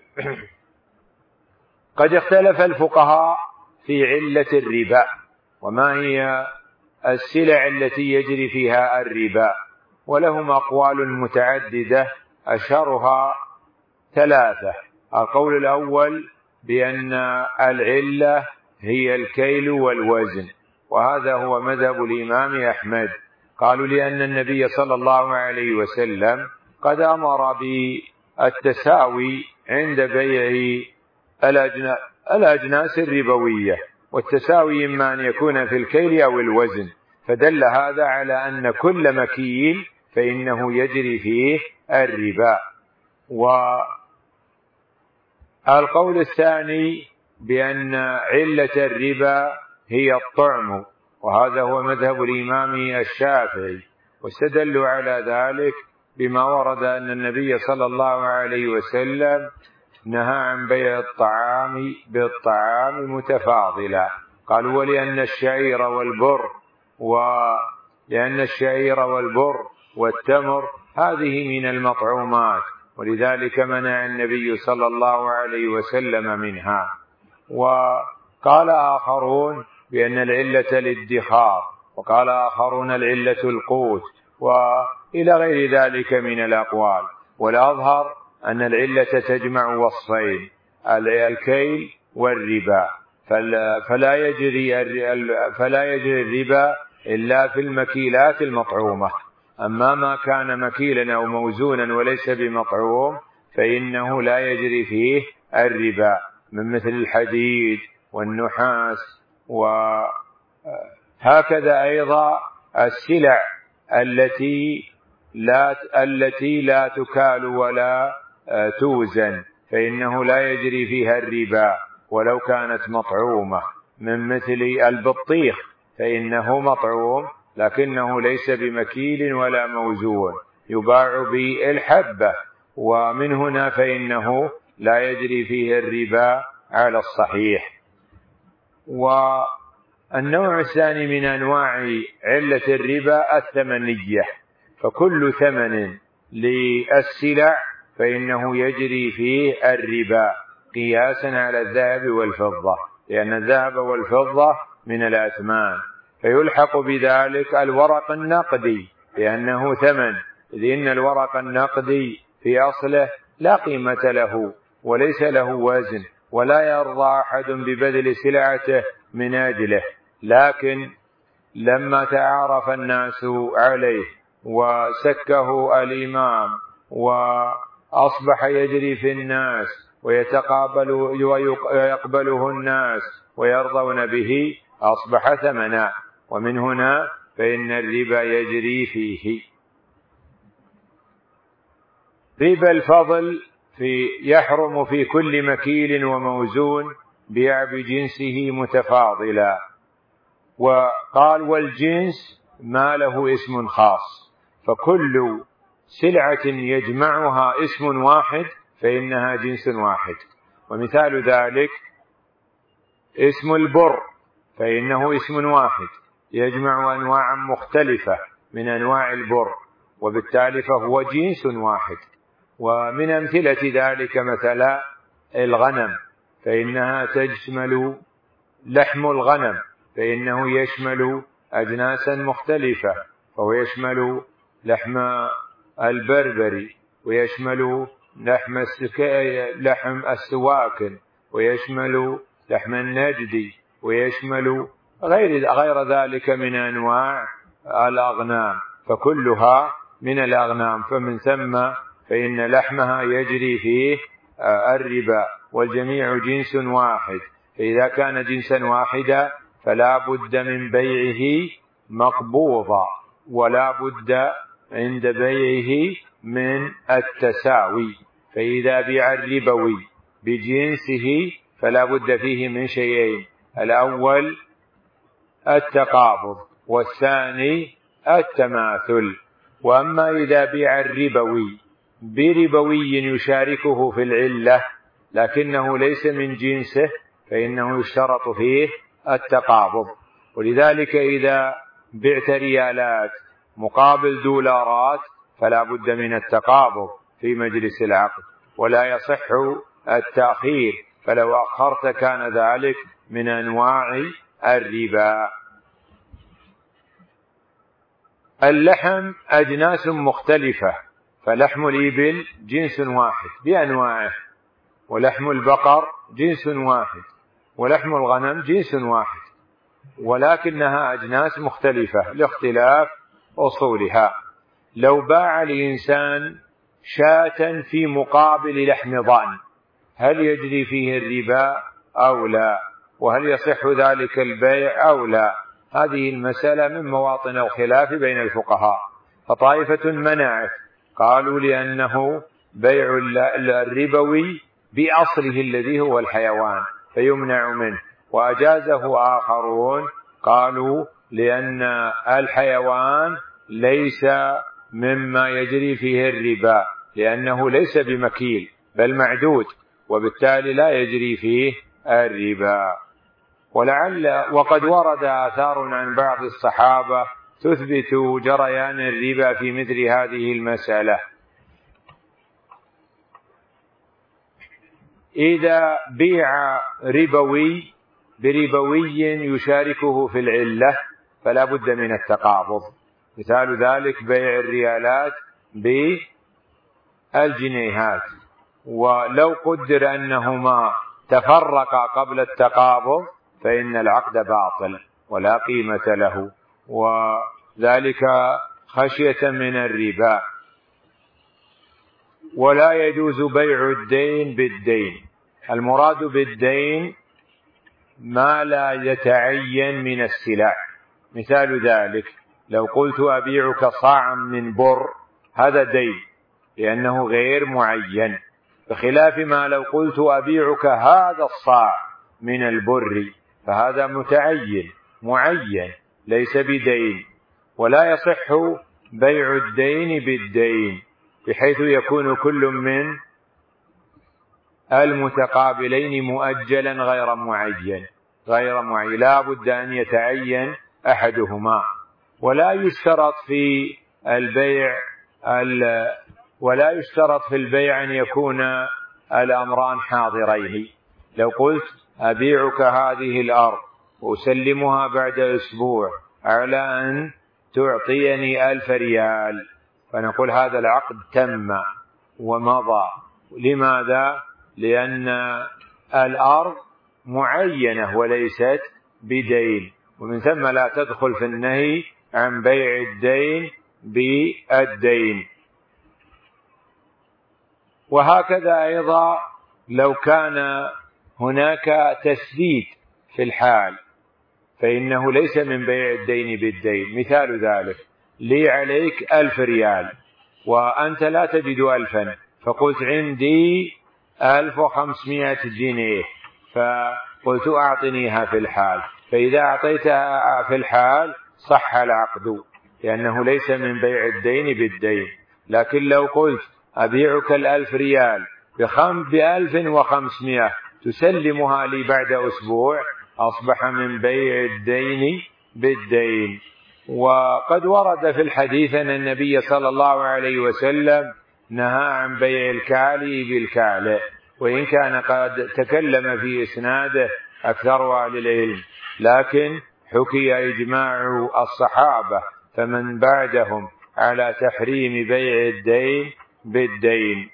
اختلف الفقهاء في علة الربا، وما هي السلع التي يجري فيها الربا، ولهم أقوال متعددة أشهرها ثلاثة. القول الأول بأن العلة هي الكيل والوزن، وهذا هو مذهب الإمام أحمد. قالوا لأن النبي صلى الله عليه وسلم قد أمر بالتساوي عند بيع الأجناس الربوية، والتساوي إما أن يكون في الكيل أو الوزن، فدل هذا على أن كل مكيل فإنه يجري فيه الربا. والقول الثاني بأن علة الربا هي الطعم، وهذا هو مذهب الإمام الشافعي، واستدلوا على ذلك بما ورد أن النبي صلى الله عليه وسلم نهى عن بيع الطعام بالطعام متفاضلا. قالوا ولأن الشعير والبر ولأن الشعير والبر والتمر هذه من المطعومات، ولذلك منع النبي صلى الله عليه وسلم منها. وقال آخرون بأن العلة الادخار، وقال آخرون العلة القوت، وإلى غير ذلك من الأقوال. والأظهر أن العلة تجمع وصفين، الكيل والربا، فلا يجري فلا يجري الربا إلا في المكيلات المطعومة. أما ما كان مكيلا أو موزونا وليس بمطعوم فإنه لا يجري فيه الربا، من مثل الحديد والنحاس. وهكذا أيضا السلع التي لا التي لا تكال ولا توزن فإنه لا يجري فيها الربا ولو كانت مطعومة، من مثل البطيخ فإنه مطعوم لكنه ليس بمكيل ولا موزون، يباع بالحبة، ومن هنا فإنه لا يجري فيه الربا على الصحيح. والنوع الثاني من أنواع علة الربا الثمنية، فكل ثمن للسلع فإنه يجري فيه الربا قياسا على الذهب والفضة، لأن الذهب والفضة من الأثمان، فيلحق بذلك الورق النقدي لأنه ثمن، لأن الورق النقدي في أصله لا قيمة له وليس له وزن، ولا يرضى أحد ببذل سلعته من أجله. لكن لما تعارف الناس عليه وسكه الإمام وأصبح يجري في الناس ويتقابل ويقبله الناس ويرضون به أصبح ثمنا، ومن هنا فإن الربا يجري فيه. ربا الفضل في يحرم في كل مكيل وموزون بيع بجنسه متفاضلا. وقال والجنس ما له اسم خاص، فكل سلعة يجمعها اسم واحد فإنها جنس واحد. ومثال ذلك اسم البر، فإنه اسم واحد يجمع أنواعا مختلفة من أنواع البر، وبالتالي فهو جنس واحد. ومن أمثلة ذلك مثلا الغنم، فإنها تشمل لحم الغنم، فإنه يشمل أجناسا مختلفة، فهو يشمل لحم البربري، ويشمل لحم لحم السواكن، ويشمل لحم النجدي، ويشمل غير غير ذلك من أنواع الأغنام، فكلها من الأغنام، فمن ثم فإن لحمها يجري فيه الربا، والجميع جنس واحد. فإذا كان جنسا واحدا فلا بد من بيعه مقبوضا، ولا بد عند بيعه من التساوي. فإذا بيع الربوي بجنسه فلا بد فيه من شيئين: الأول التقابض، والثاني التماثل. وأما إذا بيع الربوي بربوي يشاركه في العلة لكنه ليس من جنسه فإنه يشترط فيه التقابض. ولذلك إذا بعت ريالات مقابل دولارات فلا بد من التقابض في مجلس العقد، ولا يصح التأخير، فلو أخرت كان ذلك من أنواع الربا. اللحم أجناس مختلفة، فلحم الإبل جنس واحد بأنواعه، ولحم البقر جنس واحد، ولحم الغنم جنس واحد. ولكنها أجناس مختلفة لاختلاف أصولها. لو باع الإنسان شاة في مقابل لحم ضأن هل يجري فيه الربا أو لا؟ وهل يصح ذلك البيع أو لا؟ هذه المسألة من مواطن الخلاف بين الفقهاء. فطائفة منعت، قالوا لأنه بيع الربوي بأصله الذي هو الحيوان فيمنع منه، وأجازه آخرون قالوا لأن الحيوان ليس مما يجري فيه الربا، لأنه ليس بمكيل بل معدود، وبالتالي لا يجري فيه الربا. ولعل وقد ورد آثار عن بعض الصحابة تثبت جريان الربا في مثل هذه المسألة. إذا بيع ربوي بربوي يشاركه في العلة فلا بد من التقابض. مثال ذلك بيع الريالات بالجنيهات، ولو قدر أنهما تفرقا قبل التقابض فإن العقد باطل ولا قيمة له، وذلك خشية من الربا. ولا يجوز بيع الدين بالدين. المراد بالدين ما لا يتعين من السلع. مثال ذلك لو قلت أبيعك صاعا من بر هذا دين لأنه غير معين، بخلاف ما لو قلت أبيعك هذا الصاع من البر فهذا متعين معين ليس بدين. ولا يصح بيع الدين بالدين بحيث يكون كل من المتقابلين مؤجلا غير معين غير معين لا بد أن يتعين أحدهما. ولا يشترط في البيع ولا يشترط في البيع أن يكون الأمران حاضرين. لو قلت أبيعك هذه الأرض وأسلمها بعد أسبوع على أن تعطيني ألف ريال فنقول هذا العقد تم ومضى. لماذا؟ لأن الأرض معينة وليست بدين، ومن ثم لا تدخل في النهي عن بيع الدين بالدين. وهكذا أيضا لو كان هناك تسديد في الحال فإنه ليس من بيع الدين بالدين. مثال ذلك لي عليك ألف ريال وأنت لا تجد ألفا فقلت عندي ألف وخمسمائة جنيه فقلت أعطنيها في الحال، فإذا أعطيتها في الحال صح العقد لأنه ليس من بيع الدين بالدين. لكن لو قلت أبيعك الألف ريال بألف وخمسمائة تسلمها لي بعد أسبوع أصبح من بيع الدين بالدين. وقد ورد في الحديث أن النبي صلى الله عليه وسلم نهى عن بيع الكالي بالكالئ، وإن كان قد تكلم في إسناده أكثر أهل العلم، لكن حكي إجماع الصحابة فمن بعدهم على تحريم بيع الدين بالدين.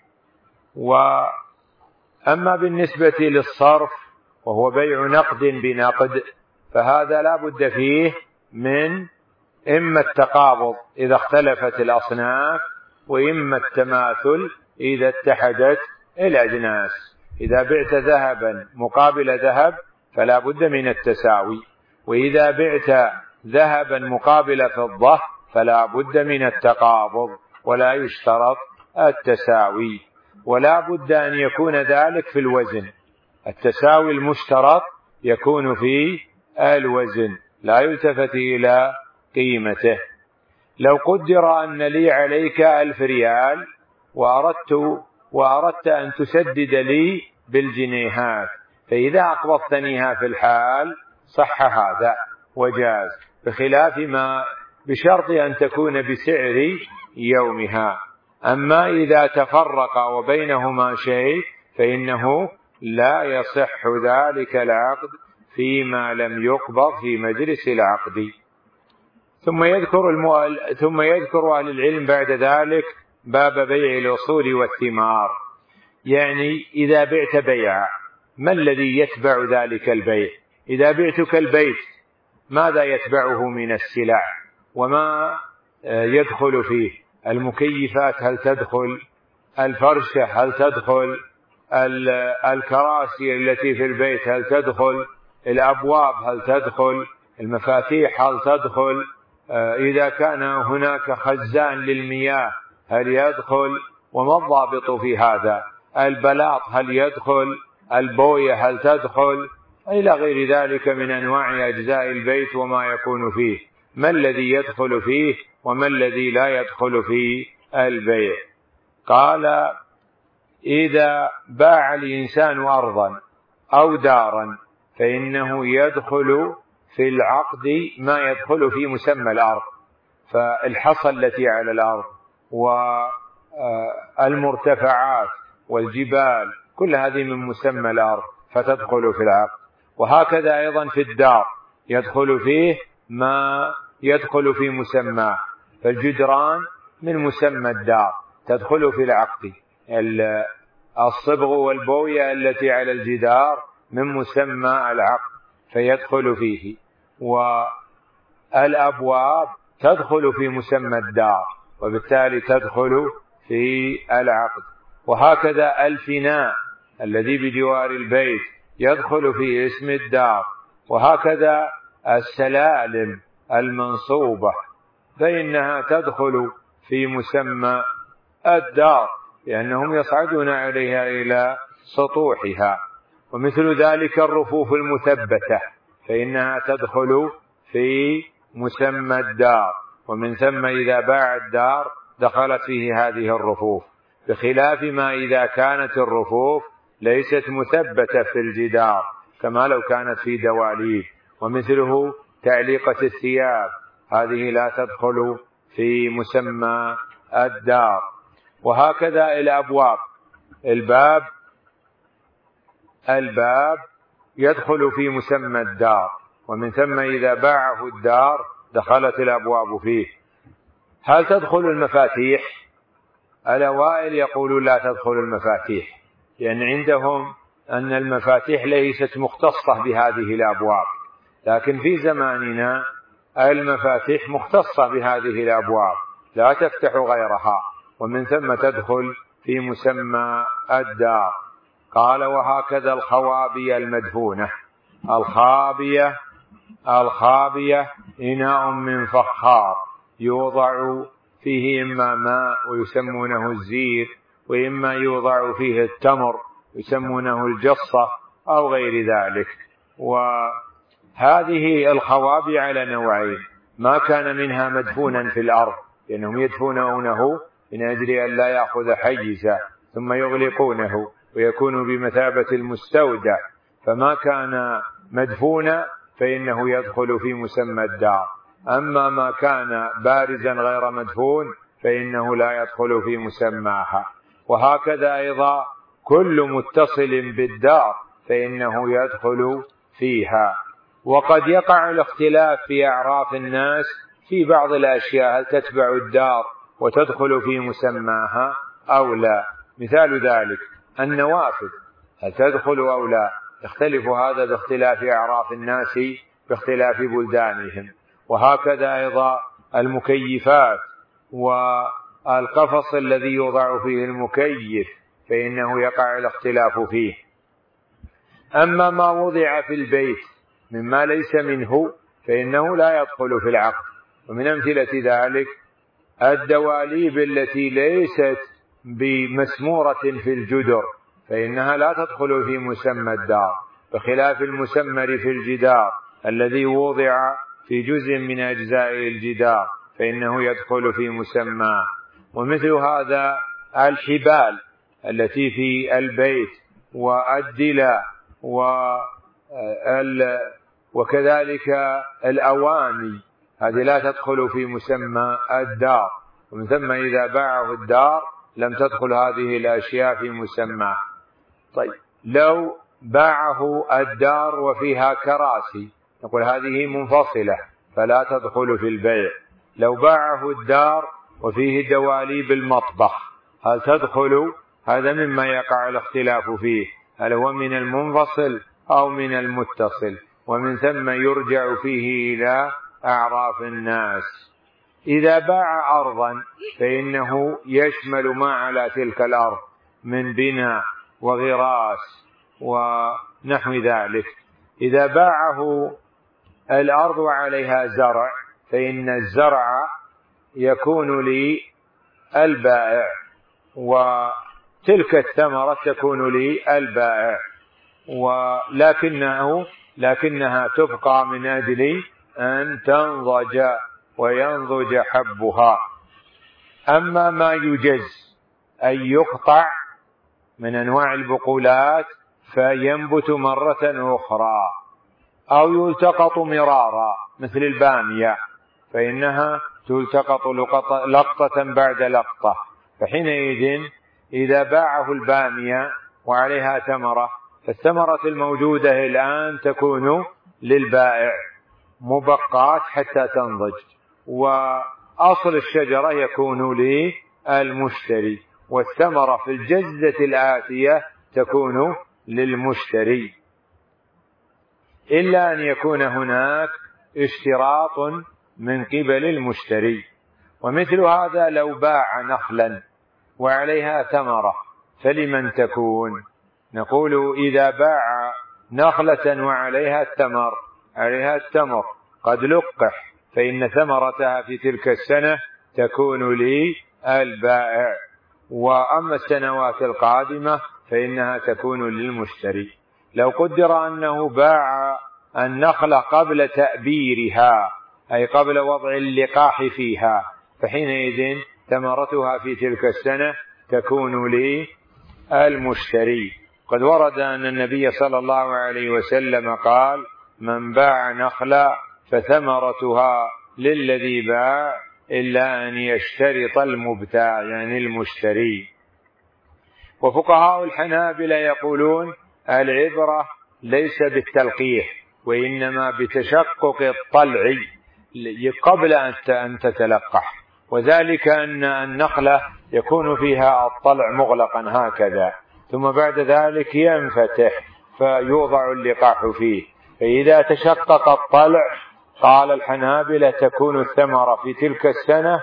وأما بالنسبة للصرف وهو بيع نقد بنقد فهذا لا بد فيه من إما التقابض إذا اختلفت الأصناف، وإما التماثل إذا اتحدت الأجناس. إذا بعت ذهبا مقابل ذهب فلا بد من التساوي، وإذا بعت ذهبا مقابل فضة فلا بد من التقابض ولا يشترط التساوي. ولا بد أن يكون ذلك في الوزن. التساوي المشترط يكون في الوزن لا يلتفت إلى قيمته. لو قدر أن لي عليك ألف ريال وأردت, وأردت أن تسدد لي بالجنيهات، فإذا أقبضتنيها في الحال صح هذا وجاز، بخلاف ما بشرط أن تكون بسعر يومها. أما إذا تفرق وبينهما شيء فإنه لا يصح ذلك العقد فيما لم يقبض في مجلس العقد. ثم يذكر المؤل... ثم يذكر أهل العلم بعد ذلك باب بيع الأصول والثمار. يعني إذا بعت بيع ما الذي يتبع ذلك البيع؟ إذا بعتك البيت ماذا يتبعه من السلع وما يدخل فيه. المكيفات هل تدخل؟ الفرشة هل تدخل؟ الكراسي التي في البيت هل تدخل؟ الأبواب هل تدخل؟ المفاتيح هل تدخل؟ إذا كان هناك خزان للمياه هل يدخل؟ وما الضابط في هذا؟ البلاط هل يدخل؟ البوية هل تدخل؟ إلى غير ذلك من أنواع أجزاء البيت وما يكون فيه، ما الذي يدخل فيه وما الذي لا يدخل في البيع. قال: إذا باع الإنسان أرضا أو دارا فإنه يدخل في العقد ما يدخل في مسمى الأرض، فالحصى التي على الأرض والمرتفعات والجبال كل هذه من مسمى الأرض فتدخل في العقد. وهكذا أيضا في الدار يدخل فيه ما يدخل في مسماه، فالجدران من مسمى الدار تدخل في العقد، الصبغ والبوية التي على الجدار من مسمى العقد فيدخل فيه، والأبواب تدخل في مسمى الدار وبالتالي تدخل في العقد. وهكذا الفناء الذي بجوار البيت يدخل في اسم الدار، وهكذا السلالم المنصوبة فإنها تدخل في مسمى الدار لأنهم يصعدون عليها إلى سطوحها. ومثل ذلك الرفوف المثبتة فإنها تدخل في مسمى الدار، ومن ثم إذا باع الدار دخلت فيه هذه الرفوف، بخلاف ما إذا كانت الرفوف ليست مثبتة في الجدار كما لو كانت في دواليب. ومثله تعليقة الثياب هذه لا تدخل في مسمى الدار. وهكذا الأبواب، الباب الباب يدخل في مسمى الدار، ومن ثم إذا باعه الدار دخلت الأبواب فيه. هل تدخل المفاتيح؟ الأوائل يقولون لا تدخل المفاتيح، لأن عندهم أن المفاتيح ليست مختصة بهذه الأبواب، لكن في زماننا المفاتيح مختصة بهذه الأبواب لا تفتح غيرها، ومن ثم تدخل في مسمى الدار. قال: وهكذا الخوابية المدفونة. الخابية الخابية إناء من فخار يوضع فيه إما ماء ويسمونه الزير، وإما يوضع فيه التمر يسمونه الجصة أو غير ذلك. وهذه الخوابي على نوعين: ما كان منها مدفونا في الأرض لأنهم يدفنونه من أجل أن لا يأخذ حيزا ثم يغلقونه ويكون بمثابة المستودع، فما كان مدفونا فإنه يدخل في مسمى الدار. أما ما كان بارزا غير مدفون فإنه لا يدخل في مسماها. وهكذا أيضا كل متصل بالدار فإنه يدخل فيها. وقد يقع الاختلاف في أعراف الناس في بعض الأشياء، هل تتبع الدار وتدخل في مسماها أو لا. مثال ذلك النوافذ هل تدخل أو لا، يختلف هذا باختلاف أعراف الناس باختلاف بلدانهم. وهكذا أيضا المكيفات والقفص الذي يوضع فيه المكيف فإنه يقع الاختلاف فيه. أما ما وضع في البيت مما ليس منه فإنه لا يدخل في العقد. ومن أمثلة ذلك الدواليب التي ليست بمسمورة في الجدر فإنها لا تدخل في مسمى الدار، بخلاف المسمر في الجدار الذي وضع في جزء من أجزاء الجدار فإنه يدخل في مسماه. ومثل هذا الحبال التي في البيت والدلة وكذلك الأواني هذه لا تدخل في مسمى الدار، ومن ثم إذا باعه الدار لم تدخل هذه الأشياء في مسماه. طيب لو باعه الدار وفيها كراسي نقول هذه منفصلة فلا تدخل في البيع. لو باعه الدار وفيه دواليب المطبخ هل تدخل؟ هذا مما يقع الاختلاف فيه، هل هو من المنفصل أو من المتصل. ومن ثم يرجع فيه إلى أعراف الناس. إذا باع أرضا فإنه يشمل ما على تلك الأرض من بناء وغراس ونحو ذلك. إذا باعه الأرض وعليها زرع فإن الزرع يكون للبائع وتلك الثمرة تكون للبائع، ولكنه لكنها تبقى من أجل أن تنضج وينضج حبها. أما ما يجز أن يقطع من أنواع البقولات فينبت مرة أخرى أو يلتقط مرارا مثل البامية، فإنها تلتقط لقطة بعد لقطة، فحينئذ إذا باعه البامية وعليها ثمرة فالثمرة الموجودة الآن تكون للبائع مبقات حتى تنضج، وأصل الشجرة يكون للمشتري، والثمرة في الجزة الآتية تكون للمشتري، إلا أن يكون هناك اشتراط من قبل المشتري. ومثل هذا لو باع نخلا وعليها ثمرة فلمن تكون؟ نقول إذا باع نخلة وعليها الثمر عليها التمر قد لقح فإن ثمرتها في تلك السنة تكون للبائع، وأما السنوات القادمة فإنها تكون للمشتري. لو قدر أنه باع النخلة قبل تأبيرها أي قبل وضع اللقاح فيها فحينئذ ثمرتها في تلك السنة تكون للمشتري. قد ورد أن النبي صلى الله عليه وسلم قال: من باع نخلا فثمرتها للذي باع إلا أن يشترط المبتاع يعني المشتري. وفقهاء الحنابلة يقولون العبرة ليس بالتلقيح وإنما بتشقق الطلع قبل أن تتلقح، وذلك أن النخلة يكون فيها الطلع مغلقا هكذا ثم بعد ذلك ينفتح فيوضع اللقاح فيه، فإذا تشقق الطلع قال الحنابلة تكون الثمرة في تلك السنة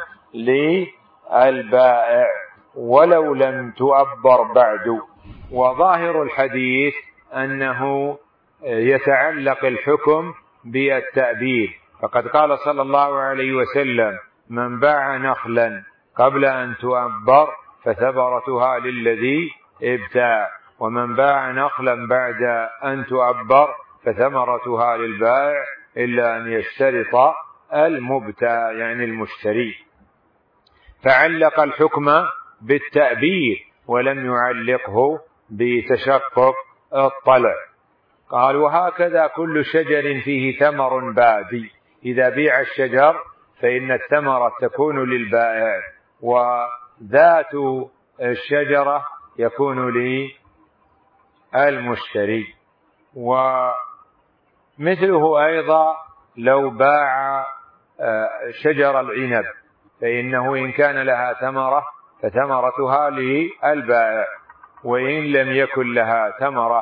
للبائع ولو لم تؤبر بعد. وظاهر الحديث أنه يتعلق الحكم بالتأبير، فقد قال صلى الله عليه وسلم: من باع نخلا قبل أن تؤبر فثمرتها للذي ابتاع، ومن باع نخلا بعد أن تؤبر فثمرتها للبائع إلا أن يشترط المبتاع يعني المشتري. فعلق الحكم بالتأبير ولم يعلقه بتشقق الطلع. قال: وهكذا كل شجر فيه ثمر بادي، إذا بيع الشجر فإن الثمرة تكون للبائع وذات الشجرة يكون للمشتري. ومثله أيضا لو باع شجر العنب فإنه إن كان لها ثمرة فثمرتها للبائع، وإن لم يكن لها ثمرة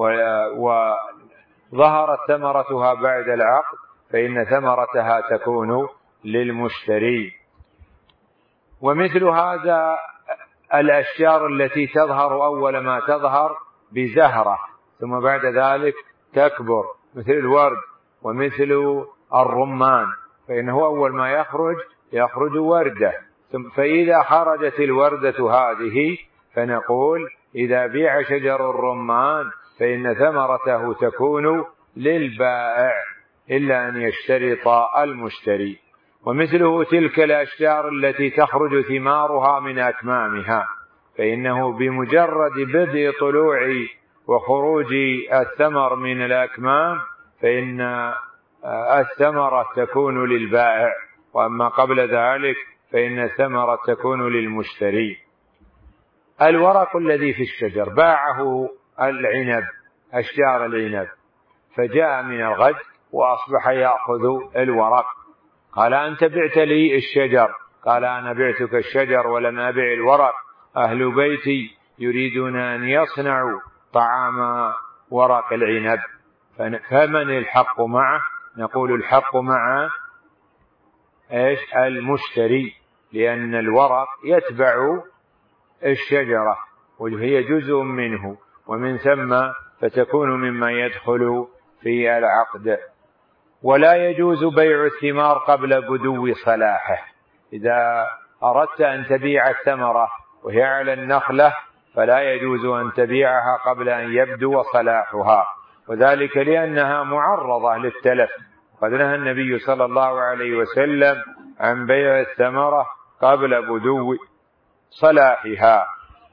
وظهرت ثمرتها بعد العقد فإن ثمرتها تكون للمشتري. ومثل هذا الأشجار التي تظهر أول ما تظهر بزهرة ثم بعد ذلك تكبر مثل الورد ومثل الرمان، فإنه أول ما يخرج يخرج وردة، فإذا خرجت الوردة هذه فنقول إذا بيع شجر الرمان فإن ثمرته تكون للبائع إلا أن يشترط المشتري. ومثله تلك الأشجار التي تخرج ثمارها من أكمامها، فإنه بمجرد بدء طلوع وخروج الثمر من الأكمام فإن الثمرة تكون للبائع، وأما قبل ذلك فإن الثمرة تكون للمشتري. الورق الذي في الشجر باعه العنب أشجار العنب فجاء من الغد وأصبح يأخذ الورق، قال: أنت بعت لي الشجر؟ قال: أنا بعتك الشجر ولم أبع الورق، أهل بيتي يريدون أن يصنعوا طعام ورق العنب. فمن الحق معه؟ نقول الحق مع إيش؟ المشتري، لأن الورق يتبع الشجرة وهي جزء منه، ومن ثم فتكون مما يدخل في العقد. ولا يجوز بيع الثمار قبل بدو صلاحه. إذا أردت أن تبيع الثمرة وهي على النخلة فلا يجوز أن تبيعها قبل أن يبدو صلاحها، وذلك لأنها معرضة للتلف. قد نهى النبي صلى الله عليه وسلم عن بيع الثمرة قبل بدو صلاحها.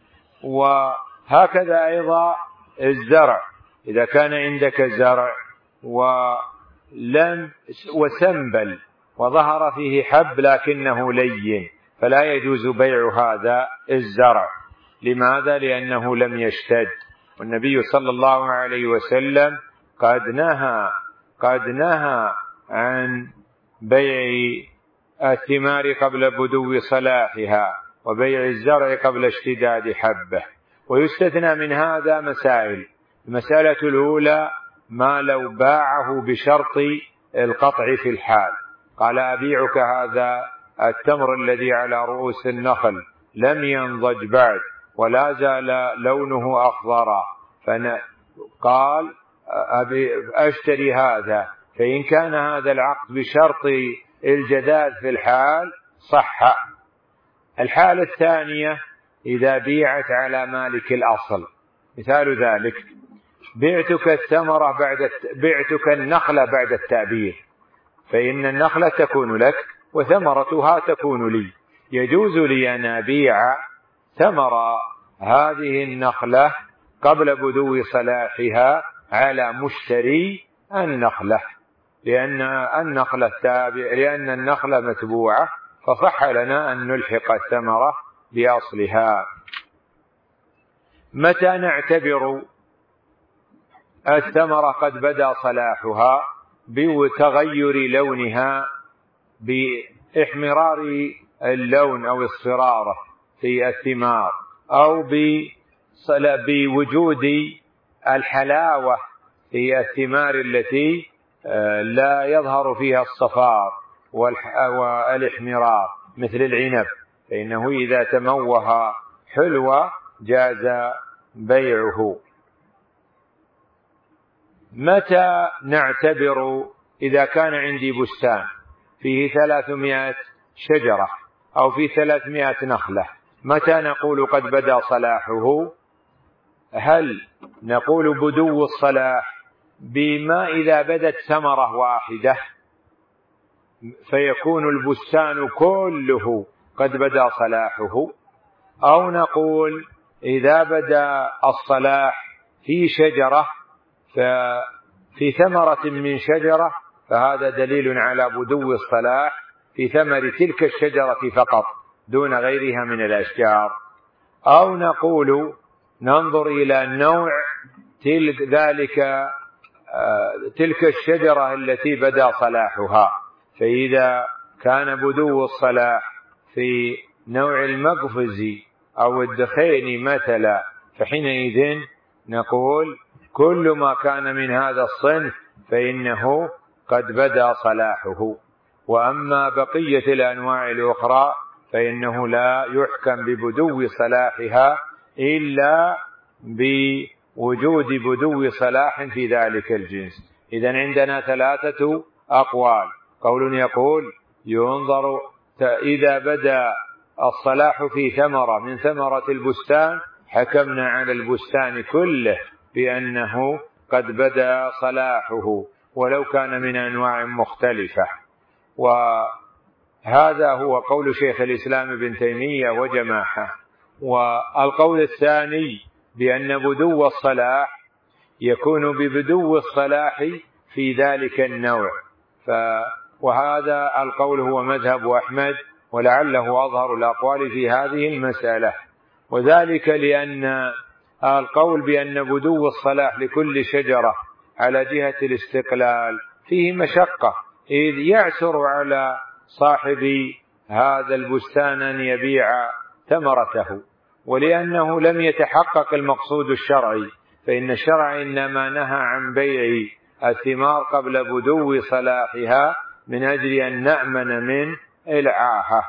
وهكذا أيضا الزرع، إذا كان عندك زرع ولم وسنبل وظهر فيه حب لكنه لين فلا يجوز بيع هذا الزرع. لماذا؟ لأنه لم يشتد، والنبي صلى الله عليه وسلم قد نهى قد نهى عن بيع الثمار قبل بدو صلاحها وبيع الزرع قبل اشتداد حبه. ويستثنى من هذا مسائل. المسألة الأولى ما لو باعه بشرط القطع في الحال، قال أبيعك هذا التمر الذي على رؤوس النخل لم ينضج بعد ولا زال لونه أخضر، فقال أشتري هذا، فإن كان هذا العقد بشرط الجداد في الحال صح. الحالة الثانية إذا بيعت على مالك الأصل، مثال ذلك بعتك الثمرة بعد بعتك النخلة بعد التأبير، فإن النخلة تكون لك وثمرتها تكون لي، يجوز لي أن أبيع ثمر هذه النخلة قبل بدو صلاحها على مشتري النخلة، لأن النخلة تابع لأن النخلة متبوعة، فصح لنا أن نلحق الثمرة بأصلها. متى نعتبر الثمرة قد بدا صلاحها؟ بتغير لونها، بإحمرار اللون أو اصفراره في الثمار، أو بوجود الحلاوة في الثمار التي لا يظهر فيها الصفار والإحمرار مثل العنب، فإنه إذا تموه حلوة جاز بيعه. متى نعتبر إذا كان عندي بستان فيه ثلاثمائة شجرة أو فيه ثلاثمائة نخلة، متى نقول قد بدا صلاحه؟ هل نقول بدو الصلاح بما إذا بدت ثمرة واحدة فيكون البستان كله قد بدا صلاحه، أو نقول إذا بدا الصلاح في شجرة في ثمرة من شجرة فهذا دليل على بدو الصلاح في ثمر تلك الشجرة فقط دون غيرها من الأشجار، أو نقول ننظر إلى نوع تلك ذلك تلك الشجرة التي بدا صلاحها، فإذا كان بدو الصلاح في نوع المقفز أو الدخين مثلا فحينئذ نقول كل ما كان من هذا الصنف فإنه قد بدا صلاحه. وأما بقية الأنواع الأخرى فإنه لا يحكم ببدو صلاحها إلا بوجود بدو صلاح في ذلك الجنس. إذن عندنا ثلاثة أقوال: قول يقول ينظر إذا بدا الصلاح في ثمرة من ثمرة البستان حكمنا على البستان كله بأنه قد بدا صلاحه ولو كان من أنواع مختلفة. وهذا هو قول شيخ الإسلام ابن تيمية وجماعة. والقول الثاني بأن بدو الصلاح يكون ببدو الصلاح في ذلك النوع، ف وهذا القول هو مذهب أحمد ولعله أظهر الأقوال في هذه المسألة، وذلك لأن القول بأن بدو الصلاح لكل شجرة على جهة الاستقلال فيه مشقة، إذ يعسر على صاحب هذا البستان أن يبيع ثمرته، ولأنه لم يتحقق المقصود الشرعي، فإن الشرع إنما نهى عن بيع الثمار قبل بدو صلاحها من أجل أن نأمن من العاهة.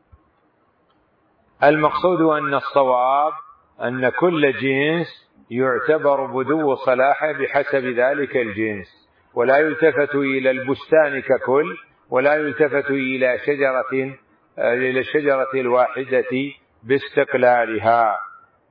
المقصود أن الصواب أن كل جنس يعتبر بدو صلاحه بحسب ذلك الجنس، ولا يلتفت إلى البستان ككل، ولا يلتفت إلى شجرة إلى الشجرة الواحدة باستقلالها.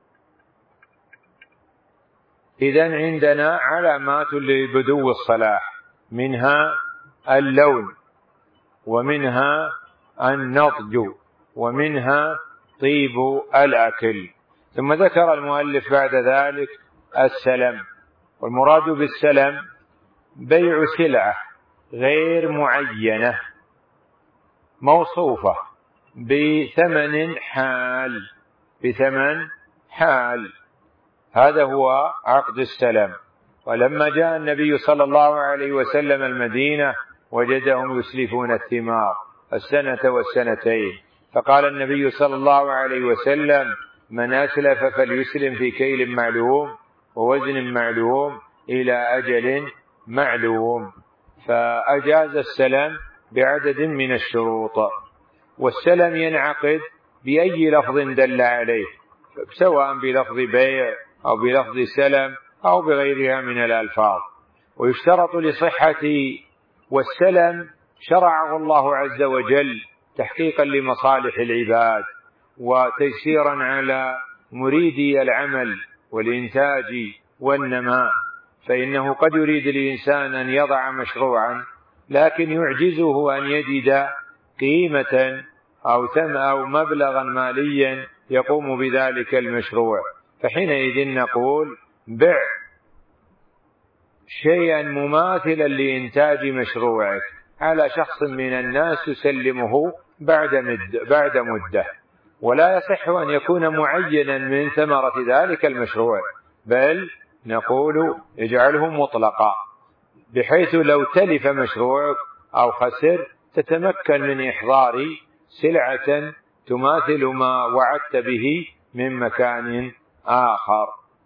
إذن عندنا علامات لبدو الصلاح، منها اللون، ومنها النضج، ومنها طيب الأكل. ثم ذكر المؤلف بعد ذلك السلم، والمراد بالسلم بيع سلعة غير معينة موصوفة بثمن حال بثمن حال هذا هو عقد السلم. ولما جاء النبي صلى الله عليه وسلم المدينة وجدهم يسلفون الثمار السنة والسنتين، فقال النبي صلى الله عليه وسلم: من أسلف فليسلم في كيل معلوم ووزن معلوم إلى أجل معلوم. فأجاز السلم بعدد من الشروط. والسلم ينعقد بأي لفظ دل عليه، سواء بلفظ بيع أو بلفظ سلم أو بغيرها من الألفاظ. ويشترط لصحة والسلم شرعه الله عز وجل تحقيقا لمصالح العباد وتيسيرا على مريدي العمل والإنتاج والنماء، فإنه قد يريد الإنسان أن يضع مشروعا لكن يعجزه أن يجد قيمة أو ثمن أو مبلغا ماليا يقوم بذلك المشروع، فحينئذ نقول: بع شيئا مماثلا لإنتاج مشروعك على شخص من الناس تسلمه بعد مدة, بعد مدة. ولا يصح أن يكون معينا من ثمرة ذلك المشروع، بل نقول اجعله مطلقا، بحيث لو تلف مشروعك أو خسر تتمكن من إحضار سلعة تماثل ما وعدت به من مكان آخر.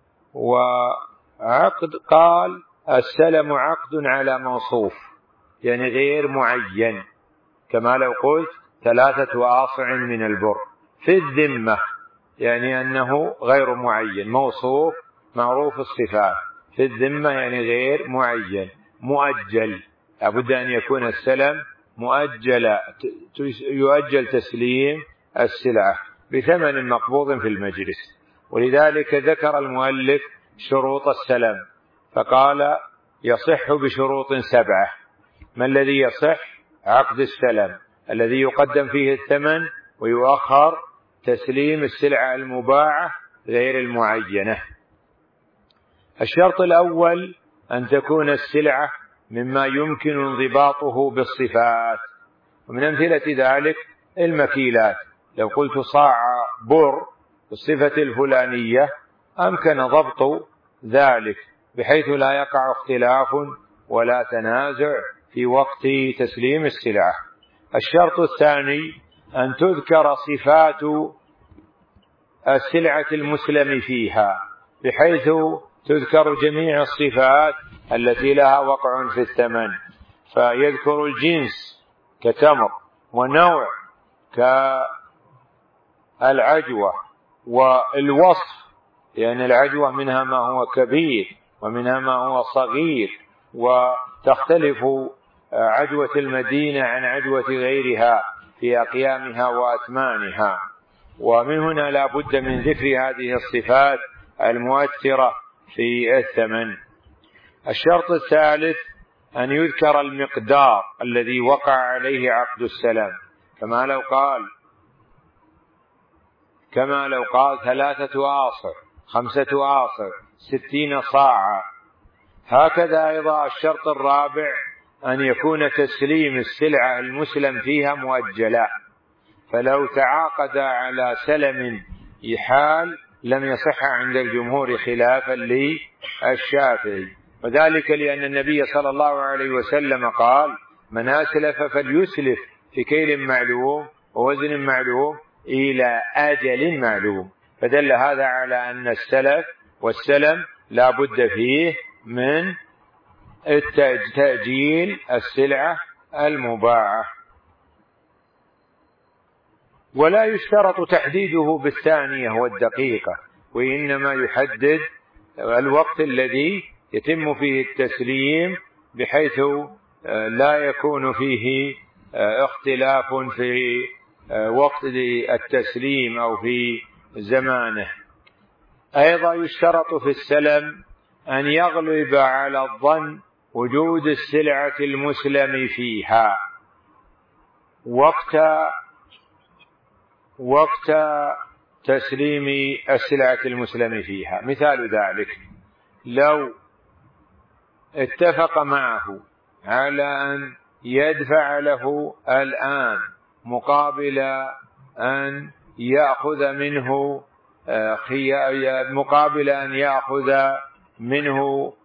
وعقد قال السلم عقد على موصوف، يعني غير معين، كما لو قلت ثلاثة آصع من البر في الذمة، يعني أنه غير معين، موصوف معروف الصفات، في الذمة يعني غير معين، مؤجل، لابد أن يكون السلم مؤجل، يؤجل تسليم السلعة بثمن مقبوض في المجلس. ولذلك ذكر المؤلف شروط السلم فقال: يصح بشروط سبعة. ما الذي يصح؟ عقد السلم الذي يقدم فيه الثمن ويؤخر تسليم السلعة المباعة غير المعينة. الشرط الأول أن تكون السلعة مما يمكن انضباطه بالصفات، ومن أمثلة ذلك المكيلات. لو قلت صاع بر بالصفة الفلانية أمكن ضبط ذلك بحيث لا يقع اختلاف ولا تنازع في وقت تسليم السلعة. الشرط الثاني أن تذكر صفات السلعة المسلم فيها، بحيث تذكر جميع الصفات التي لها وقع في الثمن، فيذكر الجنس كتمر، ونوع كالعجوة، والوصف، لأن العجوة منها ما هو كبير ومنها ما هو صغير، وتختلف عجوة المدينة عن عجوة غيرها في أقيامها وأثمانها. ومن هنا لا بد من ذكر هذه الصفات المؤثرة في الثمن. الشرط الثالث أن يذكر المقدار الذي وقع عليه عقد السلم، كما لو قال كما لو قال ثلاثة آصع، خمسة آصع، ستين صاعا. هكذا أيضا الشرط الرابع أن يكون تسليم السلعة المسلم فيها مؤجلا، فلو تعاقد على سلم إحال لم يصح عند الجمهور خلافا للشافعي، وذلك لأن النبي صلى الله عليه وسلم قال: من أسلف فليسلف في كيل معلوم ووزن معلوم إلى أجل معلوم. فدل هذا على أن السلف والسلم لا بد فيه من تأجيل السلعة المباعة. ولا يشترط تحديده بالثانية والدقيقة، وإنما يحدد الوقت الذي يتم فيه التسليم بحيث لا يكون فيه اختلاف في وقت التسليم أو في زمانه. أيضا يشترط في السلم أن يغلب على الظن وجود السلعة المسلم فيها وقت وقت تسليم السلعة المسلم فيها. مثال ذلك لو اتفق معه على أن يدفع له الآن مقابل أن يأخذ منه مقابل أن يأخذ منه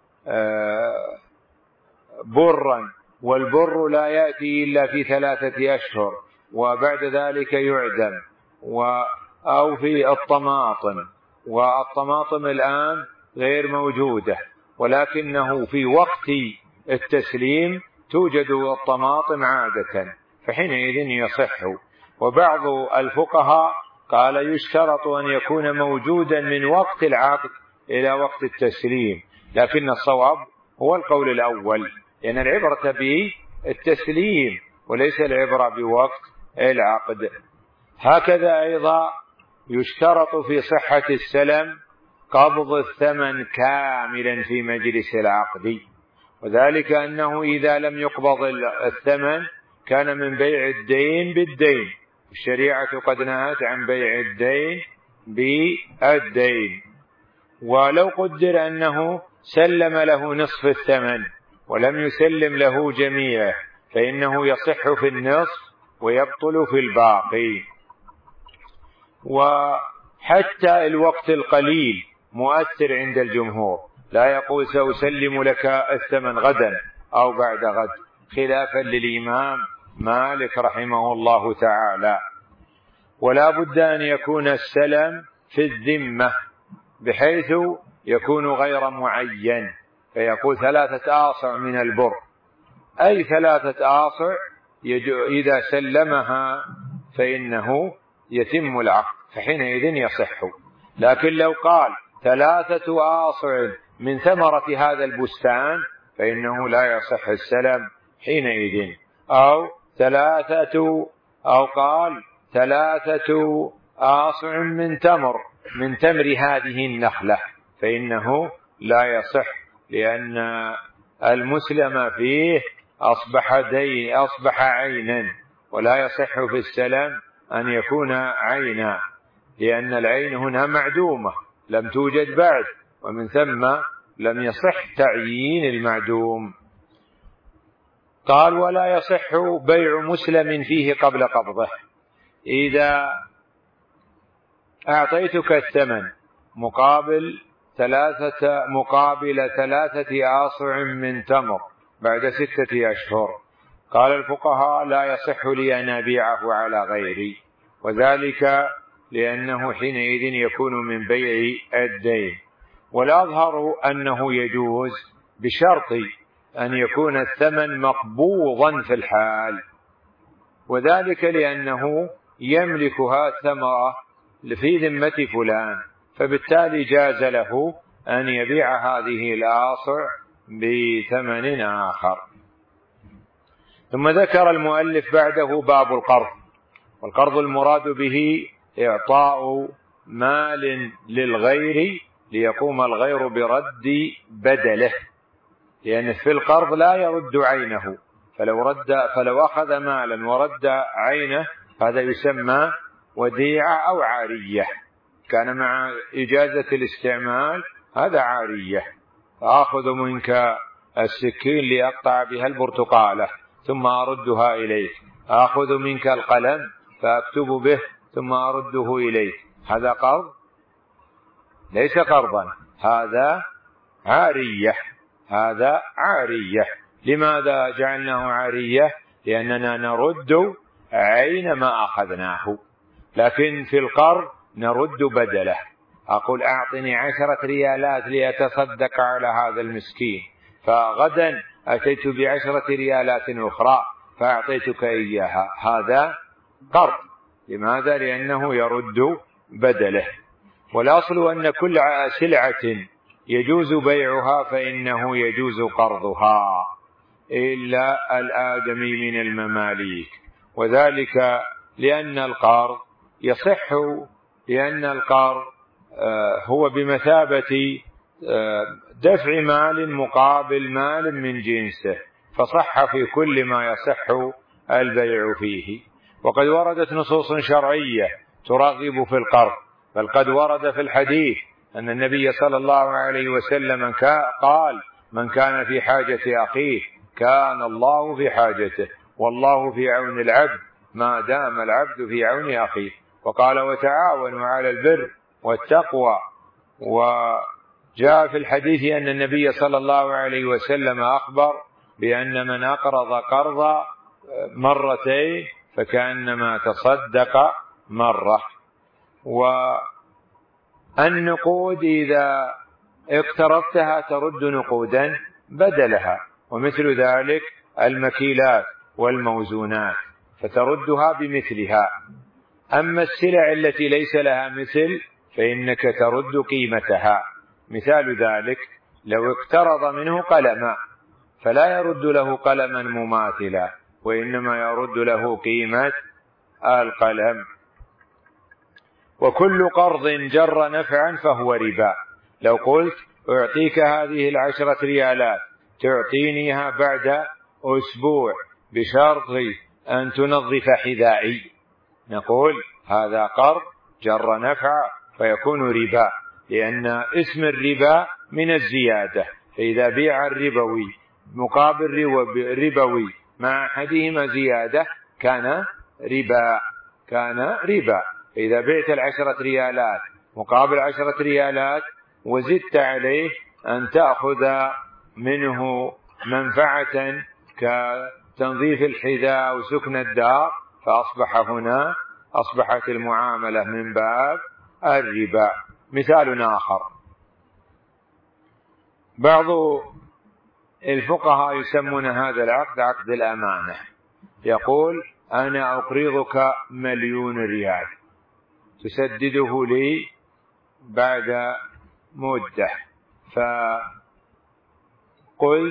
برا، والبر لا يأتي إلا في ثلاثة أشهر وبعد ذلك يعدم، أو في الطماطم، والطماطم الآن غير موجودة ولكنه في وقت التسليم توجد الطماطم عادة، فحينئذ يصح. وبعض الفقهاء قال يشترط أن يكون موجودا من وقت العقد إلى وقت التسليم، لكن الصواب هو القول الأول، لأن العبرة بالتسليم وليس العبرة بوقت العقد. هكذا أيضا يشترط في صحة السلم قبض الثمن كاملا في مجلس العقد، وذلك أنه إذا لم يقبض الثمن كان من بيع الدين بالدين. الشريعة قد نهت عن بيع الدين بالدين. ولو قدر أنه سلم له نصف الثمن ولم يسلم له جميعه فإنه يصح في النصف ويبطل في الباقي. وحتى الوقت القليل مؤثر عند الجمهور، لا يقول سأسلم لك الثمن غدا أو بعد غد، خلافا للإمام مالك رحمه الله تعالى. ولا بد أن يكون السلم في الذمة بحيث يكون غير معين، فيقول ثلاثة آصع من البر، أي ثلاثة آصع إذا سلمها فإنه يتم العقد، فحينئذ يصح. لكن لو قال ثلاثة آصع من ثمرة هذا البستان فإنه لا يصح السلم حينئذ. أو ثلاثة أو قال ثلاثة آصع من تمر من تمر هذه النخلة فإنه لا يصح، لأن المسلم فيه أصبح دين أصبح عينا، ولا يصح في السلم أن يكون عينا، لأن العين هنا معدومة لم توجد بعد، ومن ثم لم يصح تعيين المعدوم. قال ولا يصح بيع مسلم فيه قبل قبضه. إذا أعطيتك الثمن مقابل ثلاثة مقابل ثلاثة آصع من تمر بعد ستة أشهر، قال الفقهاء لا يصح لي أن أبيعه على غيري، وذلك لأنه حينئذ يكون من بيع الدين. والأظهر أنه يجوز بشرط أن يكون الثمن مقبوضا في الحال، وذلك لأنه يملكها ثمرة في ذمة فلان، فبالتالي جاز له أن يبيع هذه الآصع بثمن آخر. ثم ذكر المؤلف بعده باب القرض. والقرض المراد به إعطاء مال للغير ليقوم الغير برد بدله، لأن في القرض لا يرد عينه، فلو رد فلو أخذ مالا ورد عينه هذا يسمى وديعة أو عارية، كان مع إجازة الاستعمال هذا عارية. فآخذ منك السكين لأقطع بها البرتقالة ثم أردها إليك، آخذ منك القلم فأكتب به ثم أرده إليك، هذا قرض؟ ليس قرضا، هذا عارية، هذا عارية. لماذا جعلناه عارية؟ لأننا نرد عين ما أخذناه، لكن في القرض نرد بدله. أقول أعطني عشرة ريالات ليتصدق على هذا المسكين، فغدا أتيت بعشرة ريالات أخرى فأعطيتك إياها، هذا قرض. لماذا؟ لأنه يرد بدله. والأصل أن كل سلعة يجوز بيعها فإنه يجوز قرضها إلا الآدمي من المماليك، وذلك لأن القرض يصح، لأن القرض هو بمثابة دفع مال مقابل مال من جنسه، فصح في كل ما يصح البيع فيه. وقد وردت نصوص شرعية ترغب في القرض، بل قد ورد في الحديث أن النبي صلى الله عليه وسلم قال: من كان في حاجة أخيه كان الله في حاجته، والله في عون العبد ما دام العبد في عون أخيه. وقال: وتعاونوا على البر والتقوى. وجاء في الحديث أن النبي صلى الله عليه وسلم أخبر بأن من أقرض قرضا مرتين فكأنما تصدق مرة. والنقود إذا اقترضتها ترد نقودا بدلها، ومثل ذلك المكيلات والموزونات فتردها بمثلها. أما السلع التي ليس لها مثل فإنك ترد قيمتها. مثال ذلك لو اقترض منه قلما فلا يرد له قلما مماثلا، وإنما يرد له قيمة القلم. وكل قرض جر نفعا فهو ربا. لو قلت أعطيك هذه العشرة ريالات تعطينيها بعد أسبوع بشرط أن تنظف حذائي، نقول هذا قرض جر نفع فيكون ربا، لأن اسم الربا من الزيادة، فإذا بيع الربوي مقابل ربوي مع أحدهما زيادة كان ربا كان ربا. فإذا بعت العشرة ريالات مقابل عشرة ريالات وزدت عليه أن تأخذ منه منفعة كتنظيف الحذاء وسكن الدار، فأصبح هنا أصبحت المعاملة من باب الربا. مثال آخر: بعض الفقهاء يسمون هذا العقد عقد الأمانة. يقول: أنا أقرضك مليون ريال تسدده لي بعد مدة. فقلت: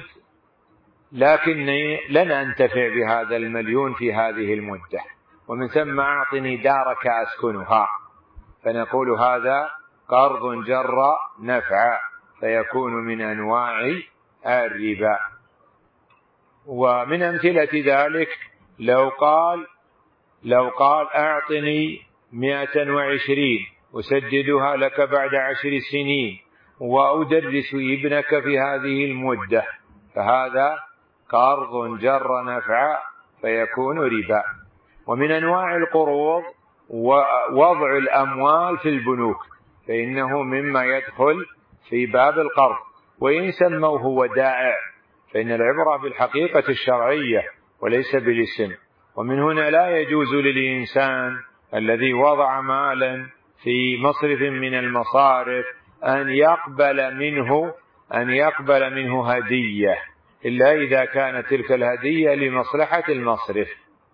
لكني لن أنتفع بهذا المليون في هذه المدة، ومن ثم أعطني دارك أسكنها. فنقول هذا قرض جر نفع فيكون من أنواع الربا. ومن أمثلة ذلك لو قال لو قال أعطني مئة وعشرين أسددها لك بعد عشر سنين وأدرس ابنك في هذه المدة، فهذا قرض جر نفع فيكون ربا. ومن أنواع القروض وضع الأموال في البنوك، فإنه مما يدخل في باب القرض، وإن سموه ودائع فإن العبرة بالحقيقة الشرعية وليس بالاسم. ومن هنا لا يجوز للإنسان الذي وضع مالا في مصرف من المصارف أن يقبل منه أن يقبل منه هدية إلا إذا كانت تلك الهدية لمصلحة المصرف،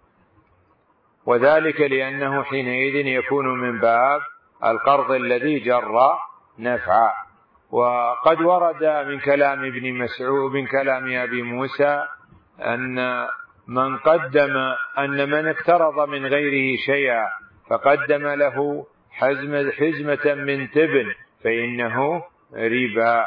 وذلك لأنه حينئذ يكون من باب القرض الذي جر نفعا. وقد ورد من كلام ابن مسعود من كلام أبي موسى أن من قدم أن من اقترض من غيره شيئا فقدم له حزمة, حزمة من تبن فإنه ربا.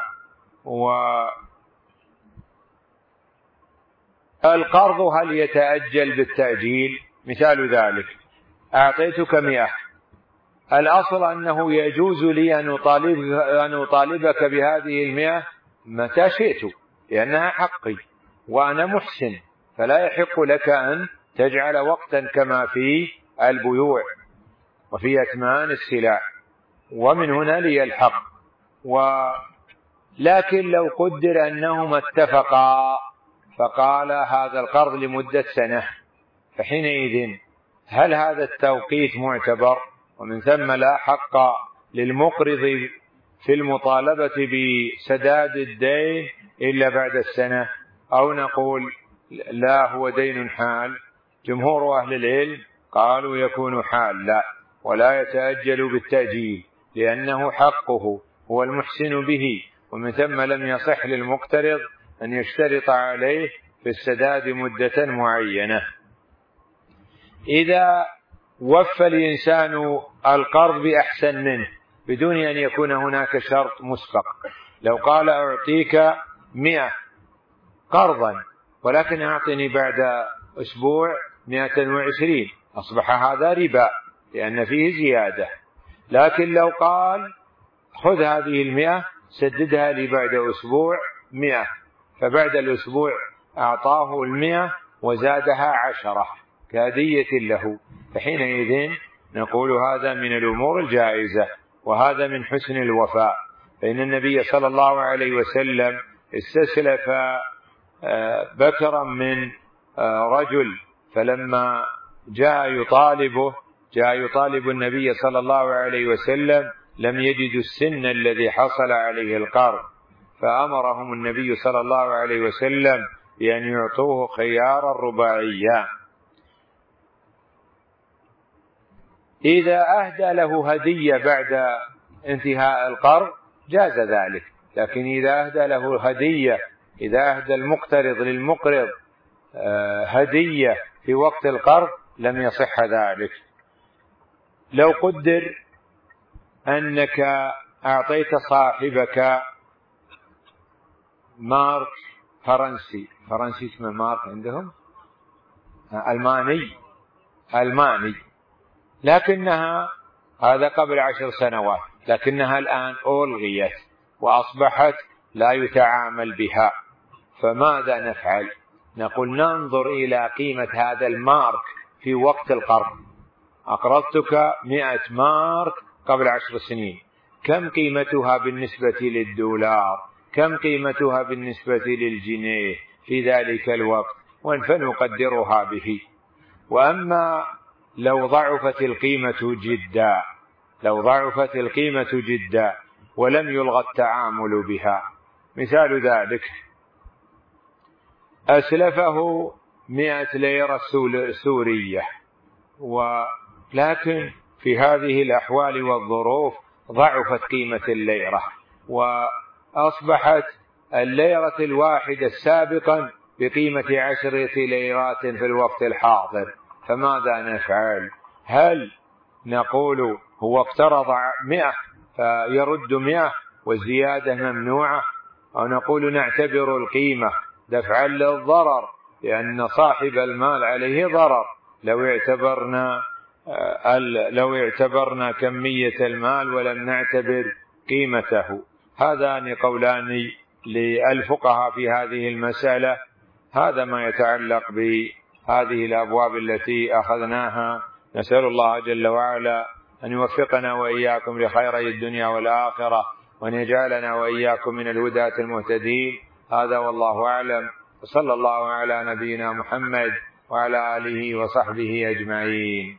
والقرض هل يتأجل بالتأجيل؟ مثال ذلك: أعطيتك مئة، الأصل أنه يجوز لي أن أطالبك, أن أطالبك بهذه المئة متى شئت، لأنها حقي وأنا محسن، فلا يحق لك أن تجعل وقتا كما في البيوع وفي أثمان السلع، ومن هنا لي الحق. ولكن لو قدر أنهما اتفقا فقال هذا القرض لمدة سنة، فحينئذ هل هذا التوقيت معتبر؟ ومن ثم لا حق للمقرض في المطالبة بسداد الدين إلا بعد السنة، أو نقول لا هو دين حال. جمهور أهل العلم قالوا يكون حال، لا، ولا يتأجل بالتأجيل، لأنه حقه هو المحسن به، ومن ثم لم يصح للمقترض أن يشترط عليه في السداد مدة معينة. إذا وفى الإنسان القرض بأحسن منه بدون أن يكون هناك شرط مسبق، لو قال أعطيك مئة قرضا ولكن أعطني بعد أسبوع مئة وعشرين، أصبح هذا ربا لأن فيه زيادة. لكن لو قال خذ هذه المئة سددها لي بعد أسبوع مئة، فبعد الأسبوع أعطاه المئة وزادها عشرة كهدية له، فحينئذ نقول هذا من الأمور الجائزة، وهذا من حسن الوفاء. فإن النبي صلى الله عليه وسلم استسلف بكرا من رجل، فلما جاء يطالبه جاء يطالب النبي صلى الله عليه وسلم لم يجدوا السن الذي حصل عليه القرض، فأمرهم النبي صلى الله عليه وسلم بأن يعطوه خيار الرباعية. إذا أهدى له هدية بعد انتهاء القرض جاز ذلك، لكن إذا أهدى له هدية إذا أهدى المقترض للمقرض هدية في وقت القرض لم يصح ذلك. لو قدر أنك أعطيت صاحبك مارك فرنسي فرنسي اسمه مارك عندهم ألماني ألماني لكنها هذا قبل عشر سنوات، لكنها الآن ألغيت وأصبحت لا يتعامل بها، فماذا نفعل؟ نقول ننظر إلى قيمة هذا المارك في وقت القرض. أقرضتك مئة مارك قبل عشر سنين، كم قيمتها بالنسبة للدولار؟ كم قيمتها بالنسبة للجنيه في ذلك الوقت؟ فنقدرها به. وأما لو ضعفت القيمة جدا لو ضعفت القيمة جدا ولم يلغى التعامل بها، مثال ذلك أسلفه مئة ليرة سورية، ولكن في هذه الأحوال والظروف ضعفت قيمة الليرة وأصبحت الليرة الواحدة سابقا بقيمة عشرة ليرات في الوقت الحاضر، فماذا نفعل؟ هل نقول هو اقترض مئة فيرد مئة والزيادة ممنوعة، أو نقول نعتبر القيمة دفعا للضرر لأن صاحب المال عليه ضرر لو اعتبرنا لو اعتبرنا كمية المال ولم نعتبر قيمته؟ هذان قولان للفقهاء في هذه المسألة. هذا ما يتعلق بهذه الأبواب التي أخذناها. نسأل الله جل وعلا أن يوفقنا وإياكم لخيري الدنيا والآخرة، وأن يجعلنا وإياكم من الهداة المهتدين. هذا والله أعلم، وصلى الله على نبينا محمد وعلى آله وصحبه أجمعين.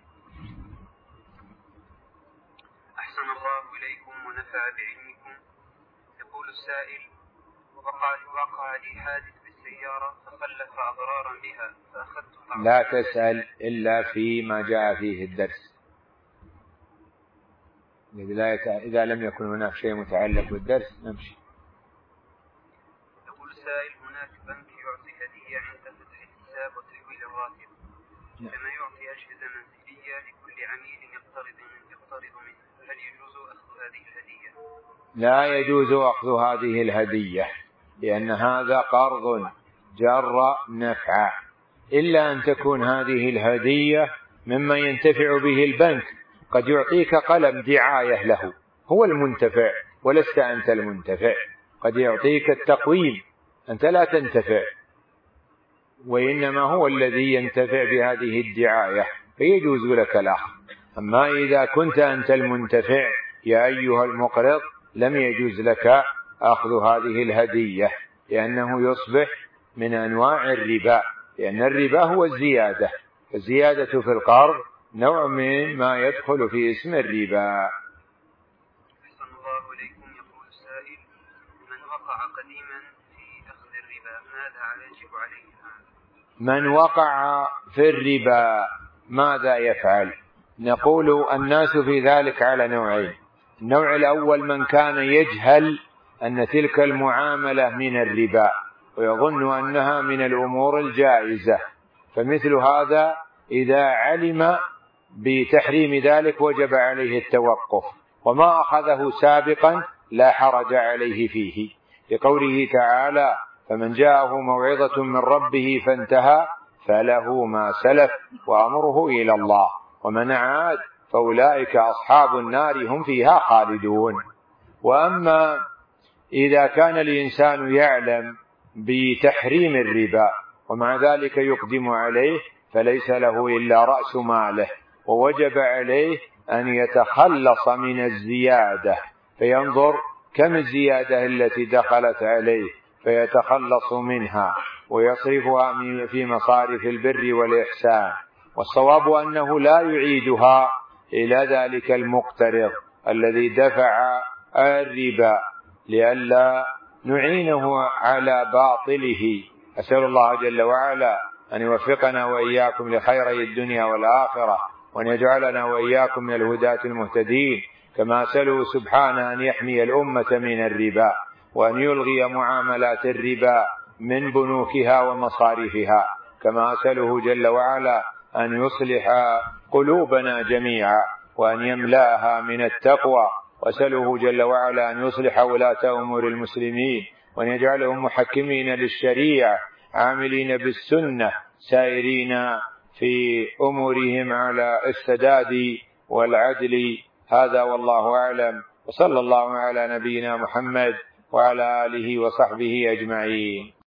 أحسن الله إليكم ونفع بعلمكم. يقول السائل: وقع وقع لي حادث بالسيارة فخلف أضرارا بها فأخذت. لا تسأل إلا فيما جاء فيه الدرس. إذا لم يكن هناك شيء متعلق بالدرس نمشي. يقول السائل: هناك بنك يعطي هدية عند فتح الحساب وتحويل الراتب، كما يعطي أجهزة منزلية لكل عميل يقترض من يقترض منه، هل يجوز أخذ هذه الهدية؟ لا يجوز أخذ هذه الهدية، لأن هذا قرض جر نفعا، إلا أن تكون هذه الهدية مما ينتفع به البنك. قد يعطيك قلم دعاية له، هو المنتفع ولست أنت المنتفع. قد يعطيك التقويم، أنت لا تنتفع، وإنما هو الذي ينتفع بهذه الدعاية، فيجوز لك الأخذ. أما إذا كنت أنت المنتفع يا أيها المقرض لم يجوز لك أخذ هذه الهدية، لأنه يصبح من أنواع الربا، لأن الربا هو الزيادة، الزيادة في القرض نوع من ما يدخل في اسم الربا. أحسن الله إليكم. يقول السائل: من وقع قديما في الربا ماذا يجب عليه؟ من وقع في الربا ماذا يفعل؟ نقول الناس في ذلك على نوعين. النوع الأول من كان يجهل أن تلك المعاملة من الربا ويظن أنها من الأمور الجائزة، فمثل هذا إذا علم بتحريم ذلك وجب عليه التوقف، وما أخذه سابقا لا حرج عليه فيه، لقوله تعالى: فمن جاءه موعظة من ربه فانتهى فله ما سلف وأمره إلى الله ومن عاد فأولئك أصحاب النار هم فيها خالدون. وأما إذا كان الإنسان يعلم بتحريم الربا ومع ذلك يقدم عليه فليس له إلا رأس ماله، ووجب عليه أن يتخلص من الزيادة، فينظر كم الزيادة التي دخلت عليه فيتخلص منها ويصرفها في مصارف البر والإحسان. والصواب أنه لا يعيدها إلى ذلك المقترض الذي دفع الربا لئلا نعينه على باطله. أسأل الله جل وعلا أن يوفقنا وإياكم لخيري الدنيا والآخرة، وأن يجعلنا وإياكم من الهداة المهتدين، كما أسأله سبحانه أن يحمي الأمة من الربا، وأن يلغي معاملات الربا من بنوكها ومصارفها، كما أسأله جل وعلا أن يصلح قلوبنا جميعا وأن يملأها من التقوى، وأسأله جل وعلا أن يصلح ولاة أمور المسلمين وأن يجعلهم محكمين للشريعة عاملين بالسنة سائرين في أمورهم على السداد والعدل. هذا والله أعلم، وصلى الله على نبينا محمد وعلى آله وصحبه أجمعين.